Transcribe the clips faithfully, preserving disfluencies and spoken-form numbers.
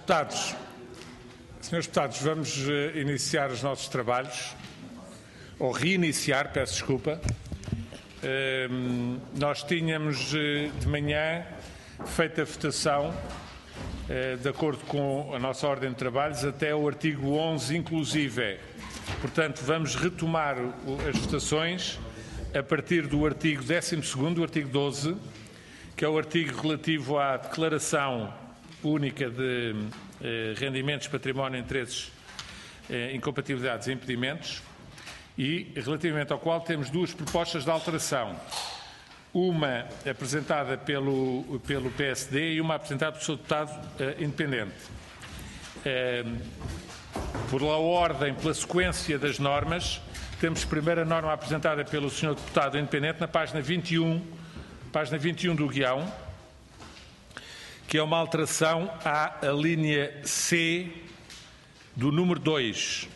Deputados, senhores deputados, vamos uh, iniciar os nossos trabalhos, ou reiniciar, peço desculpa. Uh, nós tínhamos uh, de manhã feito a votação, uh, de acordo com a nossa ordem de trabalhos, até o artigo onze inclusive. Portanto, vamos retomar o, as votações a partir do artigo décimo segundo, o artigo doze, que é o artigo relativo à declaração única de eh, rendimentos, património, interesses, eh, incompatibilidades e impedimentos, e relativamente ao qual temos duas propostas de alteração. Uma apresentada pelo, pelo P S D e uma apresentada pelo senhor Deputado eh, Independente. Eh, por la ordem, pela sequência das normas, temos primeiro a norma apresentada pelo senhor Deputado Independente na página vinte e um, página vinte e um do guião, que é uma alteração à linha C do número dois,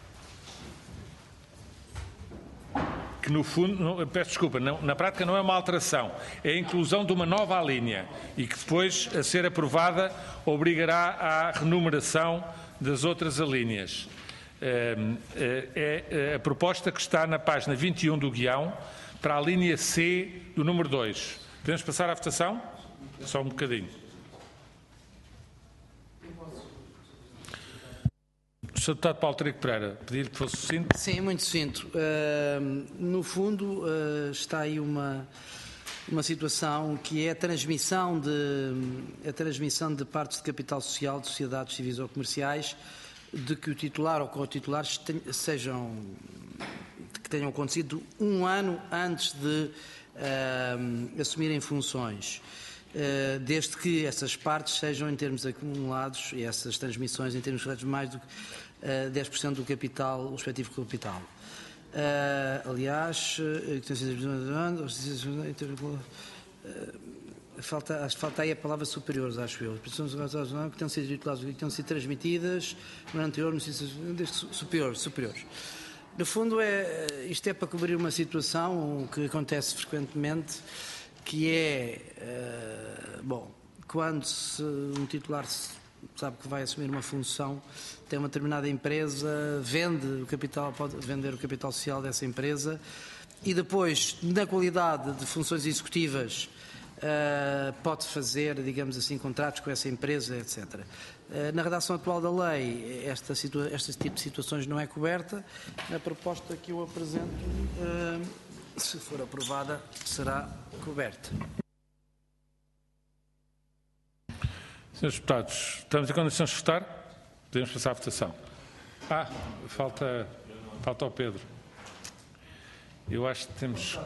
que no fundo, não, peço desculpa, não, na prática não é uma alteração, é a inclusão de uma nova linha e que depois, a ser aprovada, obrigará à renumeração das outras alíneas. É, é a proposta que está na página vinte e um do guião para a linha C do número dois. Podemos passar à votação? Só um bocadinho. O senhor Deputado Paulo Trigo Pereira, pedir-lhe que fosse sucinto. Sim, muito sucinto. Uh, no fundo, uh, está aí uma, uma situação que é a transmissão, de, a transmissão de partes de capital social de sociedades civis ou comerciais, de que o titular ou co-titulares sejam, que tenham acontecido um ano antes de uh, assumirem funções. Uh, desde que essas partes sejam em termos acumulados e essas transmissões em termos corretos mais do que uh, dez por cento do capital, o respectivo capital. Uh, aliás, uh, falta, falta aí a palavra superiores, acho eu. Que tenham sido tituladas, que tenham sido transmitidas no anterior, no superiores, superiores. No fundo, é, isto é para cobrir uma situação que acontece frequentemente, que é, uh, bom, quando se, um titular sabe que vai assumir uma função, tem uma determinada empresa, vende o capital, pode vender o capital social dessa empresa e depois, na qualidade de funções executivas, uh, pode fazer, digamos assim, contratos com essa empresa, etcétera. Uh, na redação atual da lei, esta situa este tipo de situações não é coberta. Na proposta que eu apresento, uh, se for aprovada, será coberta. Senhores deputados, estamos em condições de votar? Podemos passar à votação. Ah, falta, falta ao Pedro. Eu acho que temos...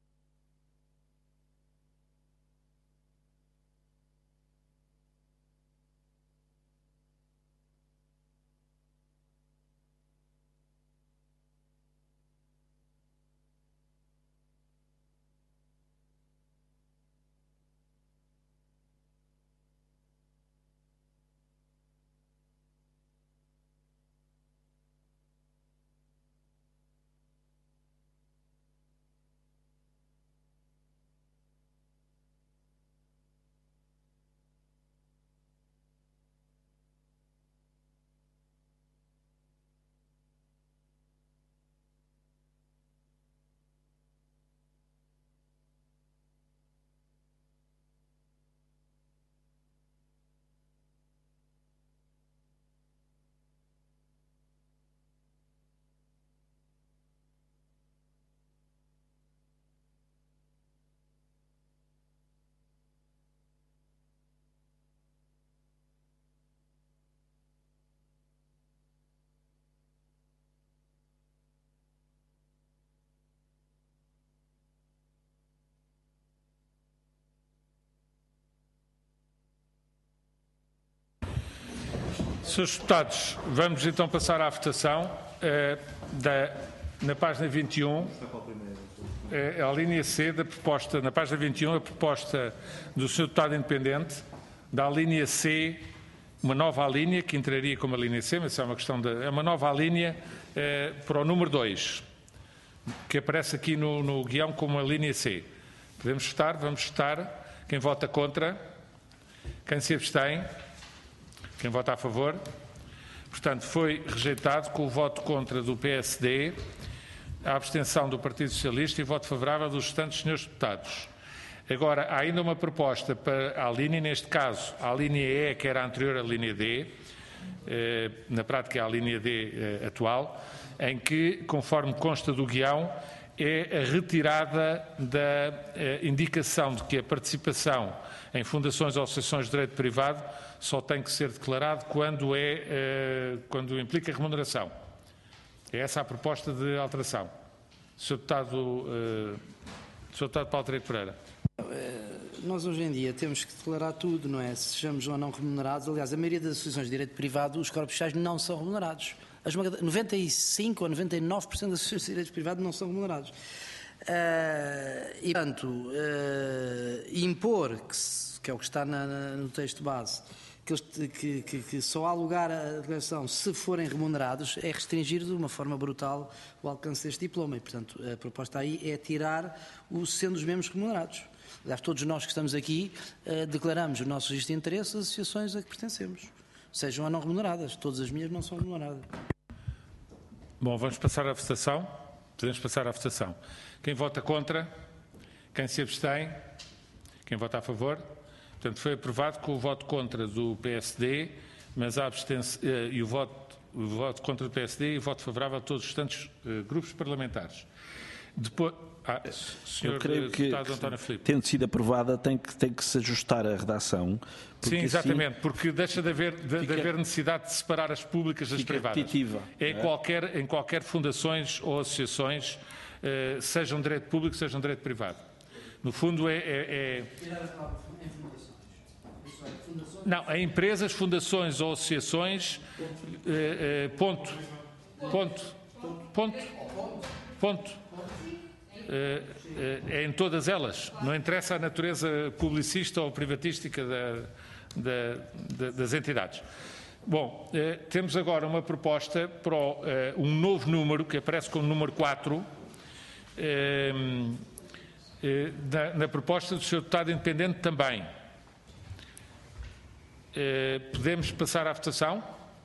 Senhores deputados, vamos então passar à votação uh, da, na página vinte e um, uh, a linha C da proposta, na página vinte e um, a proposta do senhor Deputado Independente, da linha C, uma nova linha, que entraria como a linha C, mas é uma questão de, é uma nova linha uh, para o número dois, que aparece aqui no, no guião como a linha C. Podemos votar? Vamos votar. Quem vota contra? Quem se abstém? Quem vota a favor? Portanto, foi rejeitado com o voto contra do P S D, a abstenção do Partido Socialista e voto favorável dos restantes senhores deputados. Agora, há ainda uma proposta para a linha, neste caso, a linha E, que era anterior à linha D, eh, na prática é a linha D eh, atual, em que, conforme consta do guião, é a retirada da eh, indicação de que a participação em fundações ou associações de direito privado só tem que ser declarado quando, é, eh, quando implica remuneração. É essa a proposta de alteração. senhor Deputado, eh, senhor Deputado Paulo Treiro Pereira. Nós hoje em dia temos que declarar tudo, não é? Sejamos ou não remunerados. Aliás, a maioria das associações de direito privado, os corpos sociais não são remunerados. As noventa e cinco ou noventa e nove por cento das associações de direito privado não são remunerados. Uh, e, portanto, uh, impor, que, se, que é o que está na, na, no texto base, que, que, que, que só há lugar à declaração se forem remunerados, é restringir de uma forma brutal o alcance deste diploma. E, portanto, a proposta aí é tirar o sendo os mesmos remunerados. Aliás, todos nós que estamos aqui uh, declaramos o nosso registro de interesse às associações a que pertencemos, sejam ou não remuneradas. Todas as minhas não são remuneradas. Bom, vamos passar à votação. Podemos passar à votação. Quem vota contra? Quem se abstém? Quem vota a favor? Portanto, foi aprovado com o voto contra do P S D, mas a abstenção, uh, e o voto, o voto contra do P S D e o voto favorável a todos os restantes uh, grupos parlamentares. Depois, ah, senhor Eu creio que, deputado António Filipe. Tendo sido aprovada, tem que, tem que se ajustar a redação. Sim, exatamente, assim, porque deixa de haver, de, fica, de haver necessidade de separar as públicas das privadas. Repetitiva, é, é? Qualquer, em qualquer fundações ou associações, eh, sejam direito público, sejam direito privado. No fundo é... é, é... Não, em empresas, fundações ou associações, eh, eh, ponto, ponto, ponto, ponto. É em todas elas, não interessa a natureza publicista ou privatística da, da, da, das entidades. Bom, eh, temos agora uma proposta para o, eh, um novo número, que aparece como número quatro, eh, eh, na, na proposta do senhor Deputado Independente também. Eh, podemos passar à votação?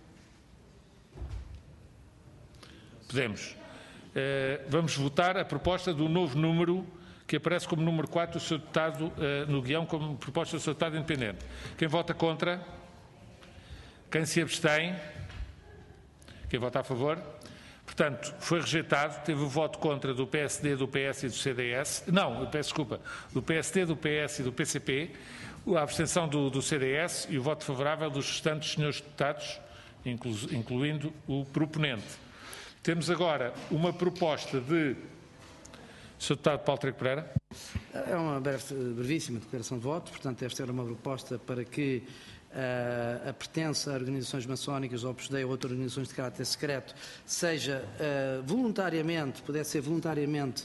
Podemos. Uh, vamos votar a proposta do novo número que aparece como número quatro do senhor Deputado uh, no guião como proposta do senhor Deputado Independente. Quem vota contra? Quem se abstém? Quem vota a favor? Portanto, foi rejeitado, teve o voto contra do P S D, do P S e do C D S, não, eu peço desculpa, do P S D, do P S e do P C P, a abstenção do, do C D S e o voto favorável dos restantes senhores deputados, inclu, incluindo o proponente. Temos agora uma proposta de... senhor Deputado Paulo Treiro Pereira. É uma breve, brevíssima declaração de voto. Portanto, esta era uma proposta para que uh, a pertença a organizações maçónicas ou a outras organizações de caráter secreto seja uh, voluntariamente, pudesse ser voluntariamente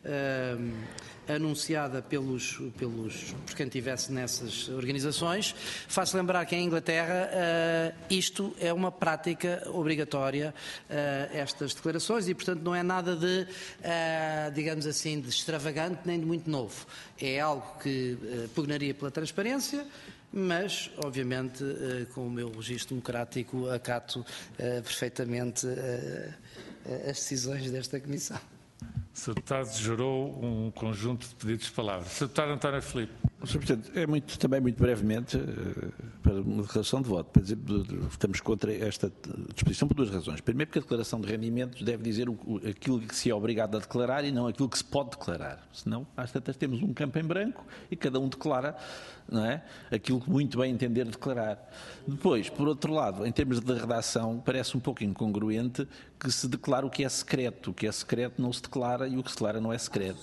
uh, anunciada pelos, pelos, por quem estivesse nessas organizações. Faço lembrar que em Inglaterra uh, isto é uma prática obrigatória, uh, estas declarações, e portanto não é nada de, uh, digamos assim, de extravagante nem de muito novo. É algo que uh, pugnaria pela transparência, mas, obviamente, uh, com o meu registro democrático, acato uh, perfeitamente uh, as decisões desta Comissão. O senhor Deputado gerou um conjunto de pedidos de palavra. senhor Deputado António Filipe. senhor Presidente, é muito, também muito brevemente, para uma declaração de voto. Para dizer, estamos contra esta disposição por duas razões. Primeiro, porque a declaração de rendimentos deve dizer o, aquilo que se é obrigado a declarar e não aquilo que se pode declarar. Senão, às tantas, temos um campo em branco e cada um declara, não é, aquilo que muito bem entender declarar. Depois, por outro lado, em termos de redação, parece um pouco incongruente que se declara o que é secreto. O que é secreto não se declara e o que se declara não é secreto.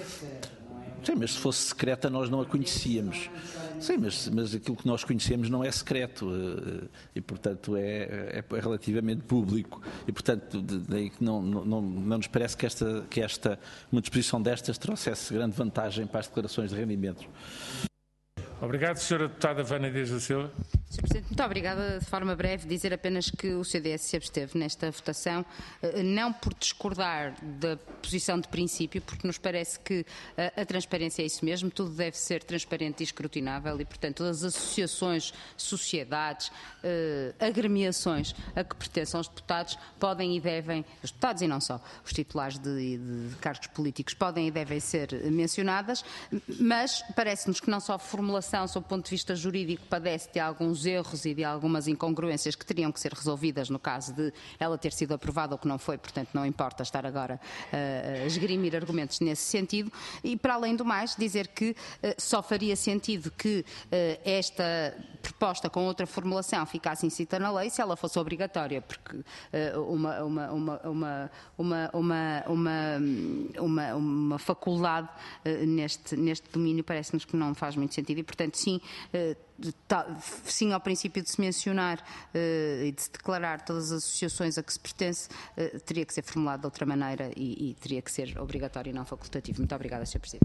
Sim, mas se fosse secreta nós não a conhecíamos. Sim, mas, mas aquilo que nós conhecemos não é secreto e, portanto, é, é relativamente público. E, portanto, daí que não, não, não nos parece que esta, que esta, uma disposição destas trouxesse grande vantagem para as declarações de rendimentos. Obrigado, senhora Deputada Vânia Dias da Silva. senhor Presidente, muito obrigada. De forma breve, dizer apenas que o C D S se absteve nesta votação, não por discordar da posição de princípio, porque nos parece que a transparência é isso mesmo, tudo deve ser transparente e escrutinável e, portanto, todas as associações, sociedades, agremiações a que pertençam os deputados podem e devem, os deputados e não só, os titulares de, de cargos políticos podem e devem ser mencionadas, mas parece-nos que não só a formulação, sob o ponto de vista jurídico, padece de alguns erros e de algumas incongruências que teriam que ser resolvidas no caso de ela ter sido aprovada ou que não foi, portanto não importa estar agora uh, a esgrimir argumentos nesse sentido e, para além do mais, dizer que uh, só faria sentido que uh, esta proposta com outra formulação ficasse incita na lei se ela fosse obrigatória, porque uh, uma, uma, uma, uma, uma, uma, uma, uma, uma faculdade uh, neste, neste domínio parece-nos que não faz muito sentido e, portanto, sim, uh, sim ao princípio de se mencionar uh, e de se declarar todas as associações a que se pertence, uh, teria que ser formulado de outra maneira e, e teria que ser obrigatório e não facultativo. Muito obrigada, senhor Presidente.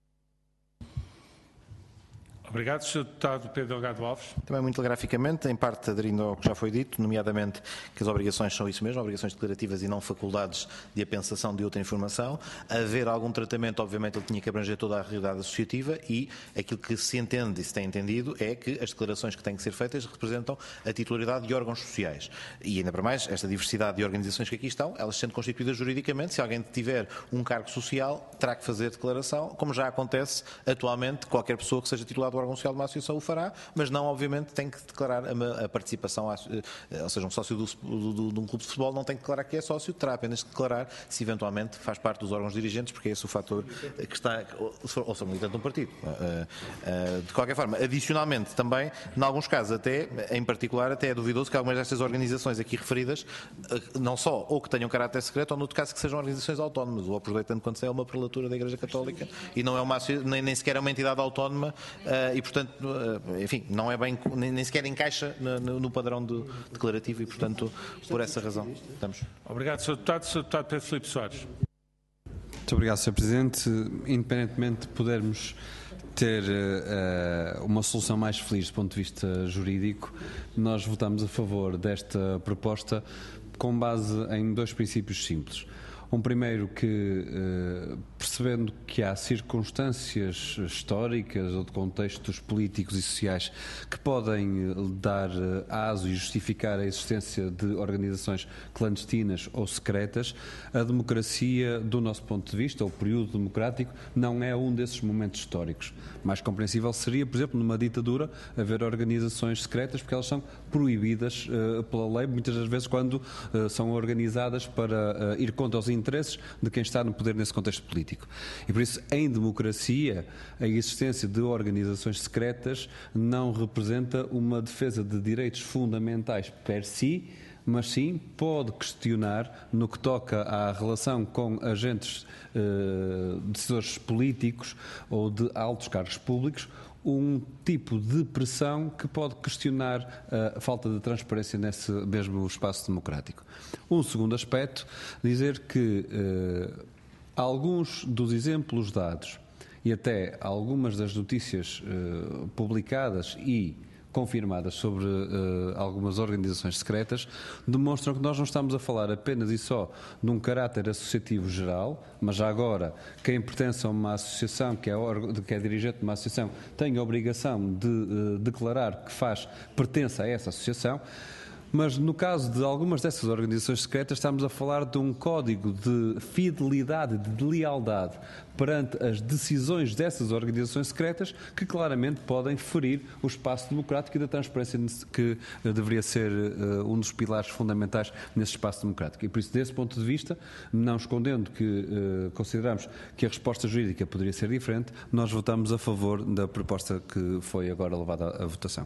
Obrigado, senhor Deputado Pedro Delgado Alves. Também muito telegraficamente, em parte aderindo ao que já foi dito, nomeadamente que as obrigações são isso mesmo, obrigações declarativas e não faculdades de apensação de outra informação. Haver algum tratamento, obviamente, ele tinha que abranger toda a realidade associativa e aquilo que se entende e se tem entendido é que as declarações que têm que ser feitas representam a titularidade de órgãos sociais. E ainda para mais, esta diversidade de organizações que aqui estão, elas sendo constituídas juridicamente, se alguém tiver um cargo social, terá que fazer declaração, como já acontece atualmente, qualquer pessoa que seja titular do órgão social de uma associação o fará, mas não, obviamente, tem que declarar a, a participação, ou seja, um sócio do, do, de um clube de futebol não tem que declarar que é sócio, terá apenas de declarar se eventualmente faz parte dos órgãos dirigentes, porque é esse o fator que está, ou se militante de um partido. De qualquer forma, adicionalmente também, em alguns casos até, em particular, até é duvidoso que algumas destas organizações aqui referidas, não só ou que tenham caráter secreto, ou no outro caso que sejam organizações autónomas, o Opus Dei, tanto quanto sei, é uma prelatura da Igreja Católica e não é uma, nem, nem sequer é uma entidade autónoma e, portanto, enfim, não é bem, nem, nem sequer encaixa no, no padrão de, declarativo e, portanto, por essa razão, estamos. Obrigado, senhor Deputado. senhor Deputado Pedro Filipe Soares. Muito obrigado, senhor Presidente. Independentemente de podermos ter uh, uma solução mais feliz do ponto de vista jurídico, nós votamos a favor desta proposta com base em dois princípios simples. Um primeiro que, eh, percebendo que há circunstâncias históricas ou de contextos políticos e sociais que podem dar aso e justificar a existência de organizações clandestinas ou secretas, a democracia, do nosso ponto de vista, ou o período democrático, não é um desses momentos históricos. Mais compreensível seria, por exemplo, numa ditadura, haver organizações secretas, porque elas são proibidas eh, pela lei, muitas das vezes quando eh, são organizadas para eh, ir contra os interesses de quem está no poder nesse contexto político. E por isso, em democracia, a existência de organizações secretas não representa uma defesa de direitos fundamentais per si, mas sim pode questionar, no que toca à relação com agentes eh, decisores políticos ou de altos cargos públicos, um tipo de pressão que pode questionar a falta de transparência nesse mesmo espaço democrático. Um segundo aspecto, dizer que eh, alguns dos exemplos dados e até algumas das notícias eh, publicadas e confirmadas sobre uh, algumas organizações secretas, demonstram que nós não estamos a falar apenas e só de um caráter associativo geral, mas já agora quem pertence a uma associação, que é, que é dirigente de uma associação, tem a obrigação de uh, declarar que faz, pertence a essa associação. Mas no caso de algumas dessas organizações secretas estamos a falar de um código de fidelidade, de lealdade perante as decisões dessas organizações secretas que claramente podem ferir o espaço democrático e da transparência que deveria ser uh, um dos pilares fundamentais nesse espaço democrático. E por isso, desse ponto de vista, não escondendo que uh, consideramos que a resposta jurídica poderia ser diferente, nós votamos a favor da proposta que foi agora levada à, à votação.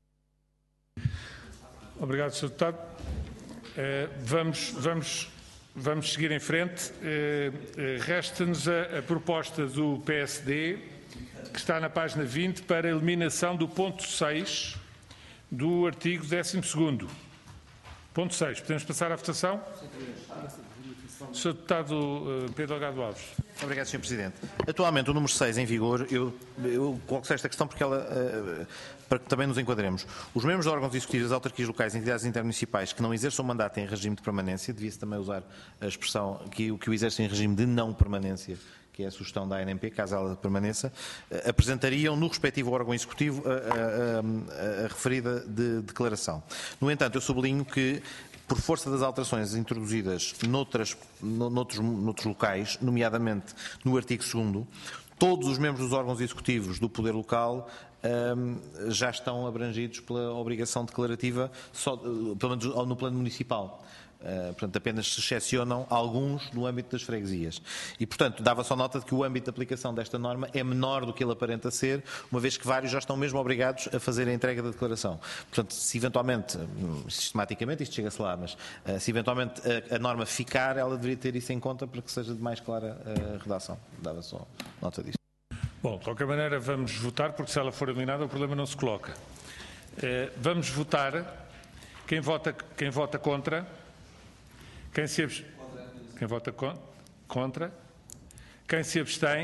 Obrigado, senhor Deputado. Uh, vamos, vamos, vamos seguir em frente. Uh, uh, Resta-nos a, a proposta do P S D, que está na página vinte, para a eliminação do ponto seis do artigo décimo segundo. Ponto seis. Podemos passar à votação? senhor Deputado uh, Pedro Delgado Alves. Obrigado, senhor Presidente. Atualmente, o número seis em vigor, eu, eu coloco esta questão porque ela, uh, para que também nos enquadremos. Os membros de órgãos executivos das autarquias locais e entidades intermunicipais que não exerçam mandato em regime de permanência, devia-se também usar a expressão que, que o exercem em regime de não permanência, que é a sugestão da A N M P, caso ela permaneça, apresentariam no respectivo órgão executivo a, a, a, a referida de declaração. No entanto, eu sublinho que, por força das alterações introduzidas noutras, noutros, noutros locais, nomeadamente no artigo segundo, todos os membros dos órgãos executivos do poder local um, já estão abrangidos pela obrigação declarativa, só, pelo menos no plano municipal. Uh, portanto, apenas se excepcionam alguns no âmbito das freguesias. E, portanto, dava só nota de que o âmbito de aplicação desta norma é menor do que ele aparenta ser, uma vez que vários já estão mesmo obrigados a fazer a entrega da declaração. Portanto, se eventualmente, sistematicamente, isto chega-se lá, mas uh, se eventualmente a, a norma ficar, ela deveria ter isso em conta para que seja de mais clara a redação. Dava só nota disso. Bom, de qualquer maneira, vamos votar, porque se ela for eliminada, o problema não se coloca. Uh, vamos votar. Quem vota, quem vota contra? Quem, se abs... Quem vota con... contra? Quem se abstém?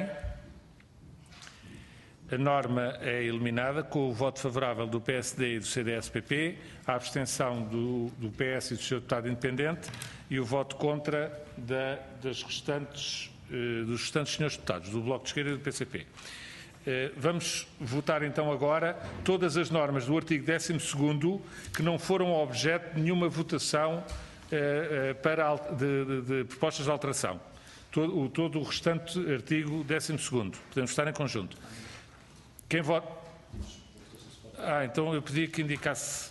A norma é eliminada com o voto favorável do P S D e do C D S P P, a abstenção do, do P S e do seu deputado independente e o voto contra da, das restantes, eh, dos restantes senhores deputados, do Bloco de Esquerda e do P C P. Eh, vamos votar então agora todas as normas do artigo décimo segundo que não foram objeto de nenhuma votação para, de, de, de propostas de alteração. Todo o, todo o restante artigo décimo segundo. Podemos estar em conjunto. Quem vota? Ah, então eu pedi que indicasse.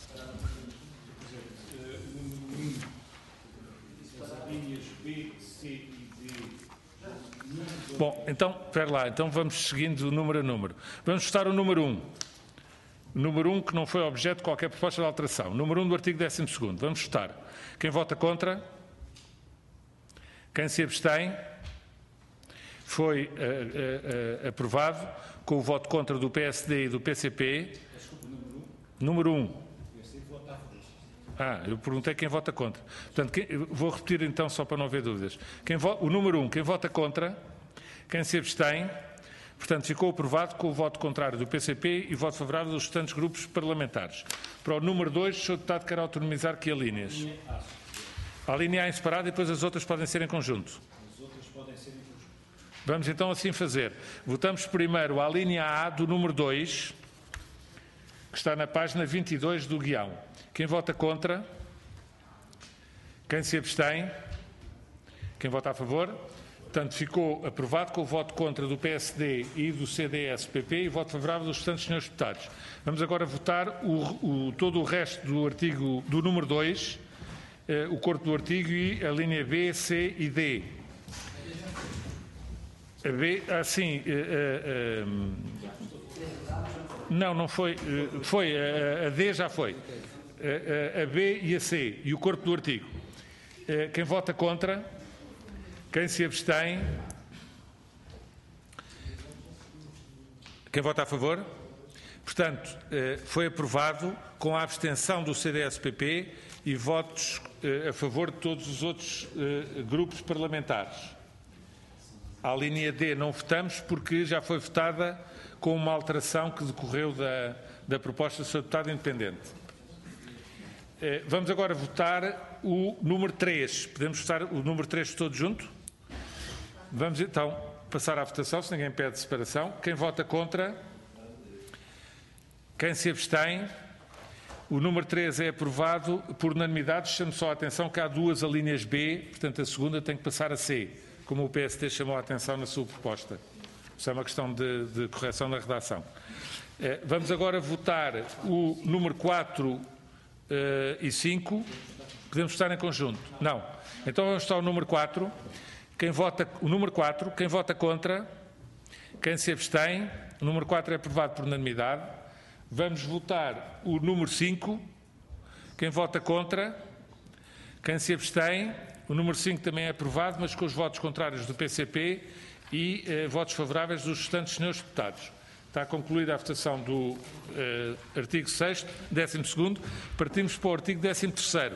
Bom, então, espera lá. Então vamos seguindo número a número. Vamos votar o número um. Número um que não foi objeto de qualquer proposta de alteração. Número um do artigo décimo segundo. Vamos votar. Quem vota contra? Quem se abstém? Foi uh, uh, uh, aprovado com o voto contra do P S D e do P C P. Número um. Ah, eu perguntei quem vota contra. Portanto, quem, vou repetir então só para não haver dúvidas. Quem vo, o número um, quem vota contra? Quem se abstém? Portanto, ficou aprovado com o voto contrário do P C P e voto favorável dos restantes grupos parlamentares. Para o número dois, o senhor deputado quer autonomizar que alíneas? A linha A em separado e depois as outras podem ser em conjunto. As outras podem ser em conjunto. Vamos então assim fazer. Votamos primeiro a linha A do número dois, que está na página vinte e dois do guião. Quem vota contra? Quem se abstém? Quem vota a favor? Portanto, ficou aprovado com o voto contra do P S D e do C D S P P e voto favorável dos restantes senhores deputados. Vamos agora votar o, o, todo o resto do artigo, do número dois, eh, o corpo do artigo e a linha B, C e D. A B, assim, eh, eh, eh, não, não foi, eh, foi, a, a D já foi, a, a B e a C e o corpo do artigo. Eh, quem vota contra? Quem se abstém? Quem vota a favor? Portanto, foi aprovado com a abstenção do C D S P P e votos a favor de todos os outros grupos parlamentares. A linha D não votamos porque já foi votada com uma alteração que decorreu da, da proposta do seu deputado independente. Vamos agora votar o número três. Podemos votar o número três todo junto? Vamos então passar à votação, se ninguém pede separação. Quem vota contra? Quem se abstém? O número três é aprovado por unanimidade. Chamo só a atenção que há duas alíneas B, portanto a segunda tem que passar a C, como o P S D chamou a atenção na sua proposta. Isso é uma questão de, de correção da redação. Eh, vamos agora votar o número quatro eh, e cinco. Podemos votar em conjunto? Não. Então vamos votar o número quatro. Quem vota, o número quatro, quem vota contra, quem se abstém, o número quatro é aprovado por unanimidade. Vamos votar o número cinco, quem vota contra, quem se abstém, o número cinco também é aprovado, mas com os votos contrários do P C P e eh, votos favoráveis dos restantes senhores deputados. Está concluída a votação do eh, artigo sexto, décimo segundo. Partimos para o artigo décimo terceiro.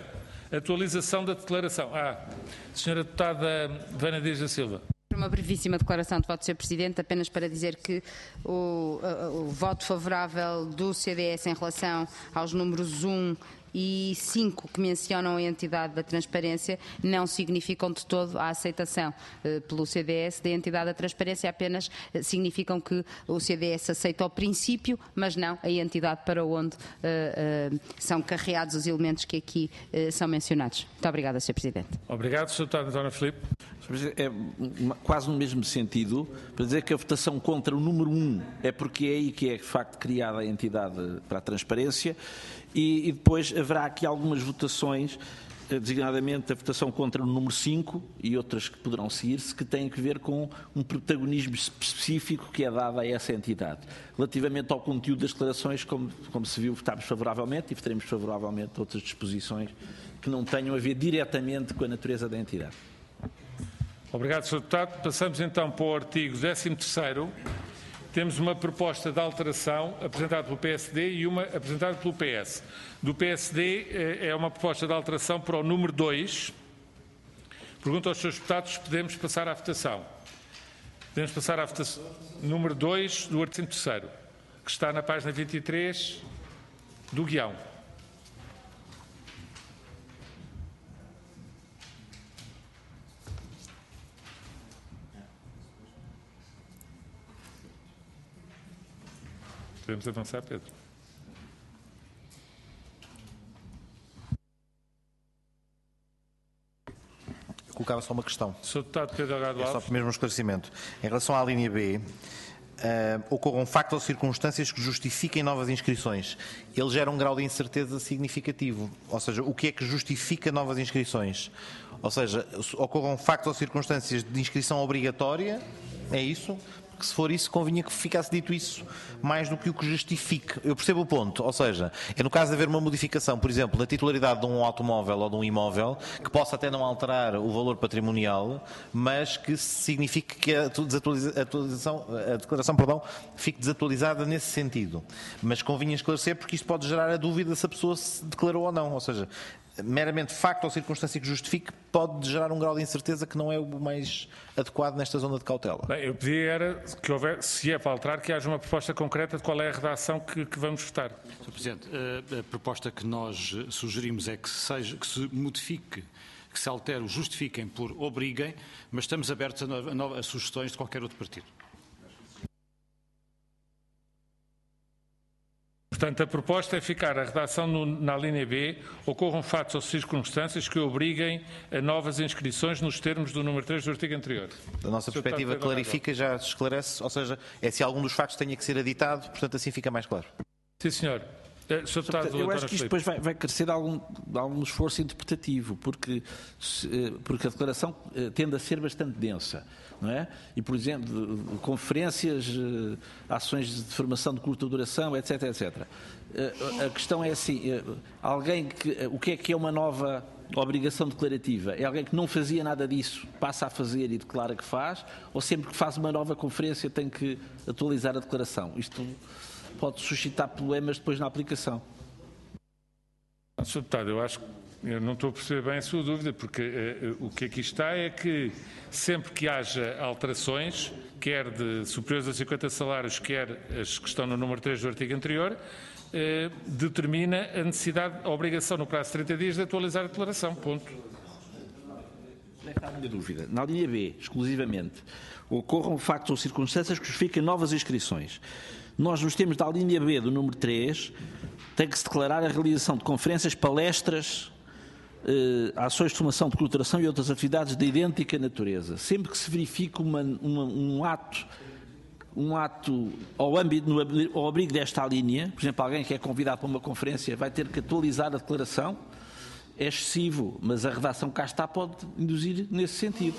Atualização da declaração. Ah, senhora Deputada Vânia Dias da Silva. Uma brevíssima declaração de voto, senhor Presidente, apenas para dizer que o, o, o voto favorável do C D S em relação aos números um e cinco que mencionam a entidade da transparência não significam de todo a aceitação eh, pelo C D S da entidade da transparência, apenas eh, significam que o C D S aceita o princípio, mas não a entidade para onde eh, eh, são carreados os elementos que aqui eh, são mencionados. Muito obrigada, senhor Presidente. Obrigado, senhor Deputado António Filipe. É quase no mesmo sentido, para dizer que a votação contra o número um é porque é aí que é de facto criada a entidade para a transparência e, e depois haverá aqui algumas votações, designadamente a votação contra o número cinco e outras que poderão seguir-se, que têm que ver com um protagonismo específico que é dado a essa entidade. Relativamente ao conteúdo das declarações, como, como se viu, votámos favoravelmente e votaremos favoravelmente a outras disposições que não tenham a ver diretamente com a natureza da entidade. Obrigado, senhor Deputado. Passamos então para o artigo décimo terceiro. Temos uma proposta de alteração apresentada pelo P S D e uma apresentada pelo P S. Do P S D é uma proposta de alteração para o número dois. Pergunto aos senhores deputados se podemos passar à votação. Podemos passar à votação. Número dois do artigo terceiro, que está na página vinte e três do guião. Podemos avançar, Pedro. Eu colocava só uma questão. senhor Deputado Pedro Delgado É só Alves. para mesmo um esclarecimento. Em relação à linha B, uh, ocorram factos ou circunstâncias que justifiquem novas inscrições. Ele gera um grau de incerteza significativo. Ou seja, o que é que justifica novas inscrições? Ou seja, ocorram factos ou circunstâncias de inscrição obrigatória, é isso? Que se for isso, convinha que ficasse dito isso mais do que o que justifique. Eu percebo o ponto, ou seja, é no caso de haver uma modificação, por exemplo, na titularidade de um automóvel ou de um imóvel, que possa até não alterar o valor patrimonial, mas que signifique que a, desatualização, a declaração perdão, fique desatualizada nesse sentido. Mas convinha esclarecer porque isto pode gerar a dúvida se a pessoa se declarou ou não, ou seja, meramente facto ou circunstância que justifique pode gerar um grau de incerteza que não é o mais adequado nesta zona de cautela. Bem, eu pedi era que houver, se é para alterar, que haja uma proposta concreta de qual é a redação que, que vamos votar. senhor Presidente, a, a proposta que nós sugerimos é que, seja, que se modifique, que se altere o justifiquem por obriguem, mas estamos abertos a, no, a, a sugestões de qualquer outro partido. Portanto, a proposta é ficar a redação no, na linha B, ocorram fatos ou circunstâncias que obriguem a novas inscrições nos termos do número três do artigo anterior. Da nossa perspectiva clarifica, já se esclarece, ou seja, é se algum dos factos tenha que ser aditado, portanto assim fica mais claro. Sim, senhor. Eh, senhor Deputado Eu acho António que isto Filipe. depois vai, vai crescer de algum, de algum esforço interpretativo, porque, se, eh, porque a declaração eh, tende a ser bastante densa, não é? E, por exemplo, de- de conferências, eh, ações de formação de curta duração, etc, etcétera. Eh, A questão é assim, eh, alguém que, eh, o que é que é uma nova obrigação declarativa? É alguém que não fazia nada disso, passa a fazer e declara que faz, ou sempre que faz uma nova conferência tem que atualizar a declaração? Isto pode suscitar problemas depois na aplicação. senhor Deputado, eu acho que eu não estou a perceber bem a sua dúvida, porque eh, o que aqui está é que sempre que haja alterações, quer de superiores a cinquenta salários, quer as que estão no número três do artigo anterior, eh, determina a necessidade, a obrigação no prazo de trinta dias de atualizar a declaração. Ponto. Onde é que está a minha dúvida? Na linha B, exclusivamente, ocorram factos ou circunstâncias que justifiquem novas inscrições. Nós, nos termos da linha B do número três, tem que se declarar a realização de conferências, palestras, eh, ações de formação de culturação e outras atividades de idêntica natureza. Sempre que se verifique uma, uma, um ato, um ato ao, âmbito, no, ao abrigo desta linha, por exemplo, alguém que é convidado para uma conferência vai ter que atualizar a declaração, é excessivo, mas a redação que cá está pode induzir nesse sentido.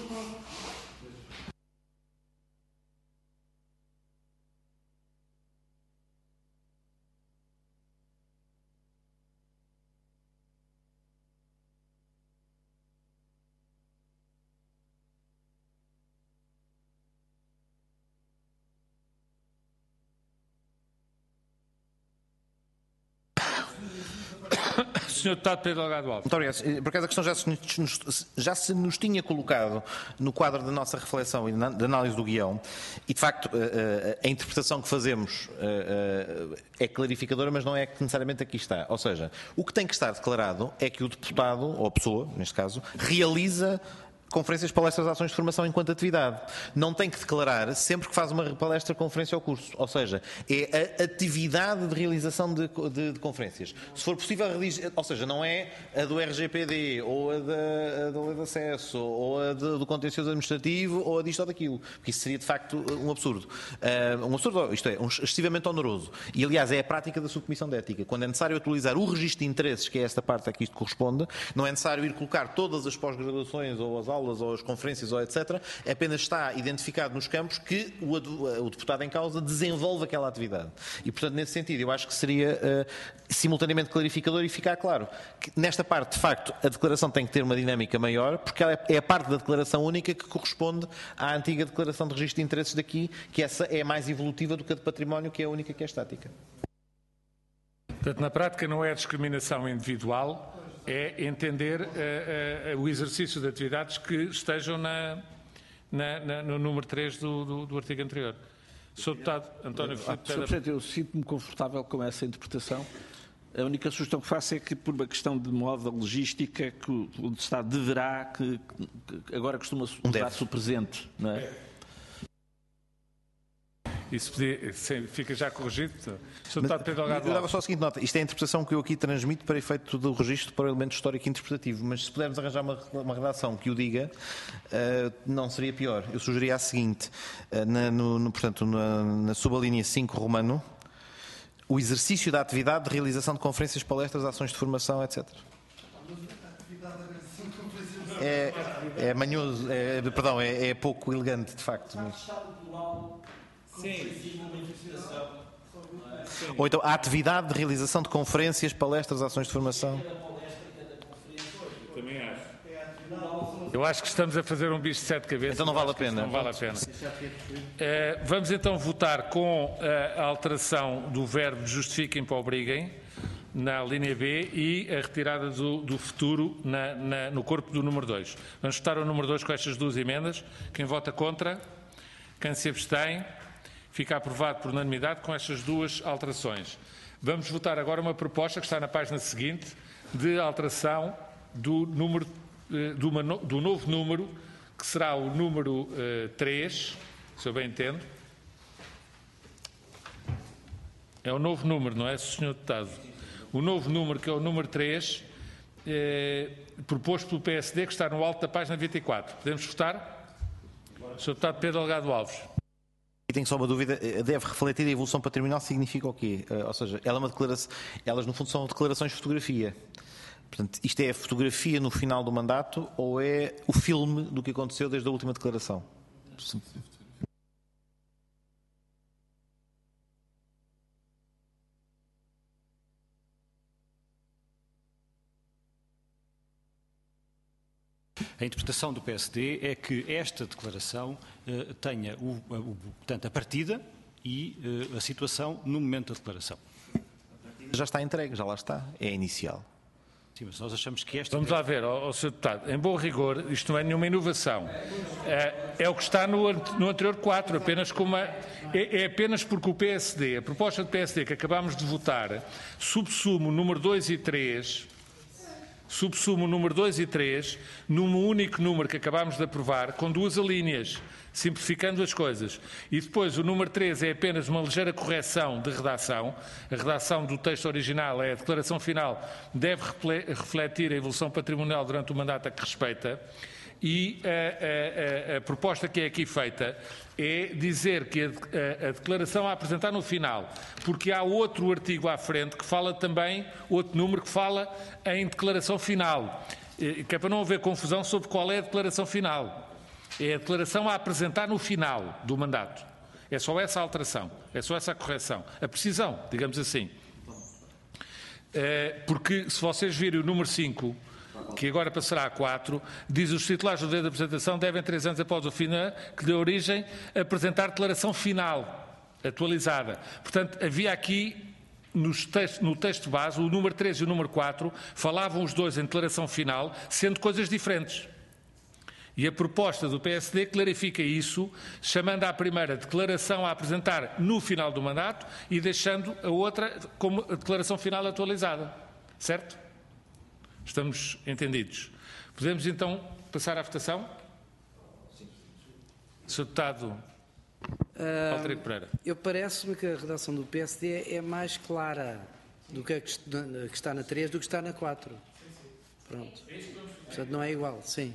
senhor Deputado Pedro Delgado Alves. Muito obrigado. Por acaso a questão já se, nos, já se nos tinha colocado no quadro da nossa reflexão e da análise do guião, e de facto a, a, a interpretação que fazemos é clarificadora, mas não é que necessariamente aqui está. Ou seja, o que tem que estar declarado é que o deputado, ou a pessoa, neste caso, realiza conferências, palestras, ações de formação enquanto atividade. Não tem que declarar sempre que faz uma palestra, conferência ou curso. Ou seja, é a atividade de realização de, de, de conferências. Se for possível, ou seja, não é a do R G P D, ou a da, a da lei de acesso, ou a de, do contencioso administrativo, ou a disto ou daquilo. Porque isso seria, de facto, um absurdo. Uh, um absurdo, isto é, um excessivamente oneroso. E, aliás, é a prática da subcomissão de ética. Quando é necessário atualizar o registro de interesses, que é esta parte a que isto corresponde, não é necessário ir colocar todas as pós-graduações ou as aulas ou as conferências ou etcétera, apenas está identificado nos campos que o, o deputado em causa desenvolve aquela atividade. E, portanto, nesse sentido, eu acho que seria uh, simultaneamente clarificador e ficar claro que nesta parte, de facto, a declaração tem que ter uma dinâmica maior, porque ela é a parte da declaração única que corresponde à antiga declaração de registro de interesses daqui, que essa é mais evolutiva do que a de património, que é a única que é estática. Portanto, na prática não é a discriminação individual, é entender uh, uh, o exercício de atividades que estejam na, na, na, no número três do, do, do artigo anterior. senhor Deputado António Filipe senhor Presidente, eu sinto-me confortável com essa interpretação. A única sugestão que faço é que, por uma questão de moda logística, que o, o Estado deverá, que, que agora costuma usar-se o presente, não é? Isso podia, sim, fica já corrigido. senhor Deputado Pedro Delgado Alves. Eu dava só a seguinte nota. Isto é a interpretação que eu aqui transmito para efeito do registro para o elemento histórico interpretativo. Mas se pudermos arranjar uma, uma redação que o diga, uh, não seria pior. Eu sugeria a seguinte. Uh, na, no, no, portanto, na, na subalínea cinco romano, o exercício da atividade de realização de conferências, palestras, ações de formação, etcétera. É, é manhoso, é, perdão, é, é pouco elegante, de facto. Mas... Sim. Ou então a atividade de realização de conferências, palestras, ações de formação. Também acho. Eu acho que estamos a fazer um bicho de sete cabeças. Então não vale a pena. Não vale a pena. Uh, vamos então votar com a alteração do verbo justifiquem para obriguem na linha B e a retirada do, do futuro na, na, no corpo do número dois. Vamos votar o número dois com estas duas emendas. Quem vota contra? Quem se abstém? Fica aprovado por unanimidade com estas duas alterações. Vamos votar agora uma proposta que está na página seguinte de alteração do, número, do, uma, do novo número, que será o número uh, três, se eu bem entendo. É o novo número, não é, senhor Deputado? O novo número, que é o número três, eh, proposto pelo P S D, que está no alto da página vinte e quatro. Podemos votar? senhor Deputado Pedro Delgado Alves. E tenho só uma dúvida, deve refletir a evolução patrimonial, significa o quê? Ou seja, ela é uma declaração, elas no fundo são declarações de fotografia. Portanto, isto é a fotografia no final do mandato ou é o filme do que aconteceu desde a última declaração? A interpretação do P S D é que esta declaração uh, tenha o, o, portanto, a partida e uh, a situação no momento da declaração. Já está entregue, já lá está. É inicial. Sim, mas nós achamos que esta... Vamos lá ver, ó, ó, senhor Deputado, em bom rigor, isto não é nenhuma inovação. É, é o que está no, no anterior quatro, apenas como uma, é, é apenas porque o P S D, a proposta do P S D que acabámos de votar, subsume o número dois e três... subsumo o número dois e três num único número que acabámos de aprovar, com duas alíneas, simplificando as coisas. E depois o número três é apenas uma ligeira correção de redação. A redação do texto original é a declaração final deve refletir a evolução patrimonial durante o mandato a que respeita. E a, a, a, a proposta que é aqui feita é dizer que a, a, a declaração a apresentar no final, porque há outro artigo à frente que fala também, outro número que fala em declaração final, que é para não haver confusão sobre qual é a declaração final. É a declaração a apresentar no final do mandato. É só essa alteração, é só essa correção. A precisão, digamos assim. Porque se vocês virem o número cinco... que agora passará a quatro, diz os titulares do direito de apresentação devem, três anos após o fim que deu origem, apresentar declaração final, atualizada. Portanto, havia aqui nos texto, no texto base, o número três e o número quatro falavam os dois em declaração final, sendo coisas diferentes. E a proposta do P S D clarifica isso, chamando a primeira declaração a apresentar no final do mandato e deixando a outra como a declaração final atualizada. Certo? Estamos entendidos. Podemos então passar à votação? senhor Deputado Alfredo Pereira. Eu parece-me que a redação do P S D é mais clara do que a que está na três do que está na quatro. Pronto. Portanto, não é igual, sim.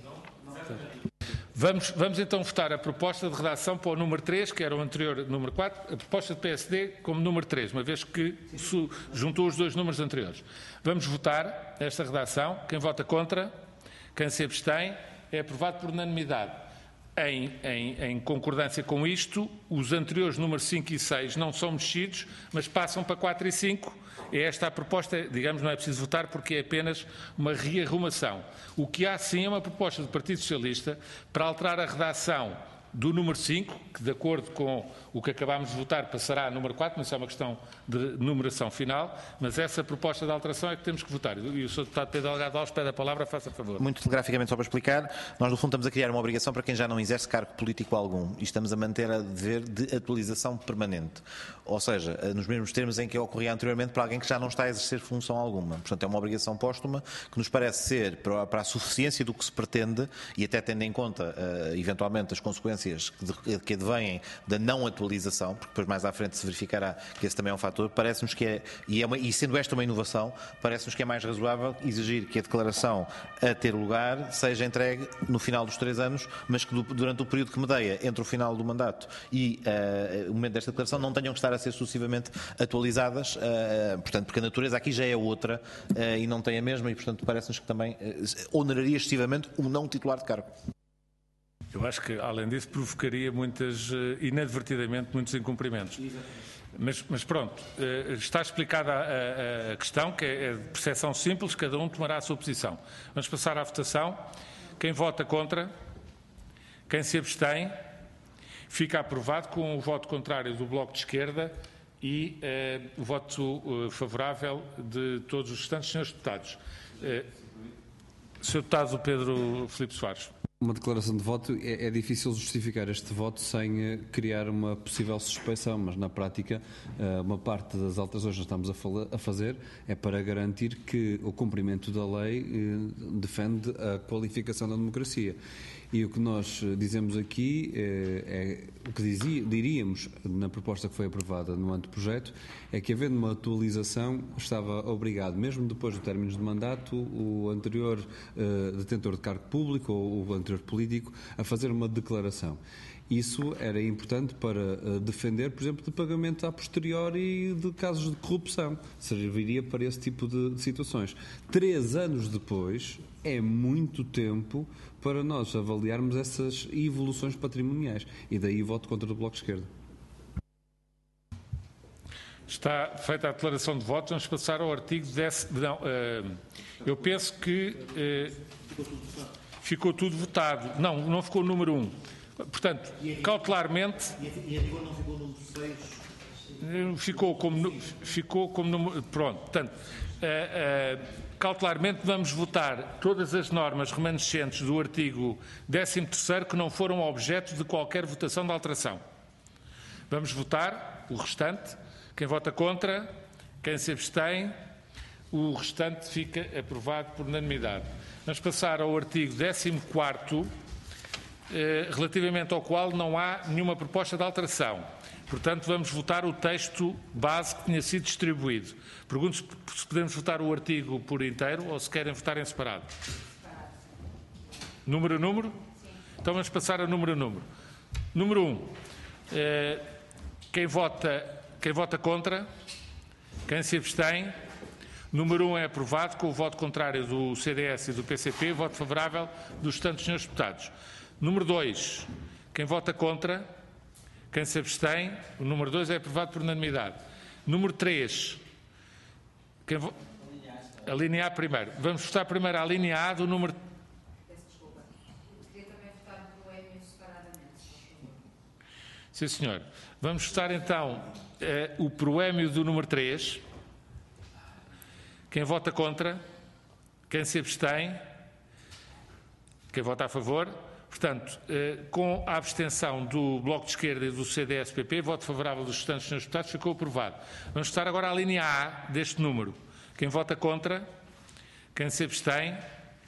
Vamos, vamos então votar a proposta de redação para o número três, que era o anterior número quatro, a proposta do P S D como número três, uma vez que juntou os dois números anteriores. Vamos votar esta redação. Quem vota contra, quem se abstém, é aprovado por unanimidade. Em, em, em concordância com isto, os anteriores números cinco e seis não são mexidos, mas passam para quatro e cinco. É esta a proposta, digamos, não é preciso votar porque é apenas uma rearrumação. O que há sim é uma proposta do Partido Socialista para alterar a redação do número cinco, que de acordo com o que acabámos de votar passará a número quatro, mas isso é uma questão de numeração final, mas essa proposta de alteração é que temos que votar. E o senhor Deputado Pedro Delgado Alves pede a palavra, faça favor. Muito telegraficamente só para explicar, nós no fundo estamos a criar uma obrigação para quem já não exerce cargo político algum e estamos a manter a dever de atualização permanente, ou seja, nos mesmos termos em que ocorria anteriormente para alguém que já não está a exercer função alguma. Portanto, é uma obrigação póstuma que nos parece ser para a suficiência do que se pretende e até tendo em conta, eventualmente, as consequências que advêm da não atualização, porque depois mais à frente se verificará que esse também é um fator, parece-nos que é, e, é uma, e sendo esta uma inovação, parece-nos que é mais razoável exigir que a declaração a ter lugar seja entregue no final dos três anos, mas que do, durante o período que medeia entre o final do mandato e uh, o momento desta declaração não tenham que estar a ser sucessivamente atualizadas, uh, portanto, porque a natureza aqui já é outra uh, e não tem a mesma e, portanto, parece-nos que também uh, oneraria excessivamente o não titular de cargo. Eu acho que, além disso, provocaria muitas, inadvertidamente, muitos incumprimentos. Mas, mas pronto, está explicada a, a, a questão, que é de percepção simples, cada um tomará a sua posição. Vamos passar à votação. Quem vota contra, quem se abstém, fica aprovado com o voto contrário do Bloco de Esquerda e eh, o voto eh, favorável de todos os restantes senhores deputados. Eh, senhor Deputado Pedro Filipe Soares. Uma declaração de voto, é, é difícil justificar este voto sem uh, criar uma possível suspeição, mas na prática uh, uma parte das alterações que nós estamos a, fala, a fazer é para garantir que o cumprimento da lei uh, defende a qualificação da democracia. E o que nós dizemos aqui é, é o que dizia, diríamos na proposta que foi aprovada no anteprojeto, é que havendo uma atualização estava obrigado, mesmo depois do término de mandato, o anterior uh, detentor de cargo público ou o anterior político a fazer uma declaração. Isso era importante para uh, defender, por exemplo, de pagamento a posteriori de casos de corrupção. Serviria para esse tipo de, de situações. Três anos depois é muito tempo para nós avaliarmos essas evoluções patrimoniais. E daí voto contra o Bloco de Esquerda. Está feita a declaração de voto. Vamos passar ao artigo dez. Não, uh, eu penso que uh, ficou tudo votado. Não, não ficou o número um. Portanto, cautelarmente. E a rigor não ficou o número seis? Ficou como, ficou como número. Pronto. Portanto, uh, uh, cautelarmente vamos votar todas as normas remanescentes do artigo décimo terceiro que não foram objeto de qualquer votação de alteração. Vamos votar o restante. Quem vota contra, quem se abstém, o restante fica aprovado por unanimidade. Vamos passar ao artigo décimo quarto, eh, relativamente ao qual não há nenhuma proposta de alteração. Portanto, vamos votar o texto base que tinha sido distribuído. Pergunto se podemos votar o artigo por inteiro ou se querem votar em separado. Número a número? Então vamos passar a número a número. Número um. Eh, quem vota... Quem vota contra? Quem se abstém? Número um é aprovado com o voto contrário do C D S e do P C P, voto favorável dos tantos senhores deputados. Número dois. Quem vota contra? Quem se abstém? O número dois é aprovado por unanimidade. Número três. Quem vo... A linha A primeiro. Vamos votar primeiro a linha A do número... Peço desculpa. Queria também votar no proémio separadamente. Sim, senhor. Vamos votar então eh, o proémio do número três. Quem vota contra? Quem se abstém? Quem vota a favor? Portanto, com a abstenção do Bloco de Esquerda e do C D S P P, voto favorável dos restantes senhores deputados, ficou aprovado. Vamos estar agora à linha A deste número. Quem vota contra? Quem se abstém?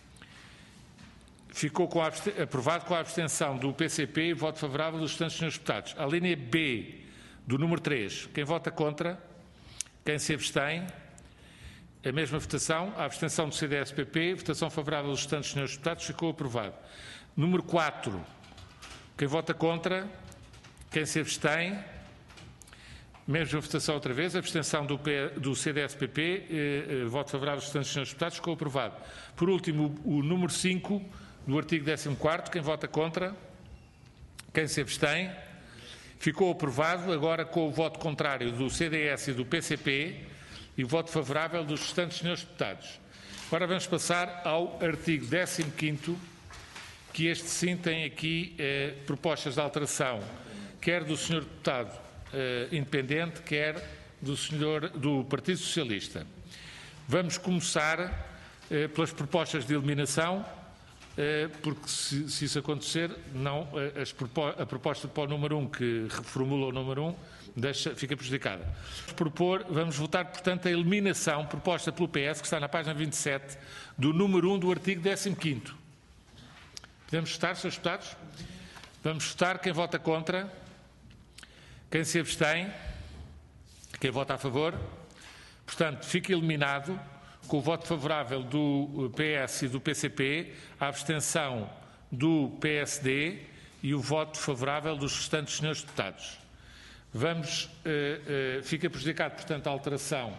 Ficou com a aprovado com a abstenção do P C P e voto favorável dos restantes senhores deputados. A linha B do número três. Quem vota contra? Quem se abstém? A mesma votação. A abstenção do C D S P P, votação favorável dos restantes senhores deputados, ficou aprovado. Número quatro. Quem vota contra? Quem se abstém? Mesma votação outra vez. Abstenção do, P, do C D S P P, eh, eh, voto favorável dos restantes senhores deputados, ficou aprovado. Por último, o, o número cinco do artigo décimo quarto. Quem vota contra? Quem se abstém? Ficou aprovado, agora com o voto contrário do C D S e do P C P e o voto favorável dos restantes senhores deputados. Agora vamos passar ao artigo décimo quinto, que este sim tem aqui eh, propostas de alteração, quer do senhor deputado eh, independente, quer do senhor do Partido Socialista. Vamos começar eh, pelas propostas de eliminação, eh, porque se, se isso acontecer, não, eh, as propo a proposta para o número um, que reformula o número um, deixa, fica prejudicada. Vamos, propor, vamos votar, portanto, a eliminação proposta pelo P S, que está na página vinte e sete, do número um do artigo décimo quinto. Podemos votar, senhores deputados? Vamos votar. Quem vota contra? Quem se abstém? Quem vota a favor? Portanto, fica eliminado, com o voto favorável do P S e do P C P, a abstenção do P S D e o voto favorável dos restantes senhores deputados. Vamos, uh, uh, fica prejudicado, portanto, a alteração.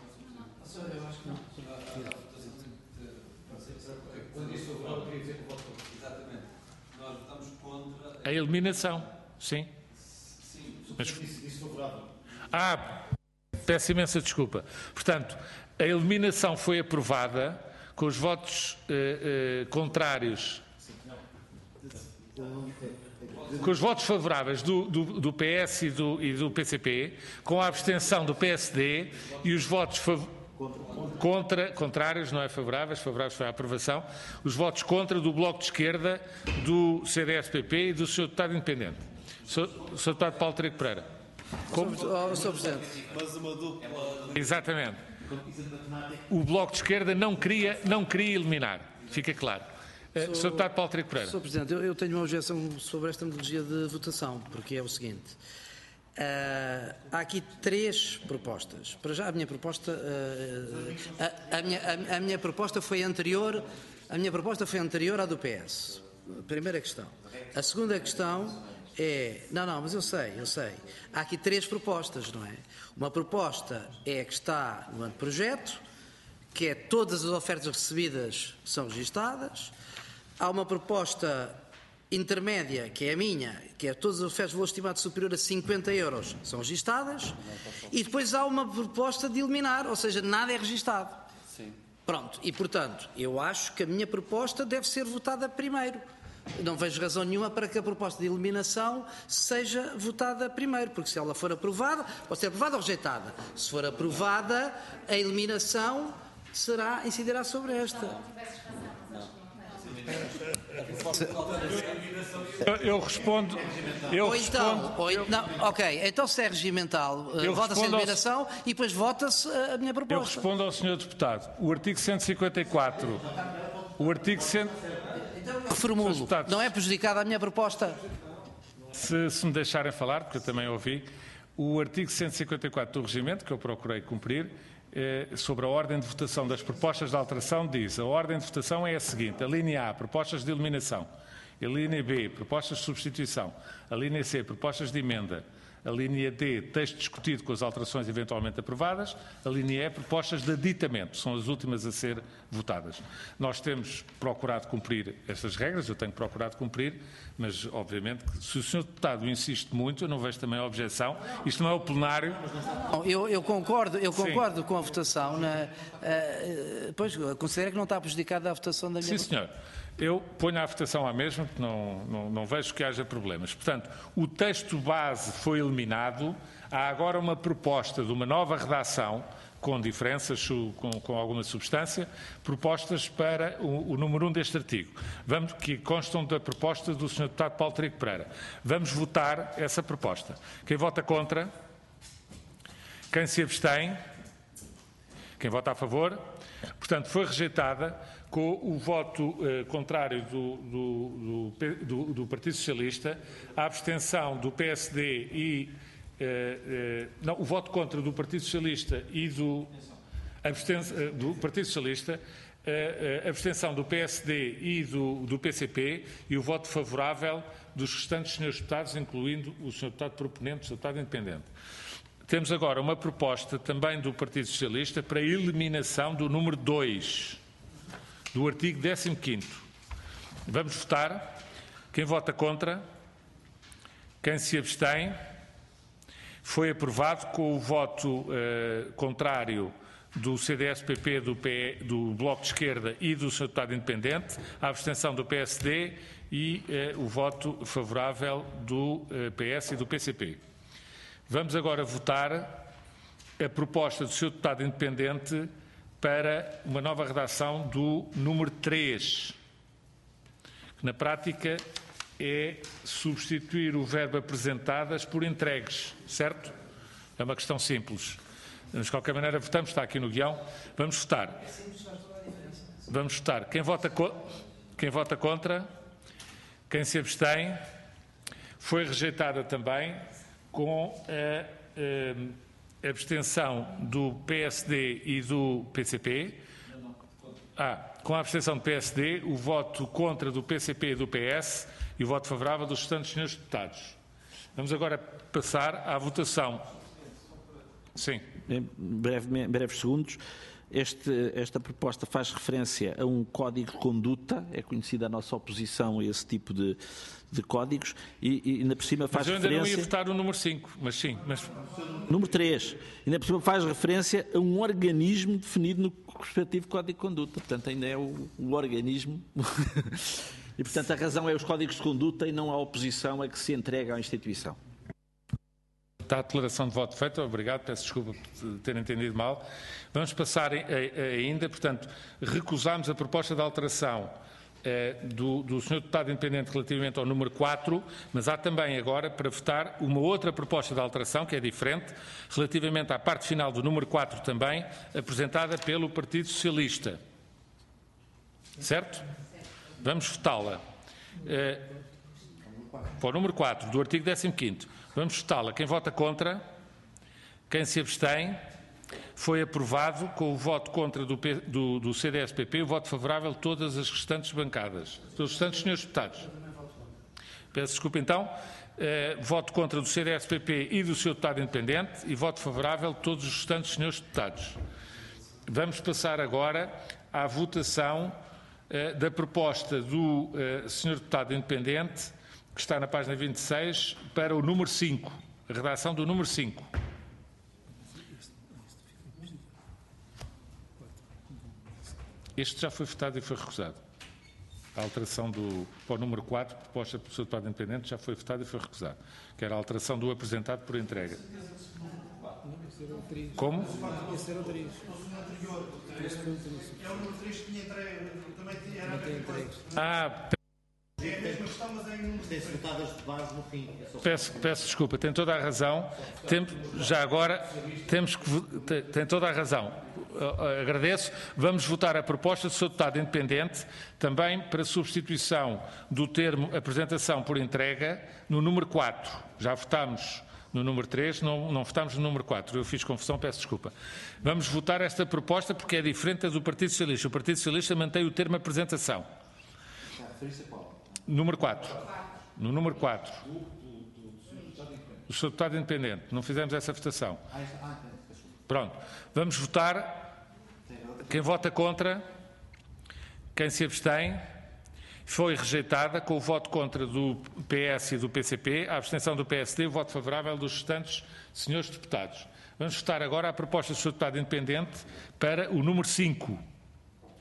A eliminação, sim. Mas... Ah, peço imensa desculpa. Portanto, a eliminação foi aprovada com os votos uh, uh, contrários, com os votos favoráveis do, do, do P S e do, e do P C P, com a abstenção do P S D e os votos contra, contrários, não é favoráveis, favoráveis foi a aprovação, os votos contra do Bloco de Esquerda, do C D S P P e do senhor deputado independente. senhor deputado Paulo Trigo Pereira. Como... senhor Presidente. Exatamente. O Bloco de Esquerda não queria, não queria eliminar, fica claro. senhor deputado Paulo Trigo Pereira. senhor Presidente, eu, eu tenho uma objeção sobre esta metodologia de votação, porque é o seguinte. Uh, há aqui três propostas. Para já a minha proposta, uh, a, a, minha, a, a minha proposta foi anterior, a minha proposta foi anterior à do P S. Primeira questão. A segunda questão é, não, não, mas eu sei, eu sei. Há aqui três propostas, não é? Uma proposta é a que está no anteprojeto, que é todas as ofertas recebidas são registadas. Há uma proposta intermédia, que é a minha, que é todas as ofertas de valor estimado superior a cinquenta euros são registadas, e depois há uma proposta de eliminar, ou seja, nada é registado. Sim. Pronto, e portanto, eu acho que a minha proposta deve ser votada primeiro. Não vejo razão nenhuma para que a proposta de eliminação seja votada primeiro, porque se ela for aprovada, pode ser aprovada ou rejeitada. Se for aprovada, a eliminação será, incidirá sobre esta. Eu, eu respondo. Eu ou então, respondo ou, eu, não, ok, então se é regimental, vota-se a eliminação ao, e depois vota-se a minha proposta. Eu respondo ao senhor deputado. O artigo cento e cinquenta e quatro. O artigo cento. Formulo. Não é prejudicada a minha proposta? Se, se me deixarem falar, porque eu também ouvi, o artigo cento e cinquenta e quatro do regimento, que eu procurei cumprir, eh, sobre a ordem de votação das propostas de alteração, diz: a ordem de votação é a seguinte: a linha A, propostas de eliminação; a linha B, propostas de substituição; a linha C, propostas de emenda; a linha D, texto discutido com as alterações eventualmente aprovadas; a linha E, propostas de aditamento, são as últimas a ser votadas. Nós temos procurado cumprir estas regras, eu tenho procurado cumprir, mas obviamente se o senhor deputado insiste muito, eu não vejo também a objeção. Isto não é o plenário. Eu, eu concordo, eu concordo com a votação, na, uh, pois considero que não está prejudicada a votação da minha Sim, senhor. Eu ponho a votação à mesma, porque não, não, não vejo que haja problemas. Portanto, o texto base foi eliminado. Há agora uma proposta de uma nova redação com diferenças, com, com alguma substância, propostas para o, o número um deste artigo, vamos, que constam da proposta do senhor Deputado Paulo Trigo Pereira. Vamos votar essa proposta. Quem vota contra? Quem se abstém? Quem vota a favor? Portanto, foi rejeitada com o voto eh, contrário do, do, do, do, do Partido Socialista, a abstenção do P S D e eh, eh, não, o voto contra do Partido Socialista e do, absten, eh, do Partido Socialista, eh, a abstenção do P S D e do, do P C P e o voto favorável dos restantes senhores deputados, incluindo o senhor deputado proponente, o senhor deputado independente. Temos agora uma proposta também do Partido Socialista para a eliminação do número dois do artigo décimo quinto. Vamos votar. Quem vota contra? Quem se abstém? Foi aprovado com o voto eh, contrário do C D S P P, do, P, do Bloco de Esquerda e do senhor Deputado Independente, a abstenção do P S D e eh, o voto favorável do eh, P S e do P C P. Vamos agora votar a proposta do senhor Deputado Independente para uma nova redação do número três, que na prática é substituir o verbo apresentadas por entregues, certo? É uma questão simples. Mas, de qualquer maneira, votamos, está aqui no guião. Vamos votar. Vamos votar. Quem vota, co Quem vota contra? Quem se abstém? Foi rejeitada também com a, a abstenção do P S D e do P C P. Ah, com a abstenção do P S D, o voto contra do P C P e do P S e o voto favorável dos restantes senhores deputados. Vamos agora passar à votação. Sim. Em breve, breves segundos. Este, esta proposta faz referência a um código de conduta, é conhecida a nossa oposição a esse tipo de, de códigos, e, e ainda por cima faz mas eu ainda referência... não ia votar o número cinco, mas sim. Mas... Número três, ainda por cima faz referência a um organismo definido no respectivo código de conduta, portanto ainda é o, o organismo... E portanto a razão é os códigos de conduta e não a oposição a que se entrega à instituição. Está a declaração de voto feita, obrigado, peço desculpa por ter entendido mal. Vamos passar ainda, portanto, recusamos a proposta de alteração eh, do, do senhor Deputado Independente relativamente ao número quatro, mas há também agora para votar uma outra proposta de alteração, que é diferente, relativamente à parte final do número quatro também, apresentada pelo Partido Socialista. Certo? Vamos votá-la. Eh, para o número quatro do artigo décimo quinto. Vamos votá-la. Quem vota contra? Quem se abstém? Foi aprovado com o voto contra do, P, do, do C D S P P e o voto favorável de todas as restantes bancadas. Dos restantes senhores deputados. Peço desculpa então. Eh, voto contra do C D S P P e do senhor Deputado Independente e voto favorável de todos os restantes senhores deputados. Vamos passar agora à votação eh, da proposta do eh, senhor Deputado Independente, que está na página vinte e seis, para o número cinco, a redação do número cinco. Este já foi votado e foi recusado. A alteração do, para o número quatro, proposta pelo senhor Deputado Independente, já foi votado e foi recusado, que era a alteração do apresentado por entrega. Como? Esse era o três. É o número três que tinha entregue, também era entregue. Ah, É a mesma questão, mas é em número Tem-se votadas de base no fim. Peço, peço desculpa, tem toda a razão. Tem, já agora temos que tem, tem toda a razão. Uh, agradeço. Vamos votar a proposta do senhor Deputado Independente também para substituição do termo apresentação por entrega no número quatro. Já votámos no número três, não, não votámos no número quatro. Eu fiz confusão, peço desculpa. Vamos votar esta proposta porque é diferente da do Partido Socialista. O Partido Socialista mantém o termo apresentação. Número quatro. No número quatro. O senhor Deputado Independente. Não fizemos essa votação. Pronto. Vamos votar. Quem vota contra? Quem se abstém? Foi rejeitada com o voto contra do P S e do P C P, a abstenção do P S D e o voto favorável dos restantes senhores deputados. Vamos votar agora a proposta do senhor Deputado Independente para o número cinco.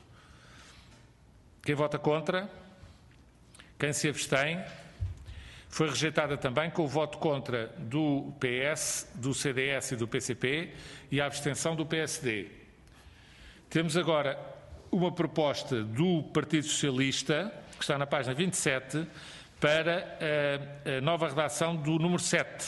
Quem vota contra? Quem se abstém? Foi rejeitada também com o voto contra do P S, do C D S e do P C P e a abstenção do P S D. Temos agora uma proposta do Partido Socialista, que está na página vinte e sete, para a, a nova redação do número sete.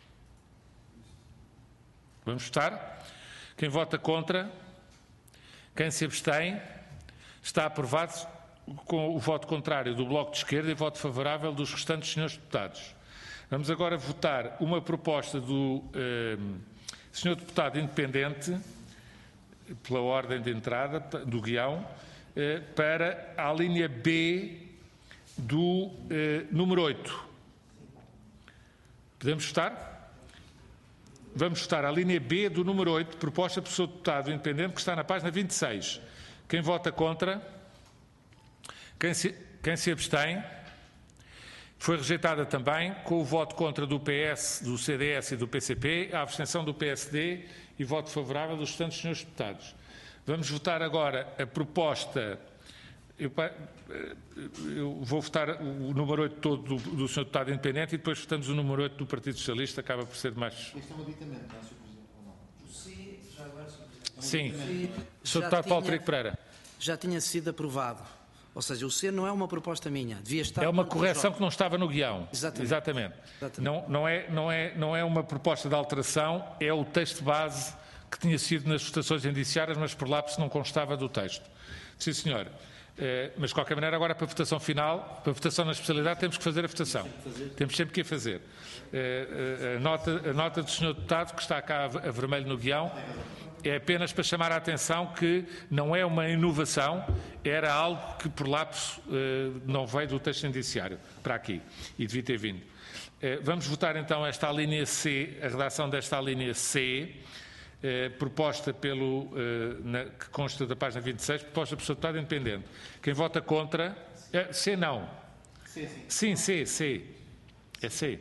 Vamos votar? Quem vota contra? Quem se abstém? Está aprovado com o voto contrário do Bloco de Esquerda e voto favorável dos restantes senhores deputados. Vamos agora votar uma proposta do eh, senhor deputado independente, pela ordem de entrada do guião, eh, para a linha B do eh, número oito. Podemos votar? Vamos votar a linha B do número oito, proposta pelo senhor deputado independente, que está na página vinte e seis. Quem vota contra? Quem se, quem se abstém? Foi rejeitada também com o voto contra do P S, do C D S e do P C P, a abstenção do P S D e voto favorável dos restantes senhores deputados. Vamos votar agora a proposta. Eu, eu vou votar o número oito todo do, do senhor deputado independente e depois votamos o número oito do Partido Socialista, acaba por ser mais. Este é um aditamento, não é, senhor Presidente? Ou não? O sim, já agora, senhor Presidente. Sim. O senhor Deputado Paulo Trigo Pereira. Já tinha sido aprovado. Ou seja, o C não é uma proposta minha. Devia estar. É uma correção que não estava no guião. Exatamente. Exatamente. Exatamente. Não, não, é, não, é, não é uma proposta de alteração, é o texto base que tinha sido nas votações indiciárias, mas por lápis não constava do texto. Sim, senhor. Eh, mas, de qualquer maneira, agora para a votação final, para a votação na especialidade, temos que fazer a votação. Temos sempre que a fazer. Eh, a, nota, a nota do senhor deputado, que está cá a vermelho no guião, é apenas para chamar a atenção que não é uma inovação, era algo que por lapso eh, não veio do texto indiciário para aqui e devia ter vindo. Eh, vamos votar então esta linha C, a redação desta linha C, eh, proposta pelo, eh, na, que consta da página vinte e seis, proposta pelo senhor deputado independente. Quem vota contra? Eh, C não. C, sim. Sim, C, C. É C.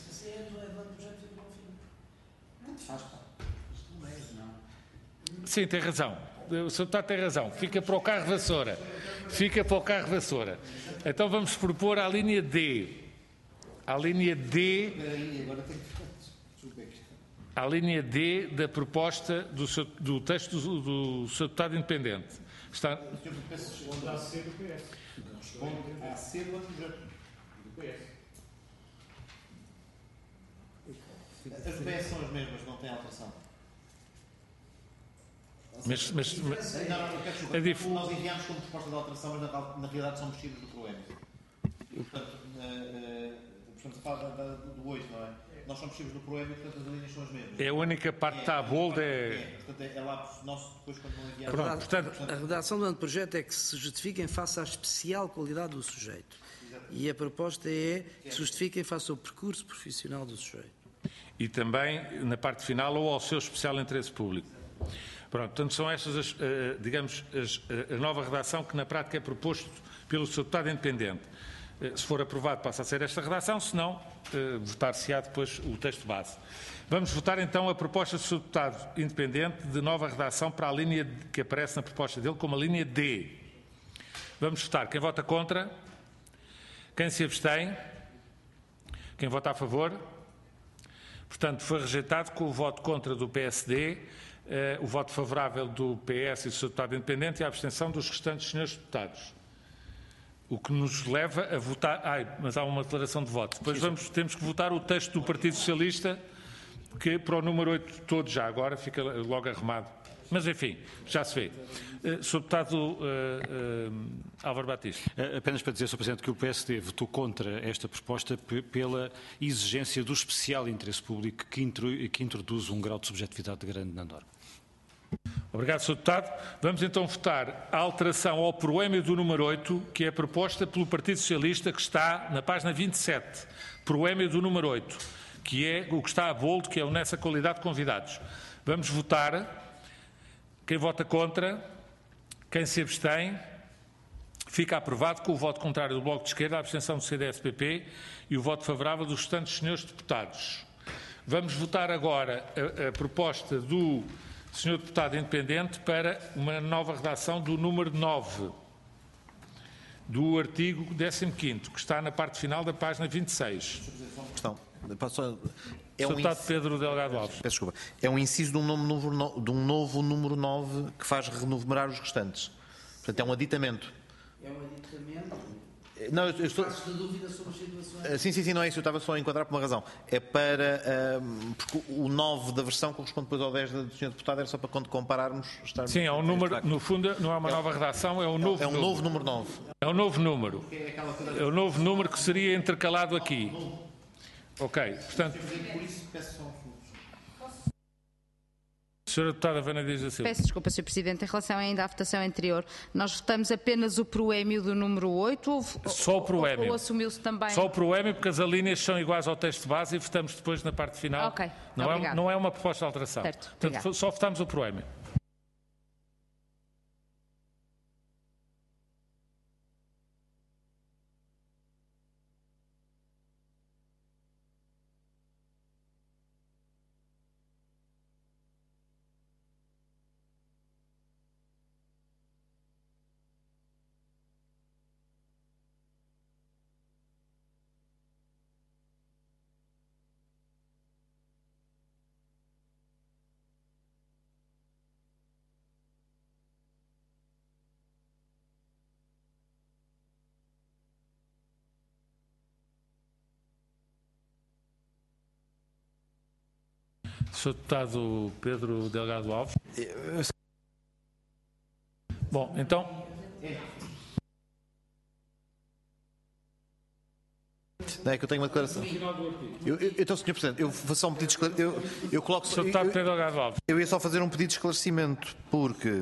Sim, tem razão. O senhor deputado tem razão. Fica para o carro vassoura. Fica para o carro vassoura. Então vamos propor a linha D. A linha D. A linha D da proposta do, seu, do texto do, do senhor deputado independente. Está. Responde à C do P S. Responde à C do projeto. Do P S. As P S são as mesmas, não tem alteração. Mas, mas, mas, Não, não, não, quero é dif... Nós enviámos como proposta de alteração, mas na, na realidade são mexidos do PROEM. Portanto, uh, uh, estamos a falar da, da, do oito, não é? Nós somos mexidos do PROEM e, portanto, as linhas são as mesmas. É a única parte que está a bold. É... É, portanto, é, é lá nosso depois quando não enviamos. Pronto, portanto... A redação do anteprojeto é que se justifiquem face à especial qualidade do sujeito. Exatamente. E a proposta é que se justifiquem face ao percurso profissional do sujeito. E também, na parte final, ou ao seu especial interesse público. Pronto, portanto, são estas, as, digamos, as, a nova redação que na prática é proposto pelo seu deputado independente. Se for aprovado, passa a ser esta redação, se não, votar-se-á depois o texto base. Vamos votar então a proposta do seu deputado independente de nova redação para a linha que aparece na proposta dele como a linha D. Vamos votar. Quem vota contra? Quem se abstém? Quem vota a favor? Portanto, foi rejeitado com o voto contra do P S D, Uh, o voto favorável do P S e do seu deputado independente e a abstenção dos restantes senhores deputados. O que nos leva a votar... Ai, mas há uma declaração de voto. Depois vamos, temos que votar o texto do Partido Socialista, que para o número oito todo já agora fica logo arrumado. Mas, enfim, já se vê. Uh, senhor Deputado uh, uh, Álvaro Batista. Apenas para dizer, senhor Presidente, que o P S D votou contra esta proposta pela exigência do especial interesse público que, intro, que introduz um grau de subjetividade grande na norma. Obrigado, senhor Deputado. Vamos então votar a alteração ao proémio do número oito, que é proposta pelo Partido Socialista, que está na página vinte e sete. Proémio do número oito, que é o que está a boldo, que é o nessa qualidade de convidados. Vamos votar. Quem vota contra? Quem se abstém? Fica aprovado com o voto contrário do Bloco de Esquerda, a abstenção do C D S P P e o voto favorável dos restantes senhores deputados. Vamos votar agora a, a proposta do senhor deputado independente para uma nova redação do número nove. do artigo décimo quinto, que está na parte final da página vinte e seis. Questão. Posso... É um Deputado inc... Pedro Delgado Alves. Peço desculpa. É um inciso de um, nome novo, no... de um novo número nove que faz renumerar os restantes. Portanto, é um aditamento. É um aditamento? Não, eu estou... Faço de dúvida sobre as situações. Sim, sim, sim, não é isso. Eu estava só a enquadrar por uma razão. É para... Um, porque o nove da versão corresponde depois ao dez do senhor Deputado, era só para quando compararmos... Estarmos... Sim, é um número, no fundo, não é uma nova redação, é um novo É um número. novo número nove. É um novo número. É um novo número que seria intercalado aqui. Ok, portanto... senhora Deputada Vânia Dias da Silva. Peço desculpa, senhor Presidente. Em relação ainda à votação anterior, nós votamos apenas o proémio do número oito? Ou, Só o proémio. Ou, ou assumiu-se também? Só o proémio, porque as alíneas são iguais ao texto base e votamos depois na parte final. Ok, não, é, obrigada. não é uma proposta de alteração. Certo, Portanto, obrigada. só votamos o proémio. senhor Deputado Pedro Delgado Alves. Bom, então... Não é que eu tenho uma declaração. Eu, eu, então, senhor Presidente, eu vou só um pedido de esclarecimento. Eu, eu coloco... senhor Deputado Pedro Delgado Alves. Eu ia só fazer um pedido de esclarecimento, porque...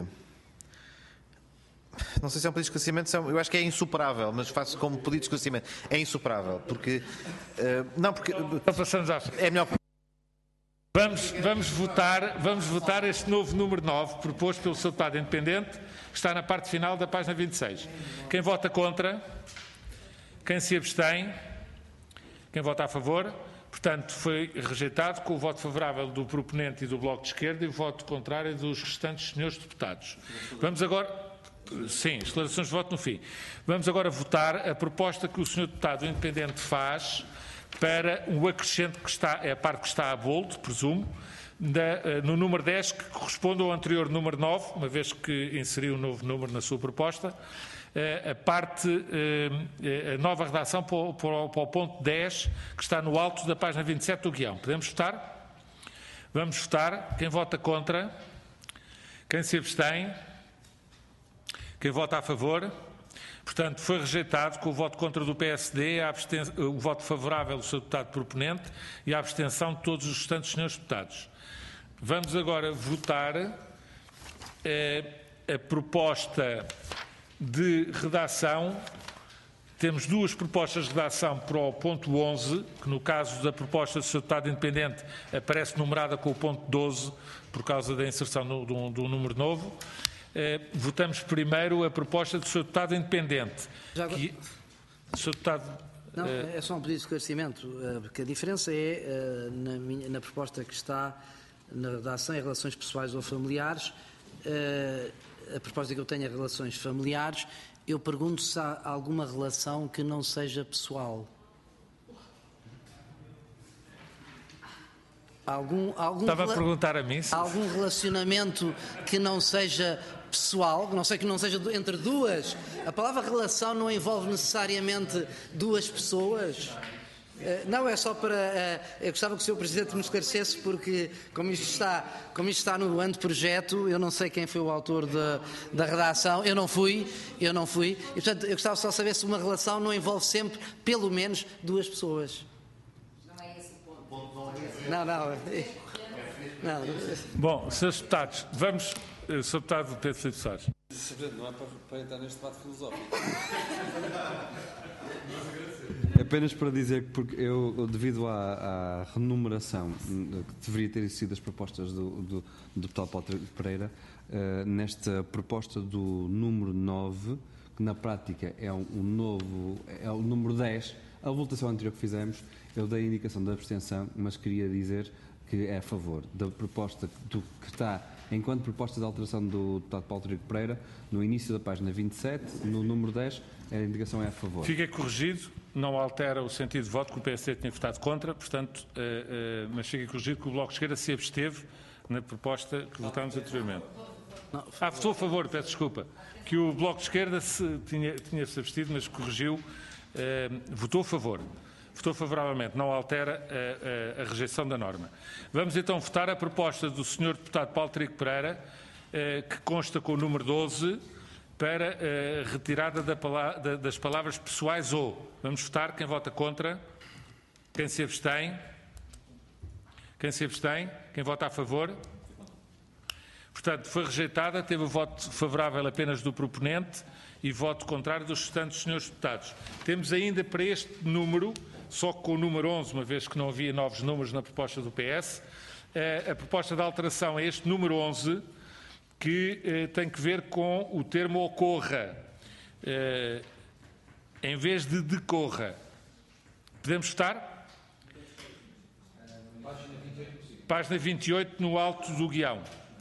Não sei se é um pedido de esclarecimento, eu acho que é insuperável, mas faço como pedido de esclarecimento. É insuperável, porque... Uh, não, porque... Então passamos à... É melhor... Vamos, vamos, votar, vamos votar este novo número nove, proposto pelo seu Deputado Independente, que está na parte final da página vinte e seis. Quem vota contra? Quem se abstém? Quem vota a favor? Portanto, foi rejeitado com o voto favorável do proponente e do Bloco de Esquerda e o voto contrário dos restantes senhores deputados. Vamos agora... Sim, esclarações de voto no fim. Vamos agora votar a proposta que o senhor Deputado Independente faz para o acrescente que está, é a parte que está a boldo, presumo, da, no número dez, que corresponde ao anterior número nove, uma vez que inseriu um novo número na sua proposta, a parte, a nova redação para o, para o ponto dez, que está no alto da página vinte e sete do guião. Podemos votar? Vamos votar. Quem vota contra? Quem se abstém? Quem vota a favor? Portanto, foi rejeitado com o voto contra do P S D, a o voto favorável do seu deputado proponente e a abstenção de todos os restantes senhores deputados. Vamos agora votar eh, a proposta de redação. Temos duas propostas de redação para o ponto onze, que no caso da proposta do seu deputado independente aparece numerada com o ponto doze, por causa da inserção no, do, do número novo. Eh, votamos primeiro a proposta do seu deputado independente. Já agora... que, seu deputado, Não, eh... é só um pedido de esclarecimento, porque a diferença é, na, minha, na proposta que está na redação em relações pessoais ou familiares, a proposta que eu tenho é relações familiares, eu pergunto se há alguma relação que não seja pessoal. Algum, algum Estava a perguntar a mim se... algum relacionamento que não seja pessoal, não sei que não seja entre duas. A palavra relação não envolve necessariamente duas pessoas. Não, é só para... Eu gostava que o senhor Presidente me esclarecesse, porque como isto está, como isto está no anteprojeto, eu não sei quem foi o autor da, da redação, eu não fui, eu não fui, e portanto eu gostava só de saber se uma relação não envolve sempre, pelo menos, duas pessoas. Não, não. não. Bom, senhores deputados, vamos... senhor Deputado Pedro Filipe Soares. Não é para, para entrar neste debate filosófico. Apenas para dizer que porque eu, devido à, à renumeração que deveria ter sido as propostas do, do, do deputado Paulo Pereira, uh, nesta proposta do número nove, que na prática é um, um novo, é o número dez, a votação anterior que fizemos, eu dei a indicação da abstenção, mas queria dizer que é a favor da proposta do, que está enquanto proposta de alteração do deputado Paulo Trigo Pereira, no início da página vinte e sete, no número dez, a indicação é a favor. Fica corrigido, não altera o sentido de voto, que o P S D tinha votado contra, portanto, uh, uh, mas fica corrigido que o Bloco de Esquerda se absteve na proposta que votámos anteriormente. Ah, votou a favor, peço desculpa, que o Bloco de Esquerda se, tinha, tinha se abstido, mas corrigiu, uh, votou a favor. Votou favoravelmente, não altera a, a, a rejeição da norma. Vamos então votar a proposta do senhor deputado Paulo Trigo Pereira, eh, que consta com o número doze, para a retirada da pala da, das palavras pessoais ou. Vamos votar. Quem vota contra? Quem se abstém? Quem se abstém? Quem vota a favor? Portanto, foi rejeitada, teve o voto favorável apenas do proponente e voto contrário dos restantes senhores deputados. Temos ainda para este número, só com o número onze, uma vez que não havia novos números na proposta do P S, a proposta de alteração é este número onze, que eh, tem que ver com o termo ocorra, eh, em vez de decorra. Podemos votar? Página vinte e oito, no alto do guião.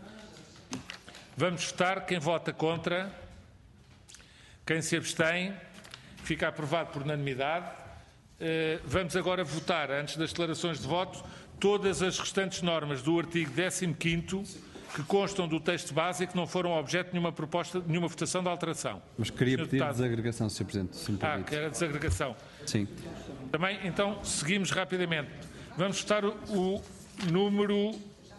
Vamos votar. Quem vota contra? Quem se abstém? Fica aprovado por unanimidade. Uh, vamos agora votar, antes das declarações de voto, todas as restantes normas do artigo décimo quinto que constam do texto base e que não foram objeto de nenhuma proposta, de nenhuma votação de alteração. Mas queria senhor pedir deputado. desagregação, senhor Presidente. Se me ah, permite. que era desagregação. Sim. Também, então, seguimos rapidamente. Vamos votar o, o número...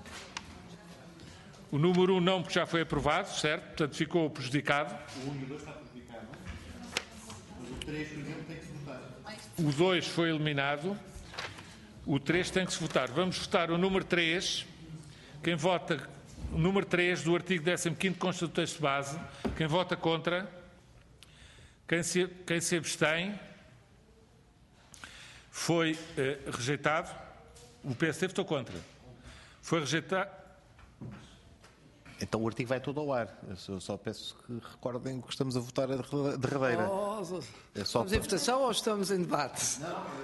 O número um não, porque já foi aprovado, certo? Portanto, ficou prejudicado. O um e o dois está prejudicado. Mas o três, por exemplo, tem que se votar. O dois foi eliminado. O três tem que se votar. Vamos votar o número três. Quem vota o número três do artigo décimo quinto consta do texto base. Quem vota contra? Quem se, quem se abstém? Foi eh, rejeitado. O P S D votou contra. Foi rejeitado. Então o artigo vai todo ao ar. Eu só peço que recordem que estamos a votar a derradeira. Oh, É só estamos para... em votação ou estamos em debate?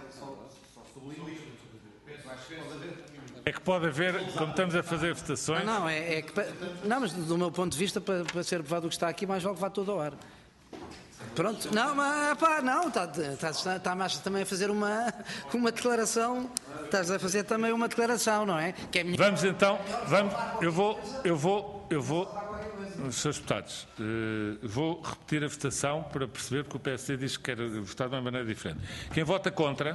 É que pode haver, como estamos a fazer votações... Não, não, é, é que, não, mas do meu ponto de vista, para, para ser aprovado o que está aqui, mais vale que vá todo ao ar. Pronto, não, mas pá, não, estás está, está, está mais também a fazer uma, uma declaração, estás a fazer também uma declaração, não é? Que é minha... Vamos então, vamos, eu vou, eu vou, eu vou, senhores deputados, uh, vou repetir a votação para perceber que o P S D diz que quer votar de uma maneira diferente. Quem vota contra,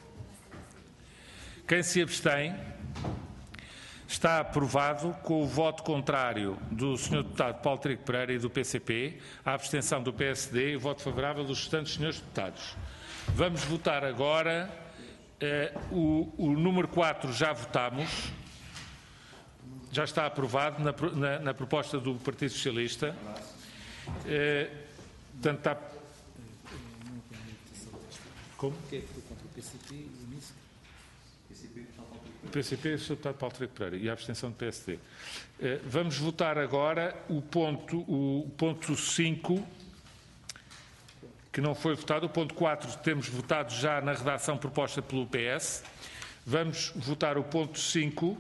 quem se abstém, está aprovado com o voto contrário do senhor deputado Paulo Trigo Pereira e do P C P, a abstenção do P S D e o voto favorável dos restantes senhores deputados. Vamos votar agora uh, o, o número quatro, já votámos, já está aprovado na, na, na proposta do Partido Socialista. Uh, portanto, está... Como? O P C P e o senhor deputado Paulo Trigo Pereira e a abstenção do P S D. Uh, vamos votar agora o ponto, o ponto cinco, que não foi votado. O ponto quatro temos votado já na redação proposta pelo P S. Vamos votar o ponto cinco.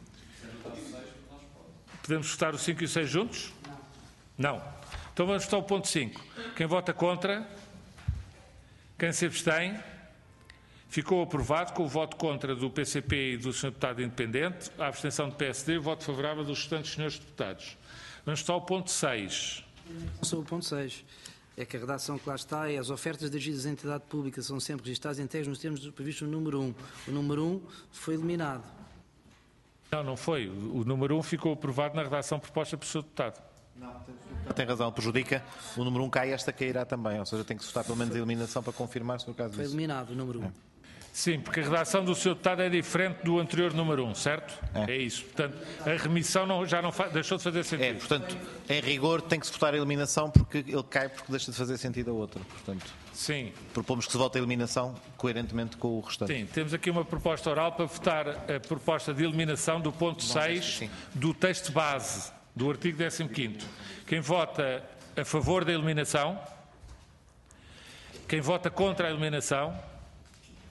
Podemos votar o cinco e o seis juntos? Não. Não. Então vamos votar o ponto cinco. Quem vota contra? Quem se abstém? Ficou aprovado com o voto contra do P C P e do senhor deputado independente, a abstenção do P S D e o voto favorável dos restantes senhores deputados. Vamos votar o ponto seis. Sobre o ponto seis. É que a redação que lá está é: as ofertas dirigidas à entidade pública são sempre registradas integros nos termos previstos no número um. O número um foi eliminado. Não, não foi. O número um ficou aprovado na redação proposta pelo senhor deputado. Não, tem razão, prejudica. O número um cai, esta cairá também. Ou seja, tem que se votar pelo menos a eliminação para confirmar se for o caso Foi disso. eliminado o número um. É. Sim, porque a redação do senhor deputado é diferente do anterior número um, certo? É, é isso. Portanto, a remissão não, já não deixou de fazer sentido. É, portanto, em rigor tem que se votar a eliminação porque ele cai porque deixa de fazer sentido a outra. Portanto, sim. Propomos que se vote a eliminação coerentemente com o restante. Sim, temos aqui uma proposta oral para votar a proposta de eliminação do ponto seis do texto base do artigo décimo quinto. Quem vota a favor da eliminação? Quem vota contra a eliminação?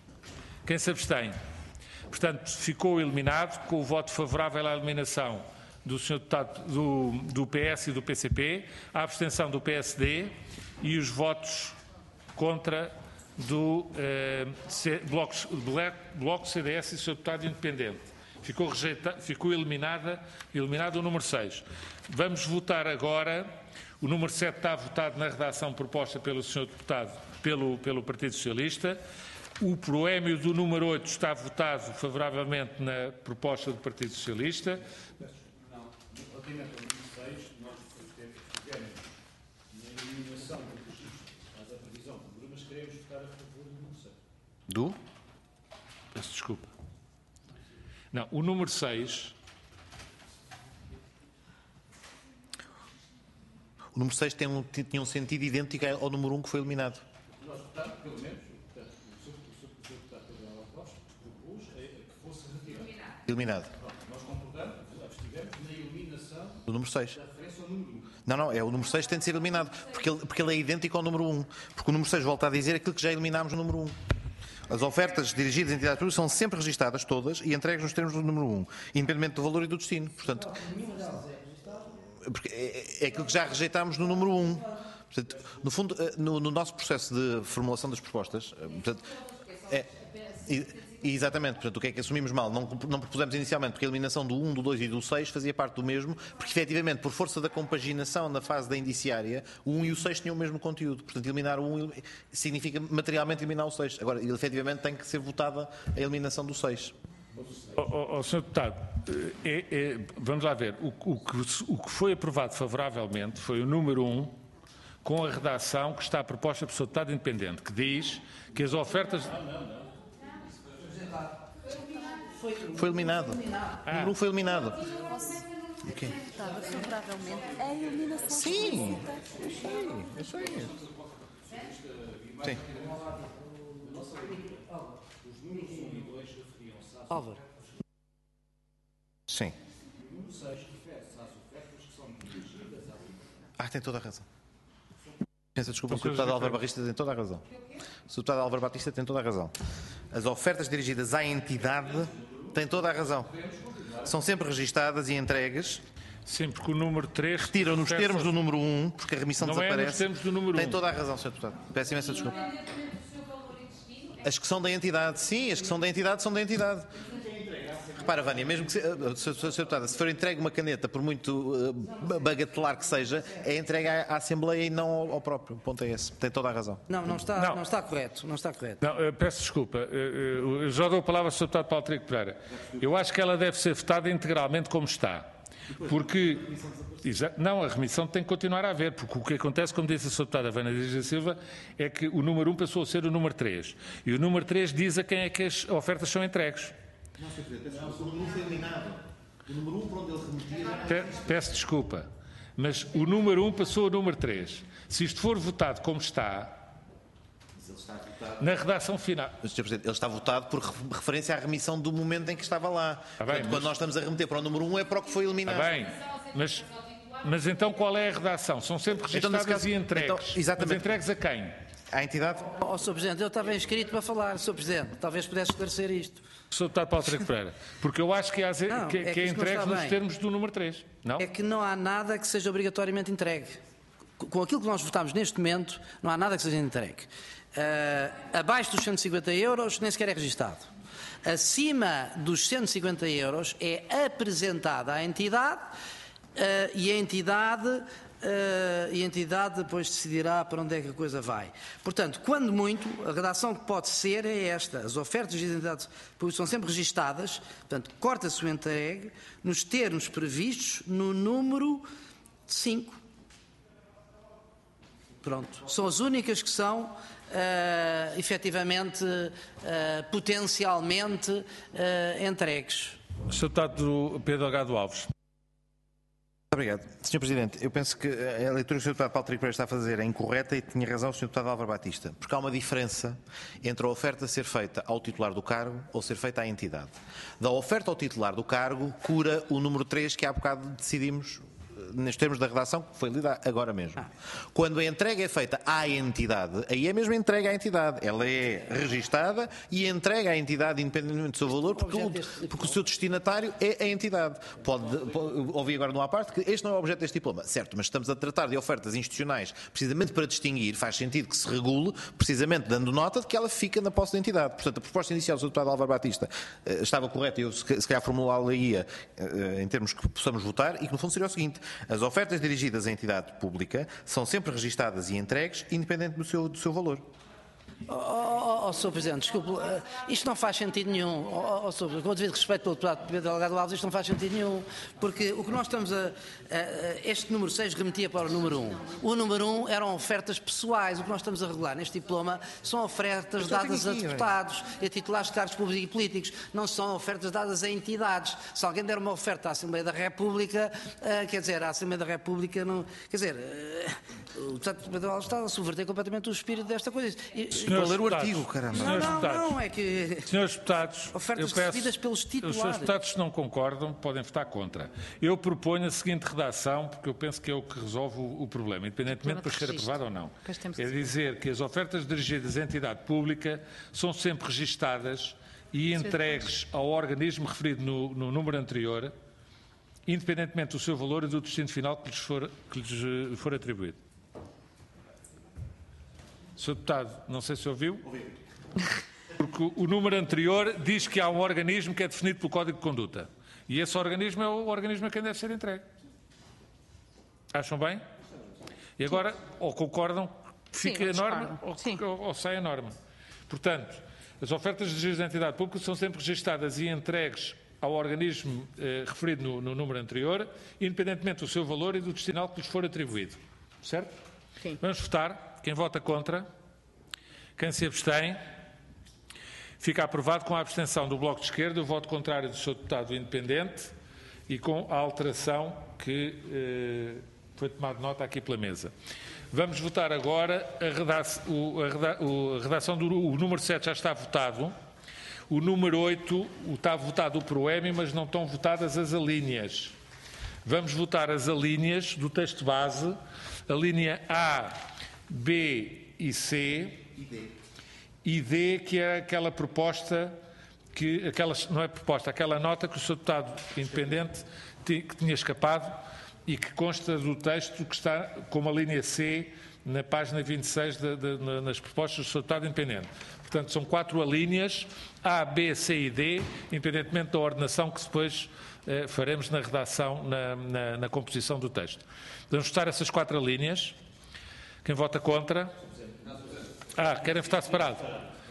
Quem se abstém? Portanto, ficou eliminado com o voto favorável à eliminação do senhor Deputado do, do P S e do P C P, a abstenção do P S D e os votos contra do eh, C, bloco, bloco C D S e senhor Deputado Independente. Ficou, rejeita, ficou eliminada, eliminado o número seis. Vamos votar agora. O número sete está votado na redação proposta pelo senhor Deputado, pelo, pelo Partido Socialista. O proémio do número oito está votado favoravelmente na proposta do Partido Socialista. Não, relativamente ao número seis, nós tivemos na eliminação do registro, mas a previsão do número, mas queremos votar a favor do número seis. Do? Peço desculpa. Não, o número seis... O número seis tem um, tinha um sentido idêntico ao número um que foi eliminado. Nós votámos, pelo menos, portanto, o senhor Deputado Pedro Costa propôs que fosse retirado. Eliminado. Nós concordamos, abstivemos na eliminação Do número seis. da referência ao número um. Não, não, é o número seis que tem de ser eliminado, porque ele, porque ele é idêntico ao número um. Porque o número seis volta a dizer aquilo que já eliminámos no número um. As ofertas dirigidas a entidades públicas são sempre registadas todas e entregues nos termos do número um, independentemente do valor e do destino. Portanto, porque é, é aquilo que já rejeitámos no número um. Portanto, no fundo, no, no nosso processo de formulação das propostas, portanto, é, exatamente, portanto, o que é que assumimos mal? Não, não propusemos inicialmente, porque a eliminação do um, do dois e do seis fazia parte do mesmo, porque efetivamente, por força da compaginação na fase da indiciária, o um e o seis tinham o mesmo conteúdo. Portanto, eliminar o um significa materialmente eliminar o seis. Agora, ele, efetivamente, tem que ser votada a eliminação do seis. Oh, oh, oh, senhor Deputado, é, é, vamos lá ver. O, o, que, o que foi aprovado favoravelmente foi o número um, com a redação que está proposta pelo senhor Deputado Independente, que diz que as ofertas... Foi eliminado. O número um foi eliminado. O quê? Estava favoravelmente a eliminação. Sim, sim, eu sei. Sim. Álvaro. Sim. Ah, tem toda a razão. Pensa, desculpa, o senhor Deputado Álvaro Batista tem toda a razão. O senhor Deputado Álvaro Batista tem toda a razão. As ofertas dirigidas à entidade têm toda a razão. São sempre registadas e entregues. Sim, porque o número três... Retiram nos oferta... termos do número um, porque a remissão não desaparece. É nos termos do número tem um. toda a razão, senhor Deputado. Peço imensa desculpa. As que são da entidade, sim, as que são da entidade são da entidade. Repara, Vânia, mesmo que, se, se, se, se for entregue uma caneta, por muito uh, bagatelar que seja, é entregue à, à Assembleia e não ao, ao próprio. O ponto é esse. Tem toda a razão. Não, não está, não. não está correto. Não está correto. Não, uh, peço desculpa. Uh, uh, já dou a palavra ao senhor Deputado Paulo Trigo Pereira. Eu acho que ela deve ser votada integralmente como está. Porque... Não, a remissão tem que continuar a haver, porque o que acontece, como disse a senhora Deputada Vânia Dias Silva, é que o número um passou a ser o número três. E o número três diz a quem é que as ofertas são entregues. Não, senhor Presidente, o número um foi eliminado. O número um, para onde ele remetia... Peço desculpa, mas o número um passou ao número três. Se isto for votado como está... Na redação final. Mas, senhor Presidente, ele está votado por referência à remissão do momento em que estava lá. Tá bem, Portanto, mas... quando nós estamos a remeter para o número um é para o que foi eliminado. Está bem, mas, mas então qual é a redação? São sempre registradas então, caso, e entregues. Então, exatamente. Mas entregues a quem? À entidade? Ó, oh, senhor Presidente, eu estava inscrito para falar, senhor Presidente. Talvez pudesse esclarecer isto. senhor Deputado Paulo Trigo Pereira, porque eu acho que, há, não, que, é, que é entregue nos bem. termos do número três. Não? É que não há nada que seja obrigatoriamente entregue. Com aquilo que nós votámos neste momento, não há nada que seja entregue. Uh, abaixo dos cento e cinquenta euros nem sequer é registado. Acima dos cento e cinquenta euros é apresentada à entidade uh, e a entidade uh, e a entidade depois decidirá para onde é que a coisa vai. Portanto, quando muito, a redação que pode ser é esta: as ofertas de entidades públicas são sempre registadas, portanto, corta-se o entregue nos termos previstos no número cinco. Pronto. São as únicas que são uh, efetivamente, uh, potencialmente uh, entregues. senhor Deputado Pedro Delgado Alves. Obrigado. senhor Presidente, eu penso que a leitura que o senhor Deputado Paulo Trigo Pereira está a fazer é incorreta e tinha razão o senhor Deputado Álvaro Batista, porque há uma diferença entre a oferta ser feita ao titular do cargo ou ser feita à entidade. Da oferta ao titular do cargo cura o número três que há bocado decidimos nos termos da redação que foi lida agora mesmo. Ah. Quando a entrega é feita à entidade, aí é mesmo entrega à entidade. Ela é registada e entrega à entidade independentemente do seu valor, porque o, porque o seu destinatário é a entidade. Pode, pode ouvir agora numa parte que este não é o objeto deste diploma. Certo, mas estamos a tratar de ofertas institucionais precisamente para distinguir, faz sentido que se regule, precisamente dando nota de que ela fica na posse da entidade. Portanto, a proposta inicial do deputado Álvaro Batista uh, estava correta e eu se calhar formulá-la-ia uh, em termos que possamos votar e que no fundo seria o seguinte: as ofertas dirigidas à entidade pública são sempre registadas e entregues independente do seu, do seu valor. Oh, oh, oh, senhor Presidente, desculpe, uh, isto não faz sentido nenhum. Oh, oh, senhor, com o devido respeito pelo deputado Pedro Delgado Alves, isto não faz sentido nenhum, porque o que nós estamos a... a este número seis remetia para o número um. O número um eram ofertas pessoais. O que nós estamos a regular neste diploma são ofertas dadas aqui, a deputados e a titulares de cargos públicos e políticos. Não são ofertas dadas a entidades. Se alguém der uma oferta à Assembleia da República, uh, quer dizer, a Assembleia da República não... Quer dizer, uh, o deputado Pedro Delgado está a subverter completamente o espírito desta coisa. E, Para ler o artigo, caramba. Não, não, não, é que... Senhores deputados, ofertas peço, recebidas pelos titulares. Os senhores deputados, se não concordam, podem votar contra. Eu proponho a seguinte redação, porque eu penso que é o que resolve o, o problema, independentemente de ser aprovado ou não. É dizer que as ofertas dirigidas à entidade pública são sempre registadas e entregues ao organismo referido no, no número anterior, independentemente do seu valor e do destino final que lhes for, que lhes for atribuído. senhor Deputado, não sei se ouviu. Ouvi. Porque o número anterior diz que há um organismo que é definido pelo Código de Conduta. E esse organismo é o organismo a quem deve ser entregue. Acham bem? E agora, ou concordam que fique a norma, ou, ou, ou sai a norma. Portanto, as ofertas dirigidas à entidade pública são sempre registadas e entregues ao organismo eh, referido no, no número anterior, independentemente do seu valor e do destino que lhes for atribuído. Certo? Sim. Vamos votar. Quem vota contra, quem se abstém, fica aprovado com a abstenção do Bloco de Esquerda, o voto contrário do seu deputado independente e com a alteração que eh, foi tomada nota aqui pela mesa. Vamos votar agora a redação, o, a reda, o, a redação do o número sete já está votado, o número oito o, está votado o proemi, mas não estão votadas as alíneas. Vamos votar as alíneas do texto base, a linha A, B e C e D, que é aquela proposta que, aquela, não é proposta, aquela nota que o senhor deputado independente que tinha escapado e que consta do texto que está como a linha C na página vinte e seis de, de, de, nas propostas do senhor deputado independente. Portanto, são quatro alíneas, A, B, C e D, independentemente da ordenação que depois eh, faremos na redação, na, na, na composição do texto. Vamos votar essas quatro alíneas. Quem vota contra? Ah, querem votar separado?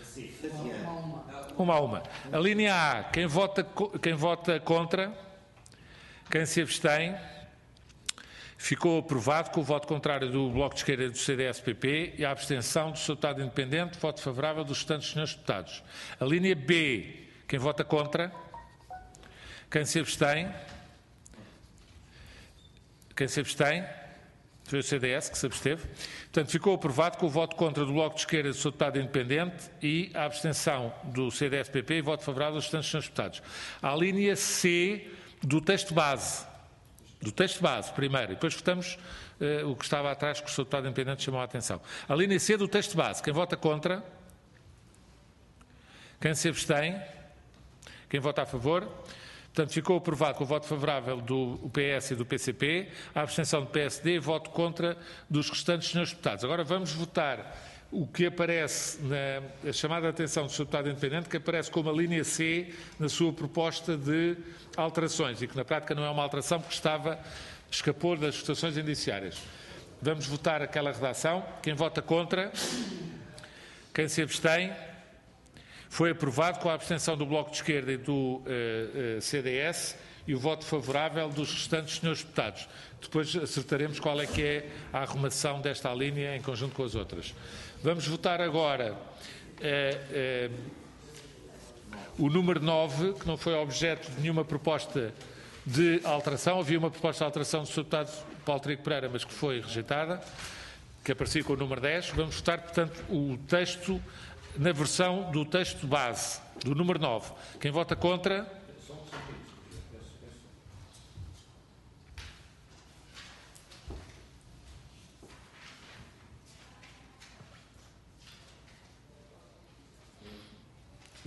Uma a uma. A linha A, quem vota, quem vota contra? Quem se abstém? Ficou aprovado com o voto contrário do Bloco de Esquerda e do C D S P P e a abstenção do seu deputado independente, voto favorável dos restantes senhores deputados. A linha B, quem vota contra? Quem se abstém? Quem se abstém? Foi o C D S que se absteve. Portanto, ficou aprovado com o voto contra do Bloco de Esquerda e do seu deputado independente e a abstenção do C D S P P e voto favorável dos restantes senhores deputados. A linha C do texto base. Do texto base, primeiro. E depois votamos uh, o que estava atrás, que o seu deputado independente chamou a atenção. A linha C do texto base. Quem vota contra? Quem se abstém? Quem vota a favor? Portanto, ficou aprovado com o voto favorável do P S e do P C P, a abstenção do P S D e voto contra dos restantes senhores deputados. Agora vamos votar o que aparece na a chamada atenção do senhor deputado independente, que aparece como a linha C na sua proposta de alterações e que na prática não é uma alteração porque estava, escapou das votações indiciárias. Vamos votar aquela redação. Quem vota contra? Quem se abstém? Foi aprovado com a abstenção do Bloco de Esquerda e do uh, uh, C D S e o voto favorável dos restantes senhores deputados. Depois acertaremos qual é que é a arrumação desta linha em conjunto com as outras. Vamos votar agora uh, uh, o número nove, que não foi objeto de nenhuma proposta de alteração. Havia uma proposta de alteração do senhor deputado Paulo Trigo Pereira, mas que foi rejeitada, que aparecia com o número dez. Vamos votar, portanto, o texto na versão do texto base, do número nove. Quem vota contra?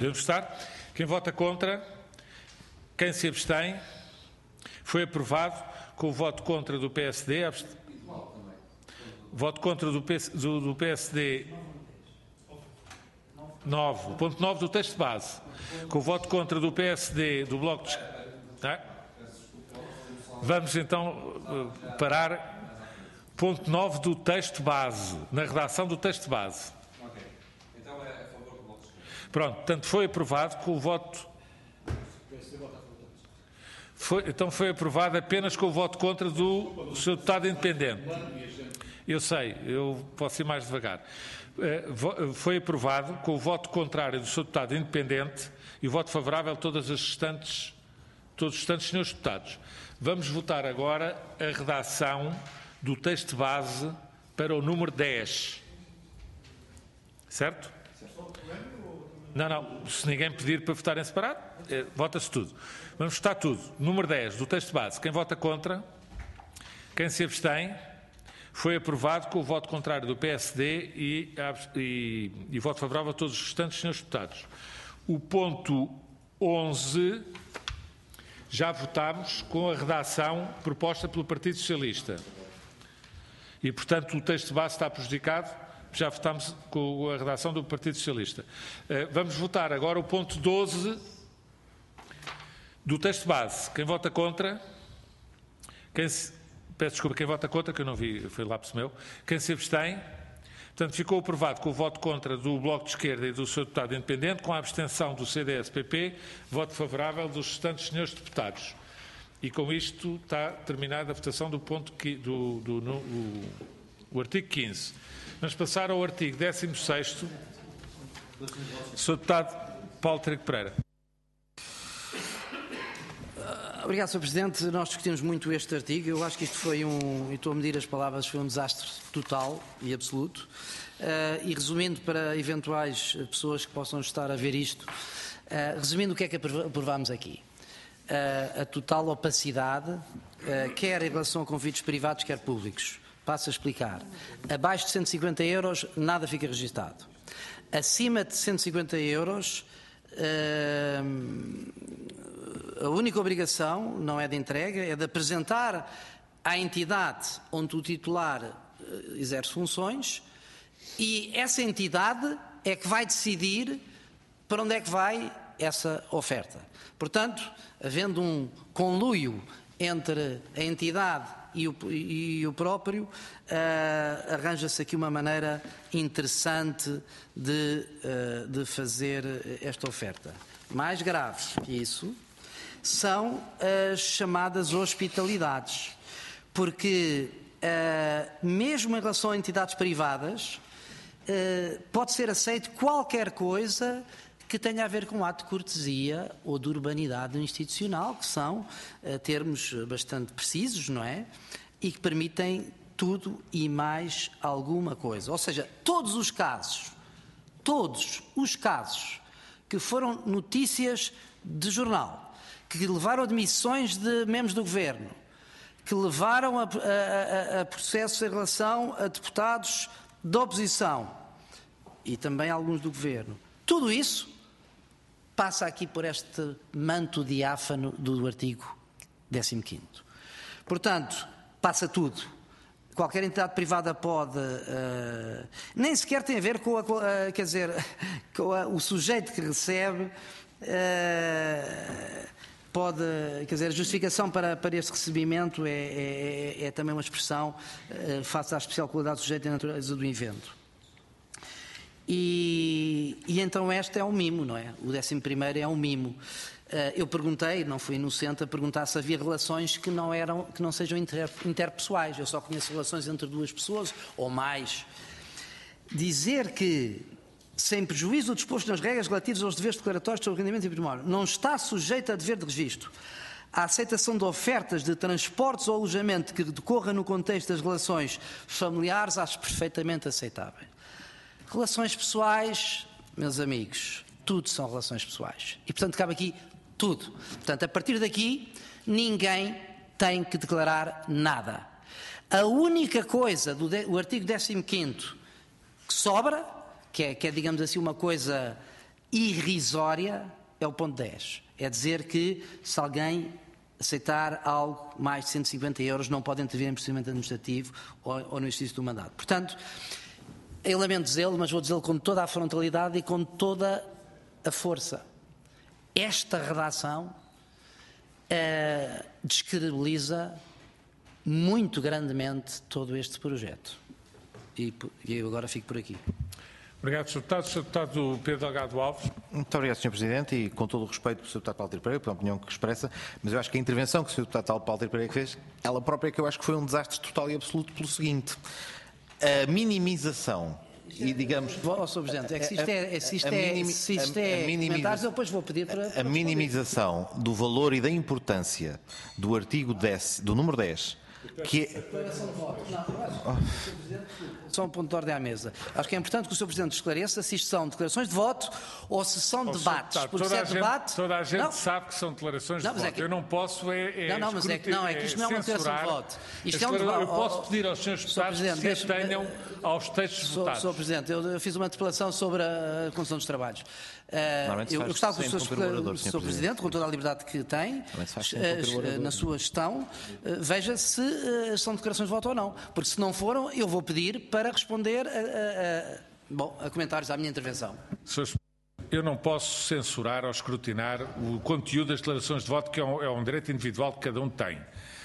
Podemos votar? Quem vota contra? Quem se abstém? Foi aprovado com o voto contra do P S D. Abst... Voto contra do, P... do, do P S D nove. Ponto nove do texto base. Com o voto contra do P S D, do Bloco de... Tá? Vamos então parar. Ponto nove do texto base. Na redação do texto base. Pronto, portanto foi aprovado com o voto... Foi, então foi aprovado apenas com o voto contra do senhor deputado independente. Eu sei, eu posso ir mais devagar. Foi aprovado com o voto contrário do senhor deputado independente e o voto favorável de todas as restantes, todos os restantes senhores deputados. Vamos votar agora a redação do texto base para o número dez. Certo? Não, não. Se ninguém pedir para votar em separado, é, vota-se tudo. Vamos votar tudo. Número dez do texto base. Quem vota contra? Quem se abstém? Foi aprovado com o voto contrário do P S D e, e, e voto favorável a todos os restantes senhores deputados. O ponto onze já votámos com a redação proposta pelo Partido Socialista. E, portanto, o texto base está prejudicado. Já votámos com a redação do Partido Socialista. Vamos votar agora o ponto doze do texto base. Quem vota contra? Quem se... Peço desculpa, quem vota contra, que eu não vi, foi lapso meu. Quem se abstém? Portanto, ficou aprovado com o voto contra do Bloco de Esquerda e do seu deputado independente, com a abstenção do C D S P P, voto favorável dos restantes senhores deputados. E com isto está terminada a votação do ponto que, do, do no, o, o artigo quinze. Vamos passar ao artigo décimo sexto. senhor Deputado Paulo Trigo Pereira. Obrigado, senhor Presidente. Nós discutimos muito este artigo. Eu acho que isto foi um, e estou a medir as palavras, foi um desastre total e absoluto. Uh, e resumindo para eventuais pessoas que possam estar a ver isto, uh, resumindo o que é que aprovámos aqui. Uh, a total opacidade, uh, quer em relação a convites privados, quer públicos. Passo a explicar. Abaixo de cento e cinquenta euros, nada fica registado. Acima de cento e cinquenta euros, uh, a única obrigação não é de entrega, é de apresentar à entidade onde o titular uh, exerce funções e essa entidade é que vai decidir para onde é que vai essa oferta. Portanto, havendo um conluio entre a entidade e o, e o próprio, uh, arranja-se aqui uma maneira interessante de, uh, de fazer esta oferta. Mais grave que isso são as chamadas hospitalidades, porque uh, mesmo em relação a entidades privadas, uh, pode ser aceito qualquer coisa que tenha a ver com um ato de cortesia ou de urbanidade institucional, que são uh, termos bastante precisos, não é? E que permitem tudo e mais alguma coisa. Ou seja, todos os casos, todos os casos que foram notícias de jornal, que levaram a demissões de membros do Governo, que levaram a, a, a processos em relação a deputados da oposição e também alguns do Governo, tudo isso passa aqui por este manto diáfano do artigo décimo quinto. Portanto, passa tudo. Qualquer entidade privada pode... Uh, nem sequer tem a ver com, a, com a, quer dizer, com a, o sujeito que recebe... Uh, pode... Quer dizer, a justificação para, para este recebimento é, é, é também uma expressão uh, face à especial qualidade do sujeito e à natureza do evento. E, e então este é um mimo, não é? O décimo primeiro é um mimo. Uh, eu perguntei, não fui inocente a perguntar se havia relações que não, eram, que não sejam inter, interpessoais. Eu só conheço relações entre duas pessoas ou mais. Dizer que, sem prejuízo do disposto nas regras relativas aos deveres declaratórios sobre rendimento e património, não está sujeito a dever de registro a aceitação de ofertas de transportes ou alojamento que decorra no contexto das relações familiares, acho perfeitamente aceitável. Relações pessoais, meus amigos, tudo são relações pessoais. E, portanto, cabe aqui tudo. Portanto, a partir daqui, ninguém tem que declarar nada. A única coisa do de, o artigo décimo quinto que sobra, que é, que é, digamos assim, uma coisa irrisória é o ponto dez. É dizer que se alguém aceitar algo mais de cento e cinquenta euros não pode intervir em procedimento administrativo ou, ou no exercício do mandato. Portanto, eu lamento dizê-lo, mas vou dizê-lo com toda a frontalidade e com toda a força. Esta redação eh, descredibiliza muito grandemente todo este projeto. E, e eu agora fico por aqui. Obrigado, senhor Deputado. senhor Deputado Pedro Delgado Alves. Muito obrigado, senhor Presidente, e com todo o respeito pelo senhor Deputado Paulo Pereira, pela opinião que expressa, mas eu acho que a intervenção que o senhor Deputado Paulo Pereira fez, ela própria, que eu acho que foi um desastre total e absoluto pelo seguinte: a minimização e, digamos... Ó, senhor Presidente, é que se isto é, se isto é, se isto é comentários, eu depois vou pedir para... para a minimização do valor e da importância do artigo dez, do número dez, que é... Só um ponto de ordem à mesa. Acho que é importante que o senhor Presidente esclareça se isto são declarações de voto ou se são Oh, debates. Deputado, Porque toda, se é a gente, debate... toda a gente não. sabe que são declarações Não, de mas é voto. que- Eu não posso é, é Não, não, mas é que não, é que isto não é uma declaração de censurar voto. Isto as é um declara- debate. Eu posso Oh, pedir aos senhores senhor deputados que Presidente, se deixe-me- atenham aos textos Sr. votados. Sr. Presidente, eu fiz uma interpelação sobre a condição dos trabalhos. Uh, Normalmente se eu, eu faz gostava que o sem senhor interromper o orador, o senhor senhor Presidente, com toda a liberdade que tem, Normalmente se faz sem uh, interromper o orador. na sua gestão, uh, veja se uh, são declarações de voto ou não. Porque se não foram, eu vou pedir para responder a, a, a, bom, a comentários à minha intervenção. Senhores, eu não posso censurar ou escrutinar o conteúdo das declarações de voto, que é um, é um direito individual que cada um tem.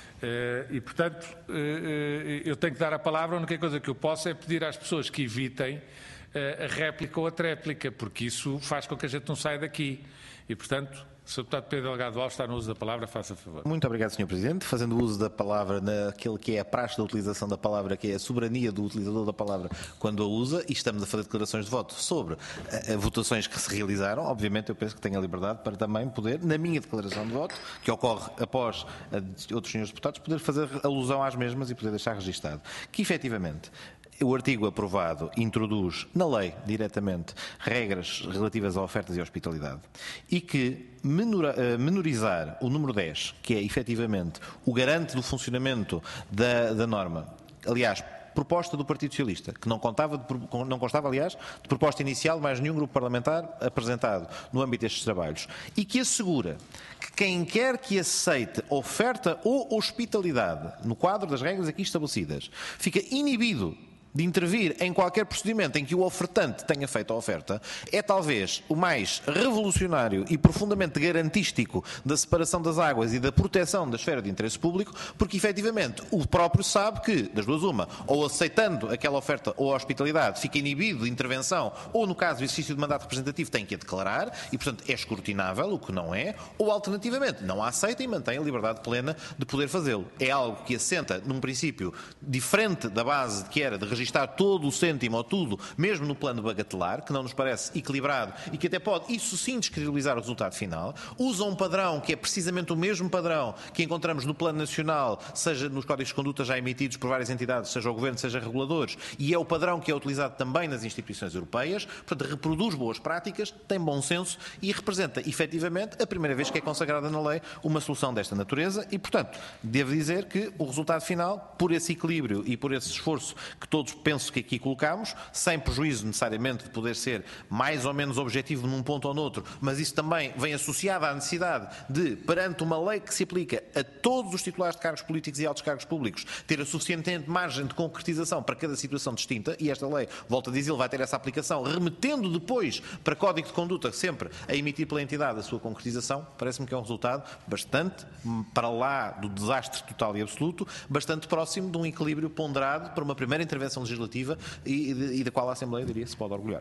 Uh, e, portanto, uh, uh, eu tenho que dar a palavra. A única coisa que eu posso é pedir às pessoas que evitem uh, a réplica ou a tréplica, porque isso faz com que a gente não saia daqui. E, portanto, o senhor Deputado Pedro Delgado Alves está no uso da palavra, faça favor. Muito obrigado, senhor Presidente. Fazendo uso da palavra naquele que é a praxe da utilização da palavra, que é a soberania do utilizador da palavra quando a usa, e estamos a fazer declarações de voto sobre uh, uh, votações que se realizaram, obviamente eu penso que tenho a liberdade para também poder, na minha declaração de voto, que ocorre após a de outros senhores deputados, poder fazer alusão às mesmas e poder deixar registado que, efetivamente, o artigo aprovado introduz na lei, diretamente, regras relativas a ofertas e hospitalidade e que menora, menorizar o número dez, que é efetivamente o garante do funcionamento da, da norma, aliás, proposta do Partido Socialista, que não, contava de, não constava, aliás, de proposta inicial de mais nenhum grupo parlamentar apresentado no âmbito destes trabalhos, e que assegura que quem quer que aceite oferta ou hospitalidade no quadro das regras aqui estabelecidas fica inibido de intervir em qualquer procedimento em que o ofertante tenha feito a oferta, é talvez o mais revolucionário e profundamente garantístico da separação das águas e da proteção da esfera de interesse público, porque efetivamente o próprio sabe que, das duas uma, ou aceitando aquela oferta ou a hospitalidade fica inibido de intervenção, ou no caso do exercício de mandato representativo tem que a declarar e, portanto, é escrutinável, o que não é, ou alternativamente não a aceita e mantém a liberdade plena de poder fazê-lo. É algo que assenta num princípio diferente da base que era de registrar todo o cêntimo ou tudo, mesmo no plano bagatelar, que não nos parece equilibrado e que até pode, isso sim, descredibilizar o resultado final. Usa um padrão que é precisamente o mesmo padrão que encontramos no plano nacional, seja nos códigos de conduta já emitidos por várias entidades, seja o governo, seja reguladores, e é o padrão que é utilizado também nas instituições europeias, portanto, reproduz boas práticas, tem bom senso e representa, efetivamente, a primeira vez que é consagrada na lei uma solução desta natureza e, portanto, devo dizer que o resultado final, por esse equilíbrio e por esse esforço que todos penso que aqui colocamos, sem prejuízo necessariamente de poder ser mais ou menos objetivo num ponto ou noutro, mas isso também vem associado à necessidade de, perante uma lei que se aplica a todos os titulares de cargos políticos e altos cargos públicos, ter a suficiente margem de concretização para cada situação distinta, e esta lei, volto a dizer, vai ter essa aplicação, remetendo depois para código de conduta, sempre a emitir pela entidade a sua concretização, parece-me que é um resultado bastante, para lá do desastre total e absoluto, bastante próximo de um equilíbrio ponderado para uma primeira intervenção legislativa e, e da qual a Assembleia, diria, se pode orgulhar.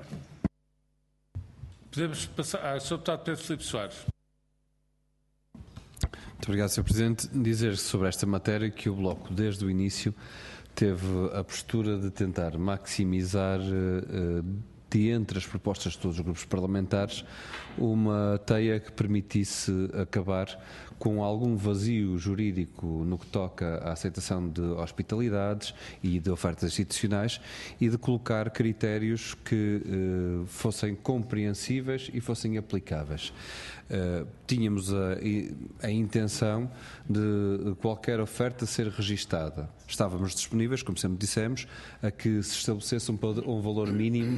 Podemos passar ao senhor Deputado Pedro Filipe Soares. Muito obrigado, senhor Presidente. Dizer sobre esta matéria que o Bloco, desde o início, teve a postura de tentar maximizar, de entre as propostas de todos os grupos parlamentares, uma teia que permitisse acabar com algum vazio jurídico no que toca à aceitação de hospitalidades e de ofertas institucionais e de colocar critérios que eh, fossem compreensíveis e fossem aplicáveis. Uh, tínhamos a, a intenção de qualquer oferta ser registada. Estávamos disponíveis, como sempre dissemos, a que se estabelecesse um, um valor mínimo para essa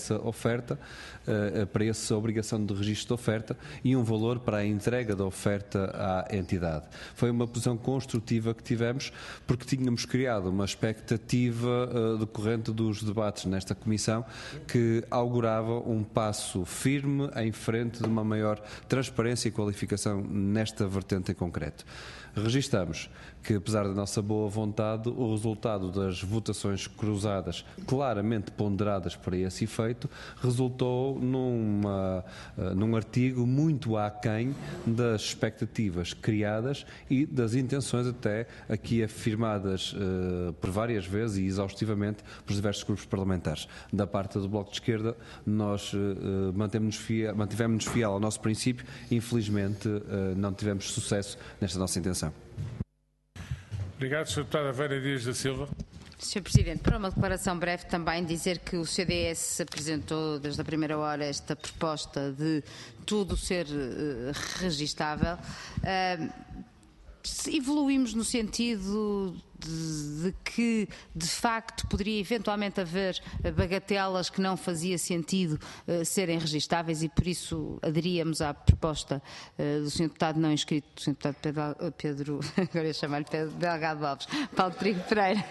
essa oferta, para essa obrigação de registro de oferta e um valor para a entrega da oferta à entidade. Foi uma posição construtiva que tivemos porque tínhamos criado uma expectativa decorrente dos debates nesta Comissão que augurava um passo firme em frente de uma maior transparência e qualificação nesta vertente em concreto. Registamos que, apesar da nossa boa vontade, o resultado das votações cruzadas, claramente ponderadas para esse efeito, resultou numa, num artigo muito aquém das expectativas criadas e das intenções até aqui afirmadas uh, por várias vezes e exaustivamente por diversos grupos parlamentares. Da parte do Bloco de Esquerda, nós uh, mantemos-nos fiel, mantivemos-nos fiel ao nosso princípio e, infelizmente, uh, não tivemos sucesso nesta nossa intenção. Obrigado, senhor Deputado Aveira Dias da Silva. senhor Presidente, para uma declaração breve também dizer que o C D S apresentou desde a primeira hora esta proposta de tudo ser uh, registável. Uh, evoluímos no sentido de, de que, de facto, poderia eventualmente haver bagatelas que não fazia sentido uh, serem registáveis e, por isso, aderíamos à proposta uh, do senhor Deputado não inscrito, do senhor Deputado Pedro, Pedro agora ia chamar-lhe Pedro Delgado Alves, Paulo Trigo Pereira.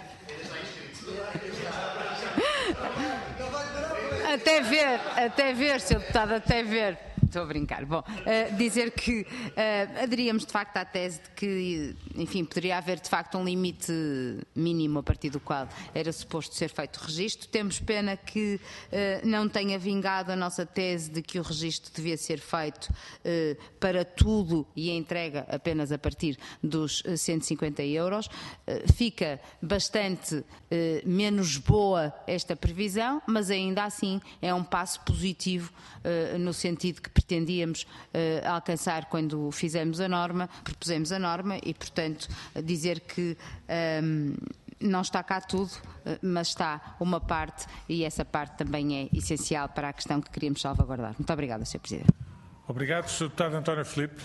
Até ver, até ver, senhor Deputado, até ver. Estou a brincar. Bom, uh, dizer que uh, aderíamos de facto à tese de que, enfim, poderia haver de facto um limite mínimo a partir do qual era suposto ser feito o registro. Temos pena que uh, não tenha vingado a nossa tese de que o registro devia ser feito uh, para tudo e a entrega apenas a partir dos uh, cento e cinquenta euros. Uh, fica bastante uh, menos boa esta previsão, mas ainda assim é um passo positivo uh, no sentido que pretendíamos uh, alcançar quando fizemos a norma, propusemos a norma e, portanto, dizer que um, não está cá tudo, mas está uma parte e essa parte também é essencial para a questão que queríamos salvaguardar. Muito obrigada, senhor Presidente. Obrigado, senhor Deputado António Filipe.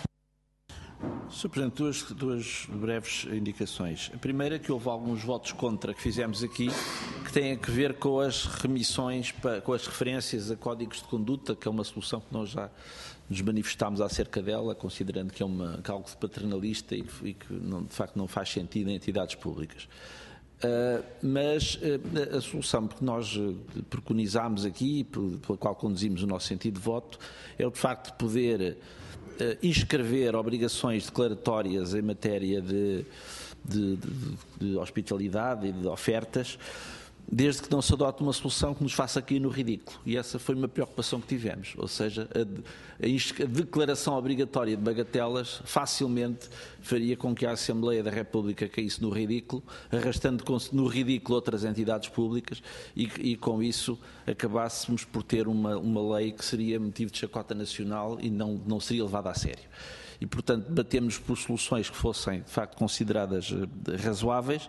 senhor Presidente, duas, duas breves indicações. A primeira é que houve alguns votos contra que fizemos aqui que têm a ver com as remissões, com as referências a códigos de conduta, que é uma solução que nós já nos manifestámos acerca dela, considerando que é, uma, que é algo de paternalista e, e que não, de facto não faz sentido em entidades públicas. Uh, mas uh, a solução que nós uh, preconizámos aqui, pela qual conduzimos o nosso sentido de voto, é o de facto poder Uh, inscrever obrigações declaratórias em matéria de, de, de, de hospitalidade e de ofertas, desde que não se adote uma solução que nos faça cair no ridículo. E essa foi uma preocupação que tivemos, ou seja, a, a, a declaração obrigatória de bagatelas facilmente faria com que a Assembleia da República caísse no ridículo, arrastando no ridículo outras entidades públicas e, e com isso acabássemos por ter uma, uma lei que seria motivo de chacota nacional e não, não seria levada a sério. E, portanto, batemos por soluções que fossem, de facto, consideradas razoáveis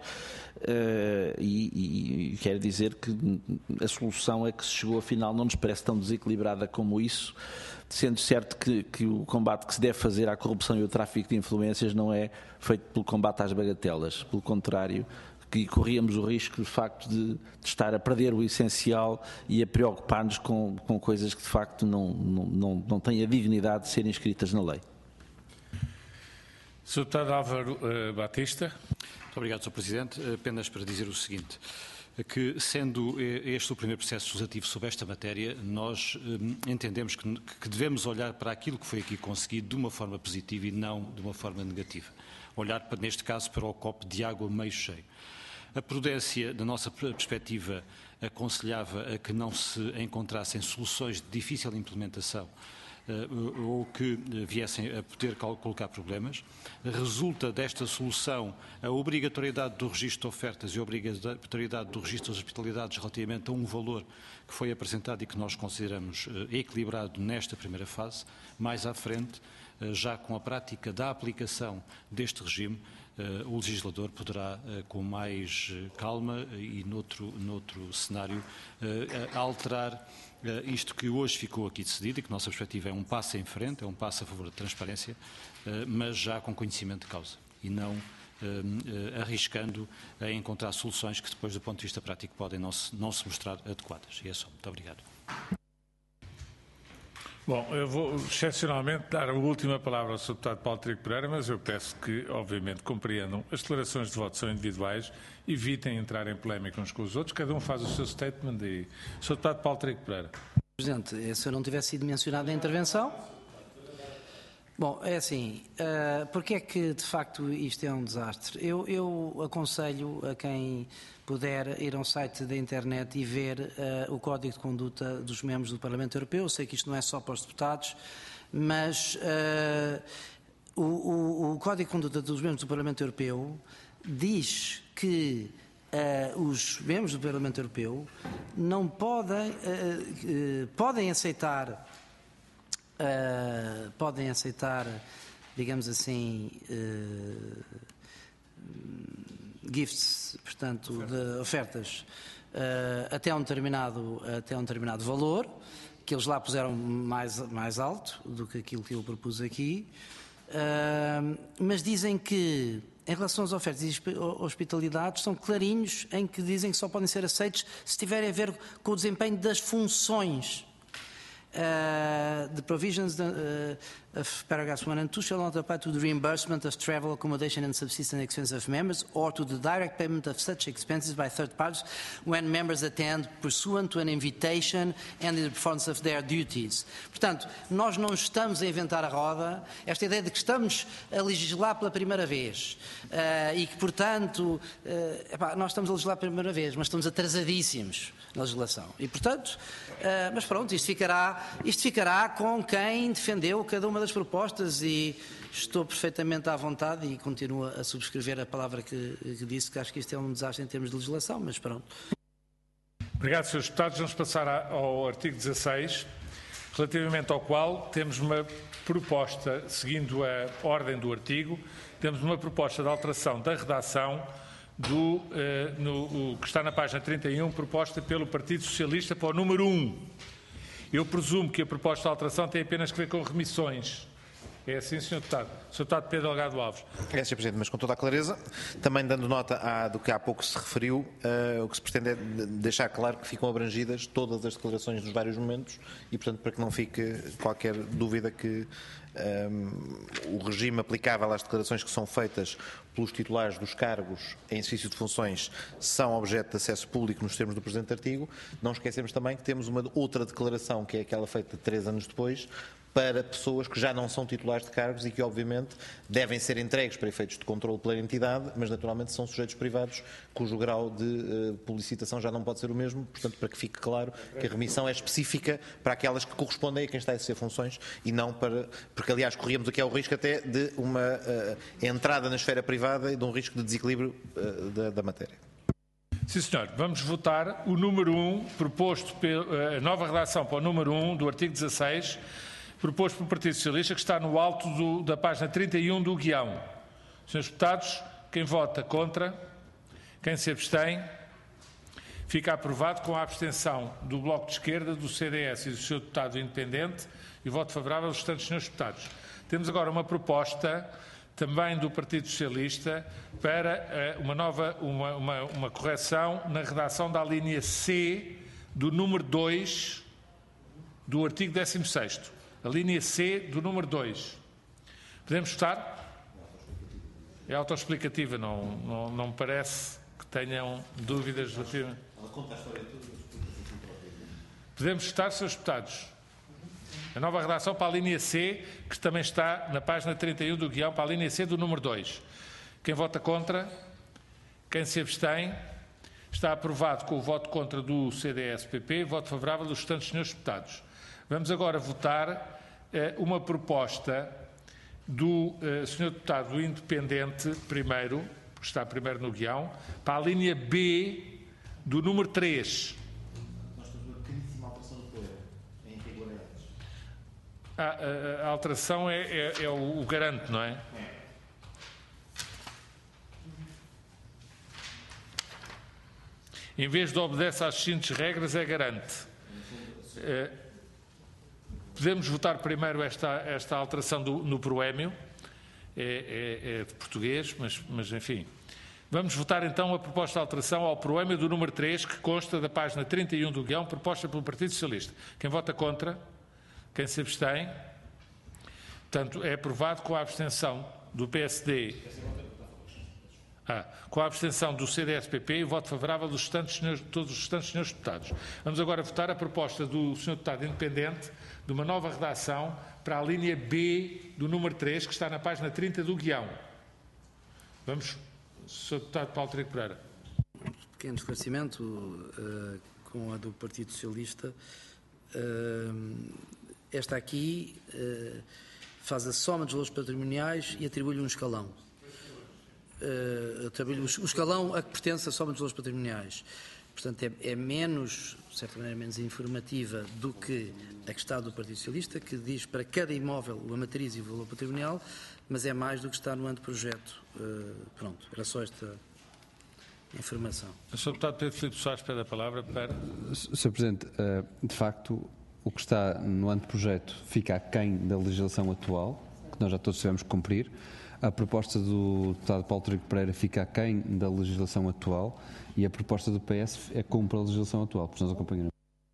uh, e, e quero dizer que a solução é que se chegou, afinal, não nos parece tão desequilibrada como isso, sendo certo que, que o combate que se deve fazer à corrupção e ao tráfico de influências não é feito pelo combate às bagatelas, pelo contrário, que corríamos o risco, de facto, de, de estar a perder o essencial e a preocupar-nos com, com coisas que, de facto, não, não, não, não têm a dignidade de serem inscritas na lei. senhor Deputado Álvaro uh, Batista. Muito obrigado, senhor Presidente. Apenas para dizer o seguinte, que sendo este o primeiro processo legislativo sobre esta matéria, nós um, entendemos que, que devemos olhar para aquilo que foi aqui conseguido de uma forma positiva e não de uma forma negativa. Olhar, para, neste caso, para o copo de água meio cheio. A prudência, da nossa perspectiva, aconselhava a que não se encontrassem soluções de difícil implementação Uh, ou que viessem a poder colocar problemas. Resulta desta solução a obrigatoriedade do registro de ofertas e a obrigatoriedade do registro das hospitalidades relativamente a um valor que foi apresentado e que nós consideramos uh, equilibrado nesta primeira fase. Mais à frente, uh, já com a prática da aplicação deste regime, Uh, o legislador poderá, uh, com mais uh, calma uh, e noutro, noutro cenário, uh, alterar uh, isto que hoje ficou aqui decidido e que, nossa perspectiva, é um passo em frente, é um passo a favor da transparência, uh, mas já com conhecimento de causa e não uh, uh, arriscando a encontrar soluções que, depois, do ponto de vista prático, podem não se, não se mostrar adequadas. E é só. Muito obrigado. Bom, eu vou excepcionalmente dar a última palavra ao senhor Deputado Paulo Trigo Pereira, mas eu peço que, obviamente, compreendam as declarações de voto são individuais, evitem entrar em polémica uns com os outros, cada um faz o seu statement e... senhor Deputado Paulo Trigo Pereira. Presidente, se eu não tivesse sido mencionado na intervenção... Bom, é assim, uh, porque é que de facto isto é um desastre? Eu, eu aconselho a quem puder ir a um site da internet e ver uh, o Código de Conduta dos membros do Parlamento Europeu. Eu sei que isto não é só para os deputados, mas uh, o, o, o Código de Conduta dos membros do Parlamento Europeu diz que uh, os membros do Parlamento Europeu não podem, uh, uh, podem aceitar Uh, podem aceitar, digamos assim, uh, gifts, portanto, de ofertas uh, até um determinado, até um determinado valor, que eles lá puseram mais, mais alto do que aquilo que eu propus aqui, uh, mas dizem que, em relação às ofertas e hospitalidades, são clarinhos em que dizem que só podem ser aceitos se tiverem a ver com o desempenho das funções. Uh, the provisions uh, of paragraphs one and two shall not apply to the reimbursement of travel, accommodation and subsistence expenses of members or to the direct payment of such expenses by third parties when members attend pursuant to an invitation and in the performance of their duties. Portanto, nós não estamos a inventar a roda, esta ideia de que estamos a legislar pela primeira vez uh, e que, portanto, uh, epá, nós estamos a legislar pela primeira vez, mas estamos atrasadíssimos na legislação. E, portanto, uh, mas pronto, isto ficará, isto ficará com quem defendeu cada uma das propostas e estou perfeitamente à vontade e continuo a subscrever a palavra que, que disse, que acho que isto é um desastre em termos de legislação, mas pronto. Obrigado, senhores Deputados. Vamos passar ao artigo dezasseis, relativamente ao qual temos uma proposta, seguindo a ordem do artigo, temos uma proposta de alteração da redação do, eh, no, o, que está na página trinta e um, proposta pelo Partido Socialista para o número um. Eu presumo que a proposta de alteração tem apenas que ver com remissões. É assim, senhor Deputado. senhor Deputado Pedro Delgado Alves. É, senhor Presidente, mas com toda a clareza, também dando nota à, do que há pouco se referiu, uh, o que se pretende é deixar claro que ficam abrangidas todas as declarações dos vários momentos e, portanto, para que não fique qualquer dúvida que um, o regime aplicável às declarações que são feitas pelos titulares dos cargos em exercício de funções são objeto de acesso público nos termos do presente artigo. Não esquecemos também que temos uma outra declaração, que é aquela feita três anos depois, para pessoas que já não são titulares de cargos e que, obviamente, devem ser entregues para efeitos de controle pela entidade, mas, naturalmente, são sujeitos privados cujo grau de uh, publicitação já não pode ser o mesmo. Portanto, para que fique claro que a remissão é específica para aquelas que correspondem a quem está a exercer funções e não para... Porque, aliás, corríamos aqui ao risco até de uma uh, entrada na esfera privada e de um risco de desequilíbrio uh, da, da matéria. Sim, senhor. Vamos votar o número um, proposto pela uh, nova redação para o número um do artigo dezasseis, proposto pelo Partido Socialista, que está no alto do, da página trinta e um do guião. Senhores deputados, quem vota contra, quem se abstém, fica aprovado com a abstenção do Bloco de Esquerda, do C D S e do senhor deputado independente e voto favorável dos restantes senhores deputados. Temos agora uma proposta também do Partido Socialista para uh, uma nova, uma, uma, uma correção na redação da linha C do número dois do artigo décimo sexto. A linha C do número dois. Podemos votar? É autoexplicativa, não, não, não me parece que tenham dúvidas relativamente. Podemos votar, senhores deputados. A nova redação para a linha C, que também está na página trinta e um do guião, para a linha C do número dois. Quem vota contra? Quem se abstém? Está aprovado com o voto contra do C D S P P, voto favorável dos restantes senhores deputados. Vamos agora votar eh, uma proposta do eh, senhor Deputado Independente, primeiro, que está primeiro no guião, para a linha B do número três. Nós temos uma pequeníssima alteração do poder, em irregularidades. A, a, a alteração é, é, é o, o garante, não é? É. Em vez de obedece às seguintes regras, é garante. Eh, Podemos votar primeiro esta, esta alteração do, no proémio, é, é, é de português, mas, mas enfim, Vamos votar então a proposta de alteração ao proema do número três, que consta da página trinta e um do guião, proposta pelo Partido Socialista. Quem vota contra? Quem se abstém? Portanto, é aprovado com a abstenção do P S D, ah, com a abstenção do C D S P P e o voto favorável dos restantes senhores, todos os restantes senhores deputados. Vamos agora votar a proposta do senhor deputado independente de uma nova redação para a linha B do número três, que está na página trinta do guião. Vamos, senhor deputado Paulo Trigo Pereira. Pequeno esclarecimento uh, com a do Partido Socialista. Uh, esta aqui uh, faz a soma dos valores patrimoniais e atribui-lhe um escalão. Uh, atribui-lhe o escalão a que pertence a soma dos valores patrimoniais. Portanto, é, é menos, de certa maneira, menos informativa do que a que está do Partido Socialista, que diz para cada imóvel a matriz e o valor patrimonial, mas é mais do que está no anteprojeto. Uh, pronto, era só esta informação. O senhor deputado Pedro Filipe Soares pede a palavra para... senhor Presidente, de facto, o que está no anteprojeto fica aquém da legislação atual, que nós já todos tivemos que cumprir. A proposta do deputado Paulo Trigo Pereira fica aquém da legislação atual e a proposta do P S é cumpre a legislação atual. Portanto, nós acompanhamos.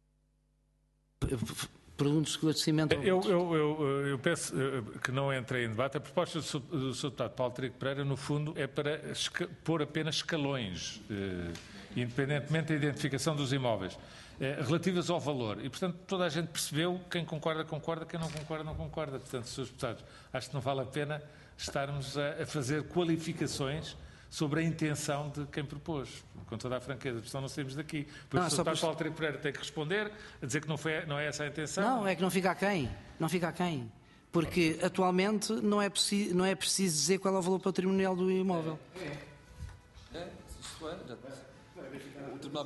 Pergunto esclarecimento. Eu, eu, eu, eu peço que não entre em debate. A proposta do senhor deputado Paulo Trigo Pereira, no fundo, é para pôr apenas escalões, eh, independentemente da identificação dos imóveis, eh, relativas ao valor. E, portanto, toda a gente percebeu, quem concorda, concorda, quem não concorda, não concorda. Portanto, senhores deputados, acho que não vale a pena estarmos a, a fazer qualificações sobre a intenção de quem propôs, com toda a franqueza, porque senão não saímos daqui. Por isso, o deputado Paulo Trigo Pereira tem que responder, a dizer que não, foi, não é essa a intenção. Não, é que não fica aquém, não fica aquém, porque atualmente não é, preciso, não é preciso dizer qual é o valor patrimonial do imóvel. É, é, isso é, já... o Tribunal...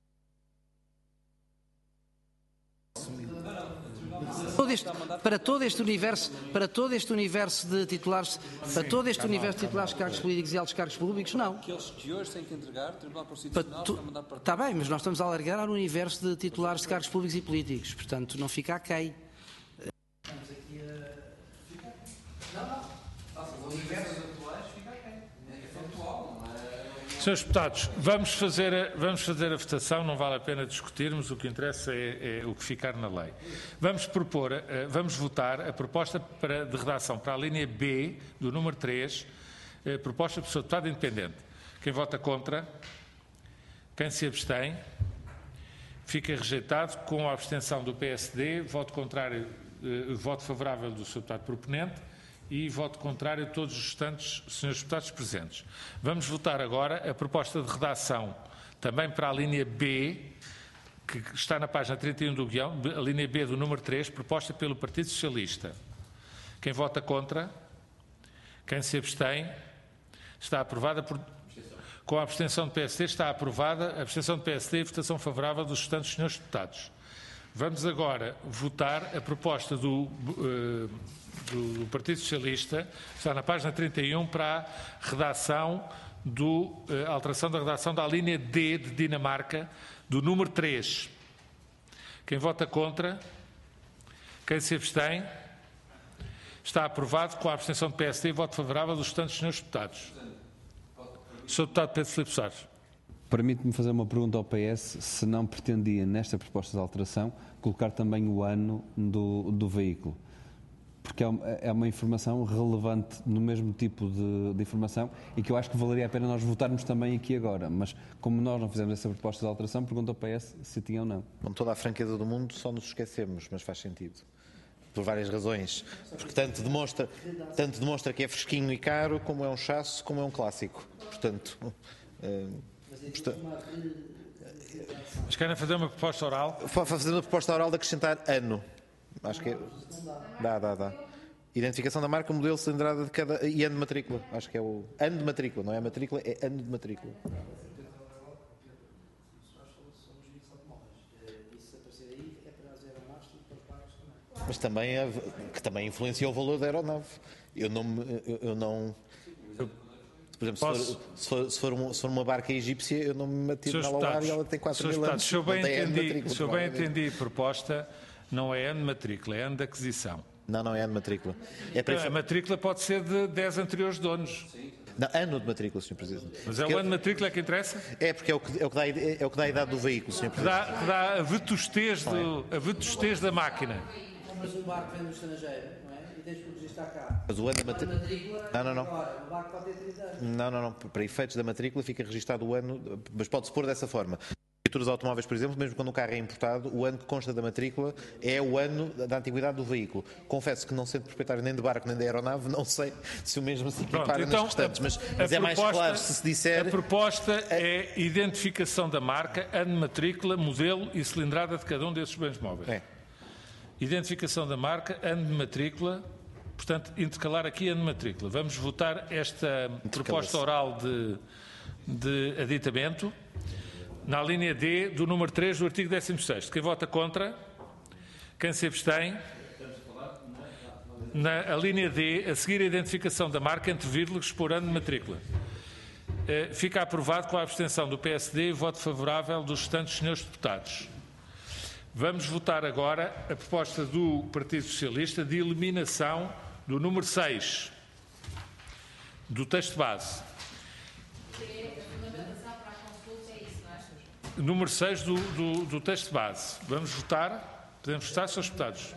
Todo este, para todo este universo, para todo este universo de titulares, para todo este universo de titulares de cargos políticos e altos cargos públicos, não. Aqueles que hoje têm que entregar, o Tribunal Constitucional vai mandar para... Está bem, mas nós estamos a alargar ao universo de titulares de cargos públicos e políticos, portanto, não fica aquém. Estamos aqui a... Não, não. O universo atuais fica aquém. É factual, não é... Senhores deputados, vamos fazer, a, vamos fazer a votação, não vale a pena discutirmos, o que interessa é, é o que ficar na lei. Vamos propor, uh, vamos votar a proposta para, de redação para a linha B do número três, uh, proposta do senhor deputado independente. Quem vota contra? Quem se abstém? Fica rejeitado com a abstenção do P S D, voto contrário, uh, voto favorável do senhor deputado proponente e voto contrário a todos os restantes senhores deputados presentes. Vamos votar agora a proposta de redação também para a linha B, que está na página trinta e um do guião, a linha B do número três, proposta pelo Partido Socialista. Quem vota contra? Quem se abstém? Está aprovada por... Com a abstenção do P S D está aprovada a abstenção do P S D e votação favorável dos restantes senhores deputados. Vamos agora votar a proposta do... Uh, do Partido Socialista, está na página trinta e um, para a redação do, a alteração da redação da linha D de Dinamarca, do número três. Quem vota contra? Quem se abstém? Está aprovado com a abstenção do P S D e voto favorável dos restantes senhores deputados. senhor Deputado Pedro Filipe Soares. Permite-me fazer uma pergunta ao P S, se não pretendia, nesta proposta de alteração, colocar também o ano do, do veículo. Porque é uma informação relevante no mesmo tipo de, de informação e que eu acho que valeria a pena nós votarmos também aqui agora. Mas como nós não fizemos essa proposta de alteração, pergunto ao P S se tinha ou não. Com toda a franqueza do mundo, só nos esquecemos, mas faz sentido. Por várias razões. Porque tanto demonstra, tanto demonstra que é fresquinho e caro, como é um chasso, como é um clássico. Portanto... Uh, portanto Mas querem fazer uma proposta oral? Fazer uma proposta oral de acrescentar ano. Acho que é... Dá, dá, dá. Identificação da marca, modelo, cilindrada de cada... e ano de matrícula. Acho que é o... Ano de matrícula, não é matrícula, é ano de matrícula. Mas também, é... que também influencia o valor da aeronave. Eu não... Eu, eu não... Por exemplo, se for, se, for, se, for um, se for uma barca egípcia, eu não me matiro na Lauar e ela tem quatro mil anos. Se eu bem entendi, se eu bem entendi a proposta, não é ano de matrícula, é ano de aquisição. Não, não é ano de matrícula. É para... A matrícula pode ser de dez anteriores donos. Não, ano de matrícula, senhor Presidente. Mas é o Porque ano de matrícula que interessa? É, porque é o que, é o que, dá, é o que dá a idade do veículo, senhor Que Presidente. dá, que dá a vetustez, do, a vetustez da máquina. Mas um barco vem do estrangeiro, não é? E tens que registrar cá. Mas o ano da matrícula... Matrícula, Não, não, não. agora, o barco pode ter trinta anos. Não, não, não. Para efeitos da matrícula fica registado o ano, mas pode-se pôr dessa forma. Viaturas automóveis, por exemplo, mesmo quando o carro é importado, o ano que consta da matrícula é o ano da antiguidade do veículo. Confesso que não sendo proprietário nem de barco nem de aeronave, não sei se o mesmo se equipara Pronto, nas então, restantes, mas, a- mas a é mais proposta- claro se se disser... A proposta é identificação da marca, ano de matrícula, modelo e cilindrada de cada um desses bens móveis. É. Identificação da marca, ano de matrícula, portanto, intercalar aqui ano de matrícula. Vamos votar esta proposta oral de, de aditamento na linha D do número três do artigo décimo sexto. Quem vota contra? Quem se abstém? Na a linha D, a seguir a identificação da marca, entre vírgulas, por ano de matrícula. Eh, Fica aprovado com a abstenção do P S D e voto favorável dos restantes senhores deputados. Vamos votar agora a proposta do Partido Socialista de eliminação do número seis do texto base. Número seis do, do, do texto base. Vamos votar? Podemos votar, senhores deputados?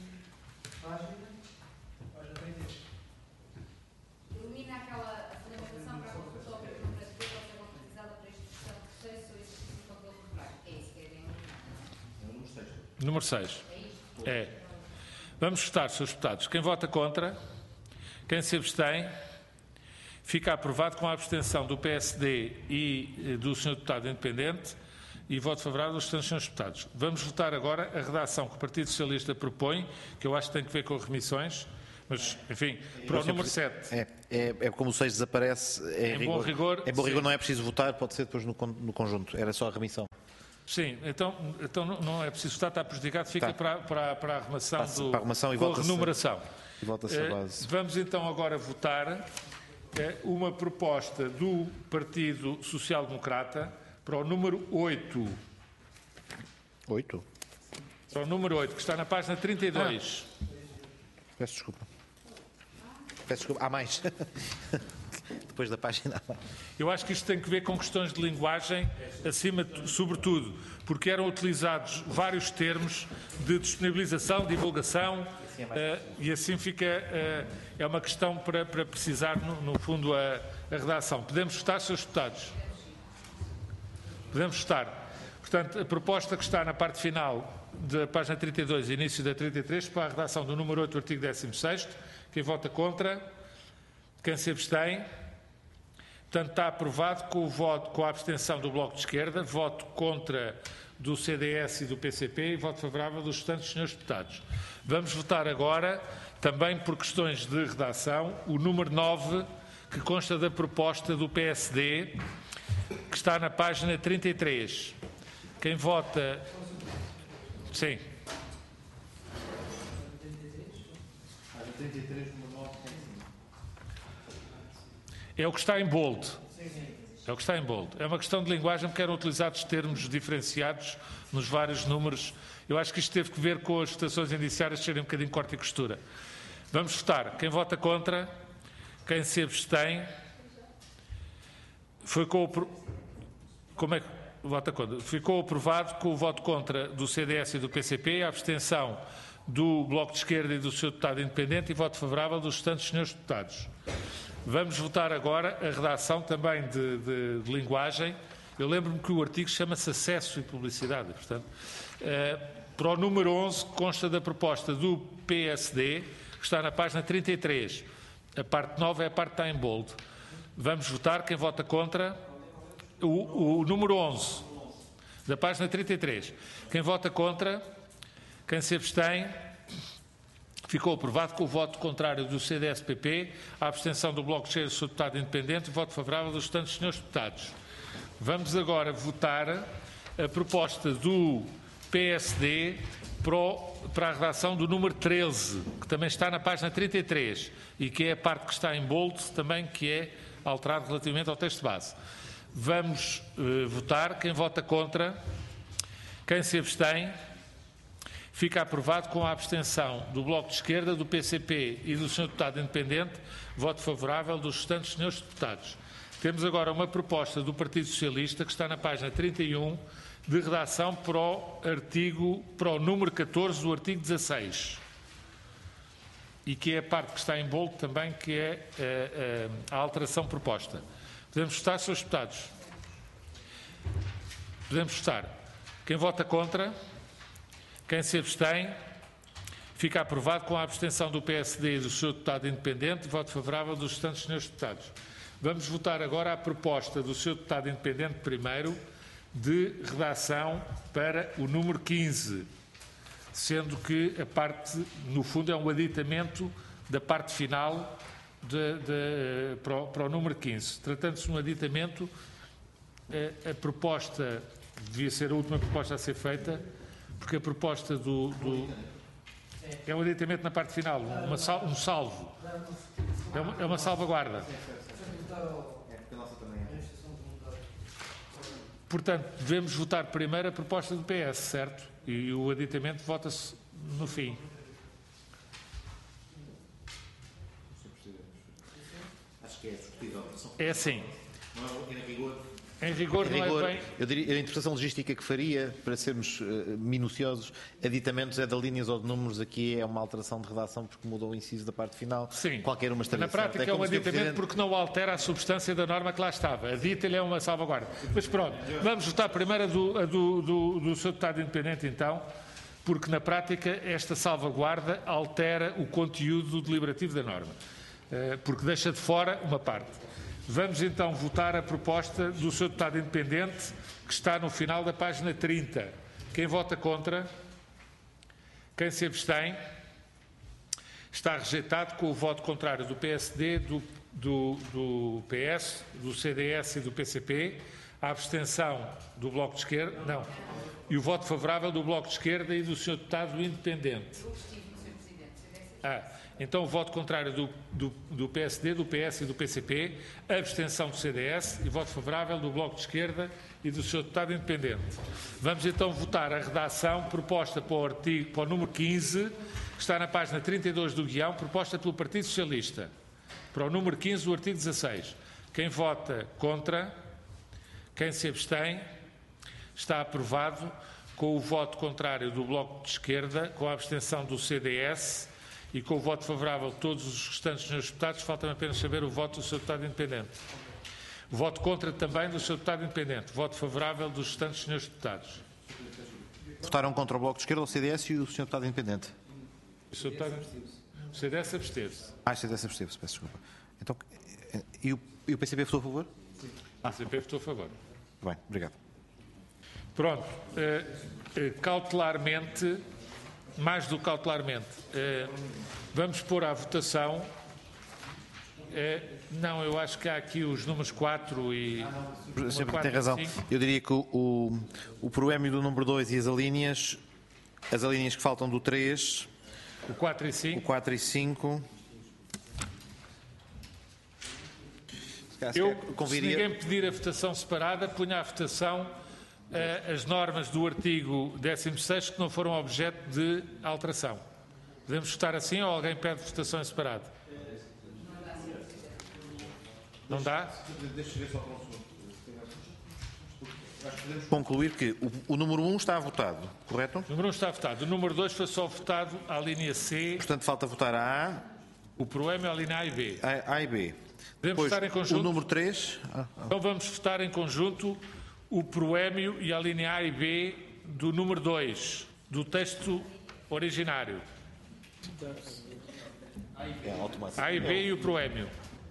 Elimina aquela fundamentação para a consulta ao número de pode ser concretizada para este processo ou exercício de controle temporário. É isso que querem eliminar. Número seis. É. Vamos votar, senhores deputados. Quem vota contra? Quem se abstém? Fica aprovado com a abstenção do P S D e eh, do senhor deputado independente e voto favorável dos restantes senhores deputados. Vamos votar agora a redação que o Partido Socialista propõe, que eu acho que tem que ver com remissões, mas, enfim, para o número sete. É, é, é como o seis desaparece, é Em bom rigor, Em bom rigor sim. não é preciso votar, pode ser depois no, con- no conjunto, era só a remissão. Sim, então, então não- não é preciso votar, está prejudicado, fica Tá. para, para, para a arrumação Passa do, para a arrumação e com a vota-se- renumeração. E volta-se Eh, a base. Vamos então agora votar eh, uma proposta do Partido Social Democrata para o número oito. Oito? Para o número oito, que está na página trinta e dois. Peço desculpa. Peço desculpa. Há mais. Depois da página há mais. Eu acho que isto tem que ver com questões de linguagem, acima de, sobretudo, porque eram utilizados vários termos de disponibilização, divulgação, eh, e assim fica, eh, é uma questão para, para precisar, no, no fundo, a, a redação. Podemos votar, senhores deputados? Podemos votar. Portanto, a proposta que está na parte final da página trinta e dois, início da trinta e três, para a redação do número oito do artigo décimo sexto. Quem vota contra? Quem se abstém? Portanto, está aprovado com, o voto, com a abstenção do Bloco de Esquerda, voto contra do C D S e do P C P e voto favorável dos restantes senhores deputados. Vamos votar agora, também por questões de redação, o número nove, que consta da proposta do P S D, que está na página trinta e três. Quem vota... Sim. É o que está em bold. É o que está em bold. É uma questão de linguagem porque eram utilizados termos diferenciados nos vários números. Eu acho que isto teve que ver com as votações indiciárias serem um bocadinho corte e costura. Vamos votar. Quem vota contra? Quem se abstém? Foi com o... pro- Como é que vota contra? Ficou aprovado com o voto contra do C D S e do P C P, a abstenção do Bloco de Esquerda e do seu deputado independente e voto favorável dos restantes senhores deputados. Vamos votar agora a redação também de, de- de linguagem. Eu lembro-me que o artigo chama-se Acesso e Publicidade. Portanto, eh, para o número onze, consta da proposta do P S D, que está na página trinta e três. A parte nove é a parte que está em bold. Vamos votar. Quem vota contra? O, o número onze, da página trinta e três. Quem vota contra? Quem se abstém? Ficou aprovado com o voto contrário do C D S P P, a abstenção do Bloco de Esquerda e do seu deputado independente e voto favorável dos restantes senhores deputados. Vamos agora votar a proposta do P S D para, o, para a redação do número treze, que também está na página trinta e três e que é a parte que está em bold, também que é alterado relativamente ao texto base. Vamos uh, votar. Quem vota contra? Quem se abstém? Fica aprovado com a abstenção do Bloco de Esquerda, do P C P e do senhor Deputado Independente, voto favorável dos restantes senhores Deputados. Temos agora uma proposta do Partido Socialista, que está na página trinta e um, de redação para o, artigo, para o número catorze do artigo dezasseis. E que é a parte que está em bolo também, que é a, a, a alteração proposta. Podemos votar, senhores Deputados? Podemos votar. Quem vota contra? Quem se abstém? Fica aprovado com a abstenção do P S D e do senhor Deputado Independente, voto favorável dos restantes senhores Deputados. Vamos votar agora a proposta do senhor Deputado Independente primeiro, de redação para o número quinze, sendo que a parte, no fundo, é um aditamento da parte final de, de, para, o, para o número quinze. Tratando-se de um aditamento, a, a proposta devia ser a última proposta a ser feita, porque a proposta do... do é um aditamento na parte final, uma sal, um salvo. É uma, é uma salvaguarda. Portanto, devemos votar primeiro a proposta do P S, certo? E o aditamento vota-se no fim. Acho que é discutível. É assim. Em rigor, em rigor, em não rigor é bem... eu diria, a interpretação logística que faria, para sermos uh, minuciosos, aditamentos é de linhas ou de números, aqui é uma alteração de redação porque mudou o inciso da parte final. Sim. Qualquer uma estaria Na prática é, é um aditamento Presidente... porque não altera a substância da norma que lá estava. Adita-lhe é uma salvaguarda. Mas pronto, vamos votar primeiro a do, a do, do, do senhor Deputado Independente, então, porque na prática esta salvaguarda altera o conteúdo deliberativo da norma, uh, porque deixa de fora uma parte. Vamos então votar a proposta do senhor Deputado Independente, que está no final da página trinta. Quem vota contra? Quem se abstém? Está rejeitado com o voto contrário do P S D, do, do, do P S, do C D S e do P C P, a abstenção do Bloco de Esquerda, não, e o voto favorável do Bloco de Esquerda e do senhor Deputado Independente. Ah, então o voto contrário do, do, do P S D, do P S e do P C P, a abstenção do C D S e voto favorável do Bloco de Esquerda e do senhor Deputado Independente. Vamos então votar a redação proposta para o, artigo, para o número quinze, que está na página trinta e dois do guião, proposta pelo Partido Socialista, para o número quinze do artigo dezasseis. Quem vota contra? Quem se abstém? Está aprovado com o voto contrário do Bloco de Esquerda, com a abstenção do C D S e com o voto favorável de todos os restantes senhores deputados. Falta-me apenas saber o voto do senhor Deputado Independente. O voto contra também do senhor Deputado Independente. Voto favorável dos restantes senhores deputados. Votaram contra o Bloco de Esquerda, o C D S e o senhor Deputado Independente. O senhor Deputado... O C D S absteve-se. Ah, o C D S absteve-se, peço desculpa. Então, e o, e o P C P votou a favor? Sim. Ah, o P C P votou a favor. Bem, obrigado. Pronto. Uh, uh, cautelarmente... Mais do que cautelarmente, eh, vamos pôr à votação. Eh, não, eu acho que há aqui os números quatro e. Sempre tem razão. Eu diria que o, o, o proémio do número dois e as alíneas, as alíneas que faltam do três. O quatro e cinco. O quatro e cinco. Eu, se ninguém pedir a votação separada, punha à votação as normas do artigo décimo sexto que não foram objeto de alteração. Podemos votar assim ou alguém pede votação em separado? Não dá? Concluir que o, o número um está votado, correto? O número um está votado. O número dois foi só votado à linha C. Portanto, falta votar a A. O proémio à linha A e B. A, a e B. Podemos Depois, votar em conjunto? O número três. Ah, ah. Então vamos votar em conjunto o proémio e a linha A e B do número dois, do texto originário. É, A e B e o proémio.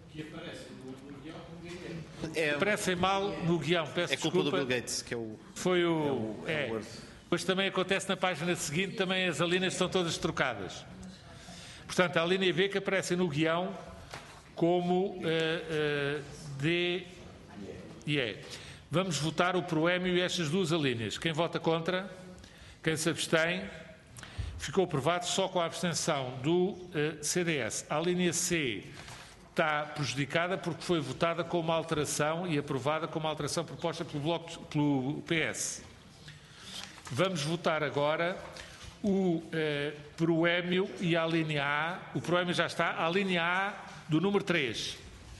É, Aparecem mal no guião, peço é culpa desculpa. do Bill Gates, que é o... Foi o... É, o, é é. o Word. Depois também acontece na página seguinte, também as alíneas estão todas trocadas. Portanto, a linha B que aparece no guião como uh, uh, D e E. Vamos votar o proémio e estas duas alíneas. Quem vota contra? Quem se abstém? Ficou aprovado só com a abstenção do uh, C D S. A linha C está prejudicada porque foi votada com uma alteração e aprovada com uma alteração proposta pelo, bloco, pelo P S. Vamos votar agora o eh, proémio e a linha A. O proémio já está, a linha A do número três.